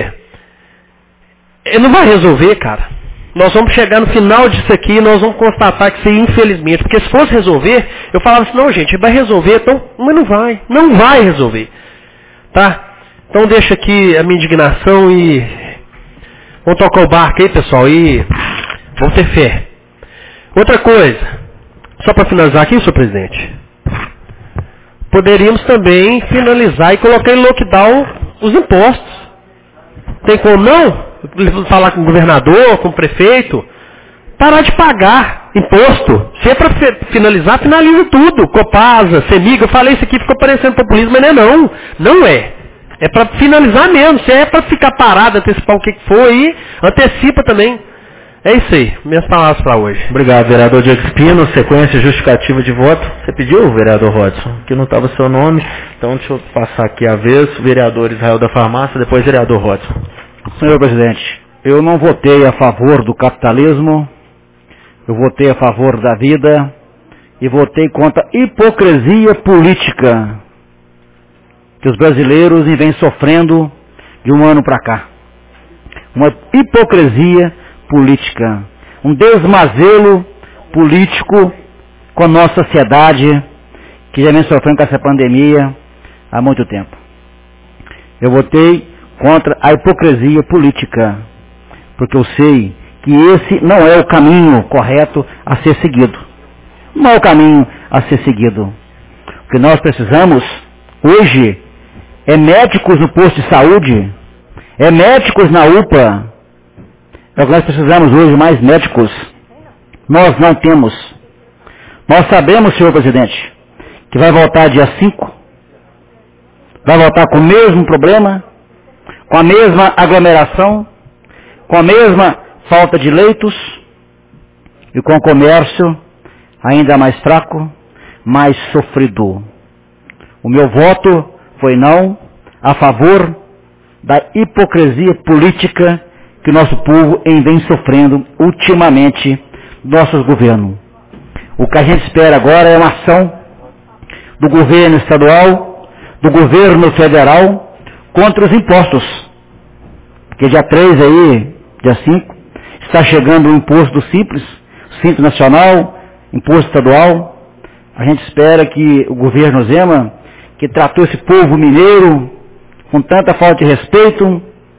ele não vai resolver, cara. Nós vamos chegar no final disso aqui e nós vamos constatar que isso aí, infelizmente, porque se fosse resolver, eu falava assim, não, gente, vai resolver, então, mas não vai, não vai resolver, tá? Então deixa aqui a minha indignação e vamos tocar o barco aí, pessoal, e vamos ter fé. Outra coisa, só para finalizar aqui, senhor presidente, poderíamos também finalizar e colocar em lockdown os impostos. Tem como não? Falar com o governador, com o prefeito, parar de pagar imposto. Se é para finalizar, finaliza tudo. Copasa, Semig, eu falei isso aqui, ficou parecendo populismo, mas não é não. Não é. É para finalizar mesmo. Se é para ficar parado, antecipar o que for aí, antecipa também. É isso aí. Minhas palavras para hoje. Obrigado, vereador Diego Espino. Sequência justificativa de voto. Você pediu, vereador Rodson? Que não estava seu nome. Então deixa eu passar aqui a vez. Vereador Israel da Farmácia, depois vereador Rodson. Senhor presidente, eu não votei a favor do capitalismo, eu votei a favor da vida e votei contra a hipocrisia política que os brasileiros vêm sofrendo de um ano para cá. Uma hipocrisia política, um desmazelo político com a nossa sociedade que já vem sofrendo com essa pandemia há muito tempo. Eu votei contra a hipocrisia política, porque eu sei que esse não é o caminho correto a ser seguido. Não é o caminho a ser seguido. O que nós precisamos hoje é médicos no posto de saúde, é médicos na U P A. É o que nós precisamos hoje, mais médicos. Nós não temos. Nós sabemos, senhor presidente, que vai voltar dia cinco, vai voltar com o mesmo problema, com a mesma aglomeração, com a mesma falta de leitos e com o comércio ainda mais fraco, mais sofrido. O meu voto foi não a favor da hipocrisia política que nosso povo vem sofrendo ultimamente do nosso governo. O que a gente espera agora é uma ação do governo estadual, do governo federal, contra os impostos. Porque dia três aí, dia cinco, está chegando o imposto do Simples, Simples Nacional, imposto estadual. A gente espera que o governo Zema, que tratou esse povo mineiro com tanta falta de respeito,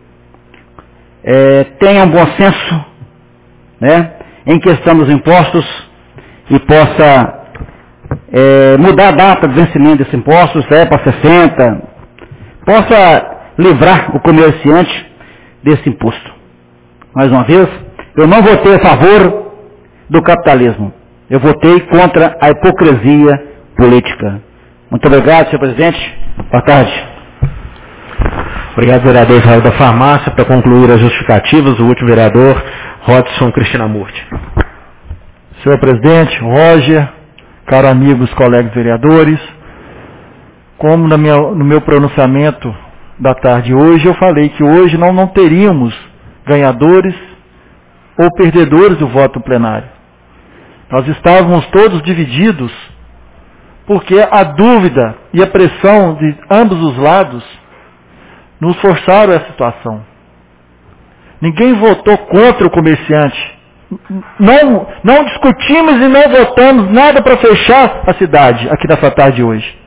é, tenha um bom senso, né, em questão dos impostos e possa é, mudar a data de vencimento desses impostos, é, para sessenta, possa livrar o comerciante desse imposto. Mais uma vez, eu não votei a favor do capitalismo. Eu votei contra a hipocrisia política. Muito obrigado, senhor presidente. Boa tarde. Obrigado, vereador Israel da Farmácia. Para concluir as justificativas, o último vereador, Rodson Cristinamurti. Senhor presidente, Roger, caros amigos, colegas vereadores, como no meu, no meu pronunciamento da tarde de hoje, eu falei que hoje não, não teríamos ganhadores ou perdedores do voto plenário. Nós estávamos todos divididos, porque a dúvida e a pressão de ambos os lados nos forçaram a essa situação. Ninguém votou contra o comerciante. Não, não discutimos e não votamos nada para fechar a cidade aqui nessa tarde de hoje.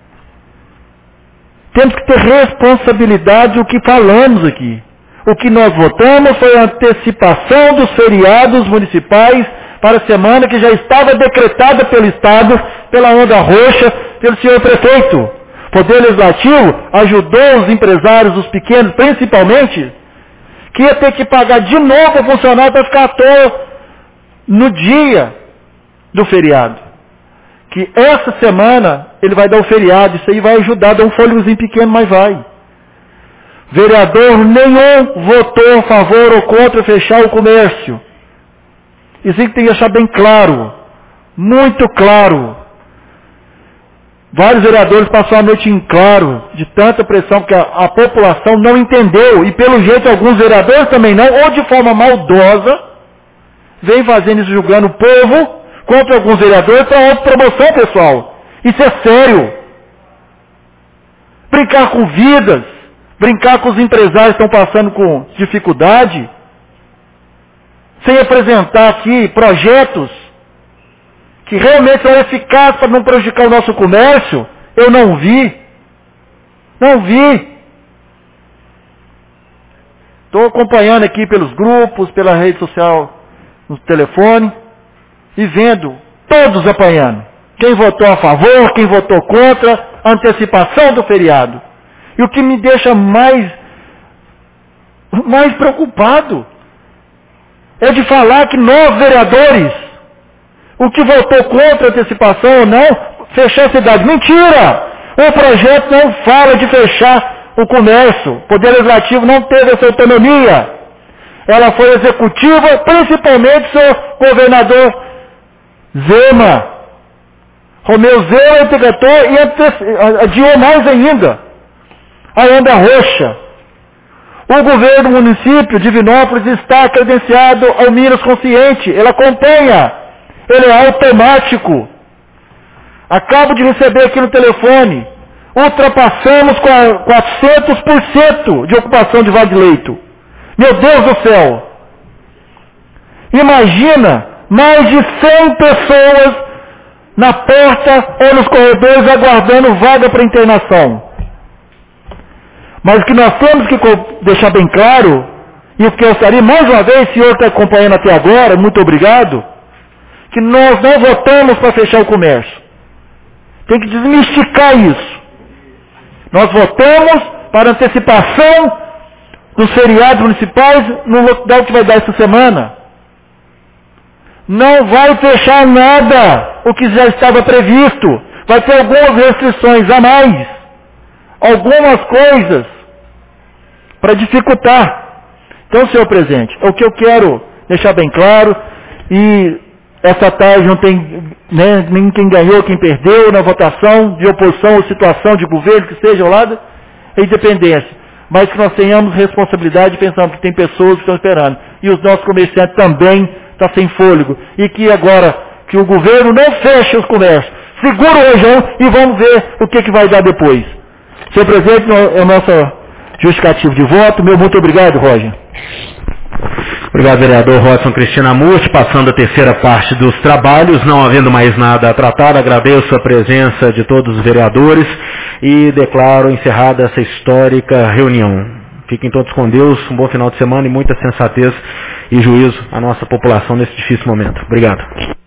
Temos que ter responsabilidade do que falamos aqui. O que nós votamos foi a antecipação dos feriados municipais para a semana que já estava decretada pelo Estado, pela onda roxa, pelo senhor prefeito. O Poder Legislativo ajudou os empresários, os pequenos principalmente, que ia ter que pagar de novo o funcionário para ficar à toa no dia do feriado. Que essa semana ele vai dar o feriado, isso aí vai ajudar, dá um fôlegozinho pequeno, mas vai. Vereador nenhum votou a favor ou contra fechar o comércio. Isso tem que deixar bem claro, muito claro. Vários vereadores passaram a noite em claro, de tanta pressão que a, a população não entendeu, e pelo jeito alguns vereadores também não, ou de forma maldosa, vem fazendo isso, julgando o povo contra alguns vereadores para autopromoção pessoal. Isso é sério. Brincar com vidas, brincar com os empresários que estão passando com dificuldade, sem apresentar aqui projetos que realmente são eficazes para não prejudicar o nosso comércio, eu não vi. Não vi. Estou acompanhando aqui pelos grupos, pela rede social, no telefone, e vendo todos apanhando. Quem votou a favor, quem votou contra, a antecipação do feriado. E o que me deixa mais, mais preocupado é de falar que nós, vereadores, o que votou contra a antecipação ou não, fechar a cidade. Mentira! O projeto não fala de fechar o comércio. O Poder Legislativo não teve essa autonomia. Ela foi executiva, principalmente seu governador Zema. Romeu Zema interpretou e adiou mais ainda. A onda roxa. O governo do município de Divinópolis está credenciado ao Minas Consciente. Ele acompanha. Ele é automático. Acabo de receber aqui no telefone. Ultrapassamos quatrocentos por cento de ocupação de vaga de leito. Meu Deus do céu. Imagina mais de cem pessoas na porta ou nos corredores aguardando vaga para internação. Mas o que nós temos que deixar bem claro, e o que eu gostaria, mais uma vez, senhor está acompanhando até agora, muito obrigado, que nós não votamos para fechar o comércio. Tem que desmistificar isso. Nós votamos para antecipação dos feriados municipais no lockdown que vai dar essa semana. Não vai fechar nada o que já estava previsto. Vai ter algumas restrições a mais. Algumas coisas para dificultar. Então, senhor presidente, é o que eu quero deixar bem claro. E essa tarde não tem né, nem quem ganhou, quem perdeu na votação de oposição ou situação de governo que seja ao lado, é independência. Mas que nós tenhamos responsabilidade pensando que tem pessoas que estão esperando. E os nossos comerciantes também estão sem fôlego. E que agora, que o governo não feche os comércios. Segura o rojão e vamos ver o que, que vai dar depois. Senhor presidente, é o nosso justificativo de voto. Meu muito obrigado, Roger. Obrigado, vereador Rodson Cristina Murti. Passando a terceira parte dos trabalhos, não havendo mais nada a tratar, agradeço a presença de todos os vereadores e declaro encerrada essa histórica reunião. Fiquem todos com Deus, um bom final de semana e muita sensatez e juízo à nossa população nesse difícil momento. Obrigado.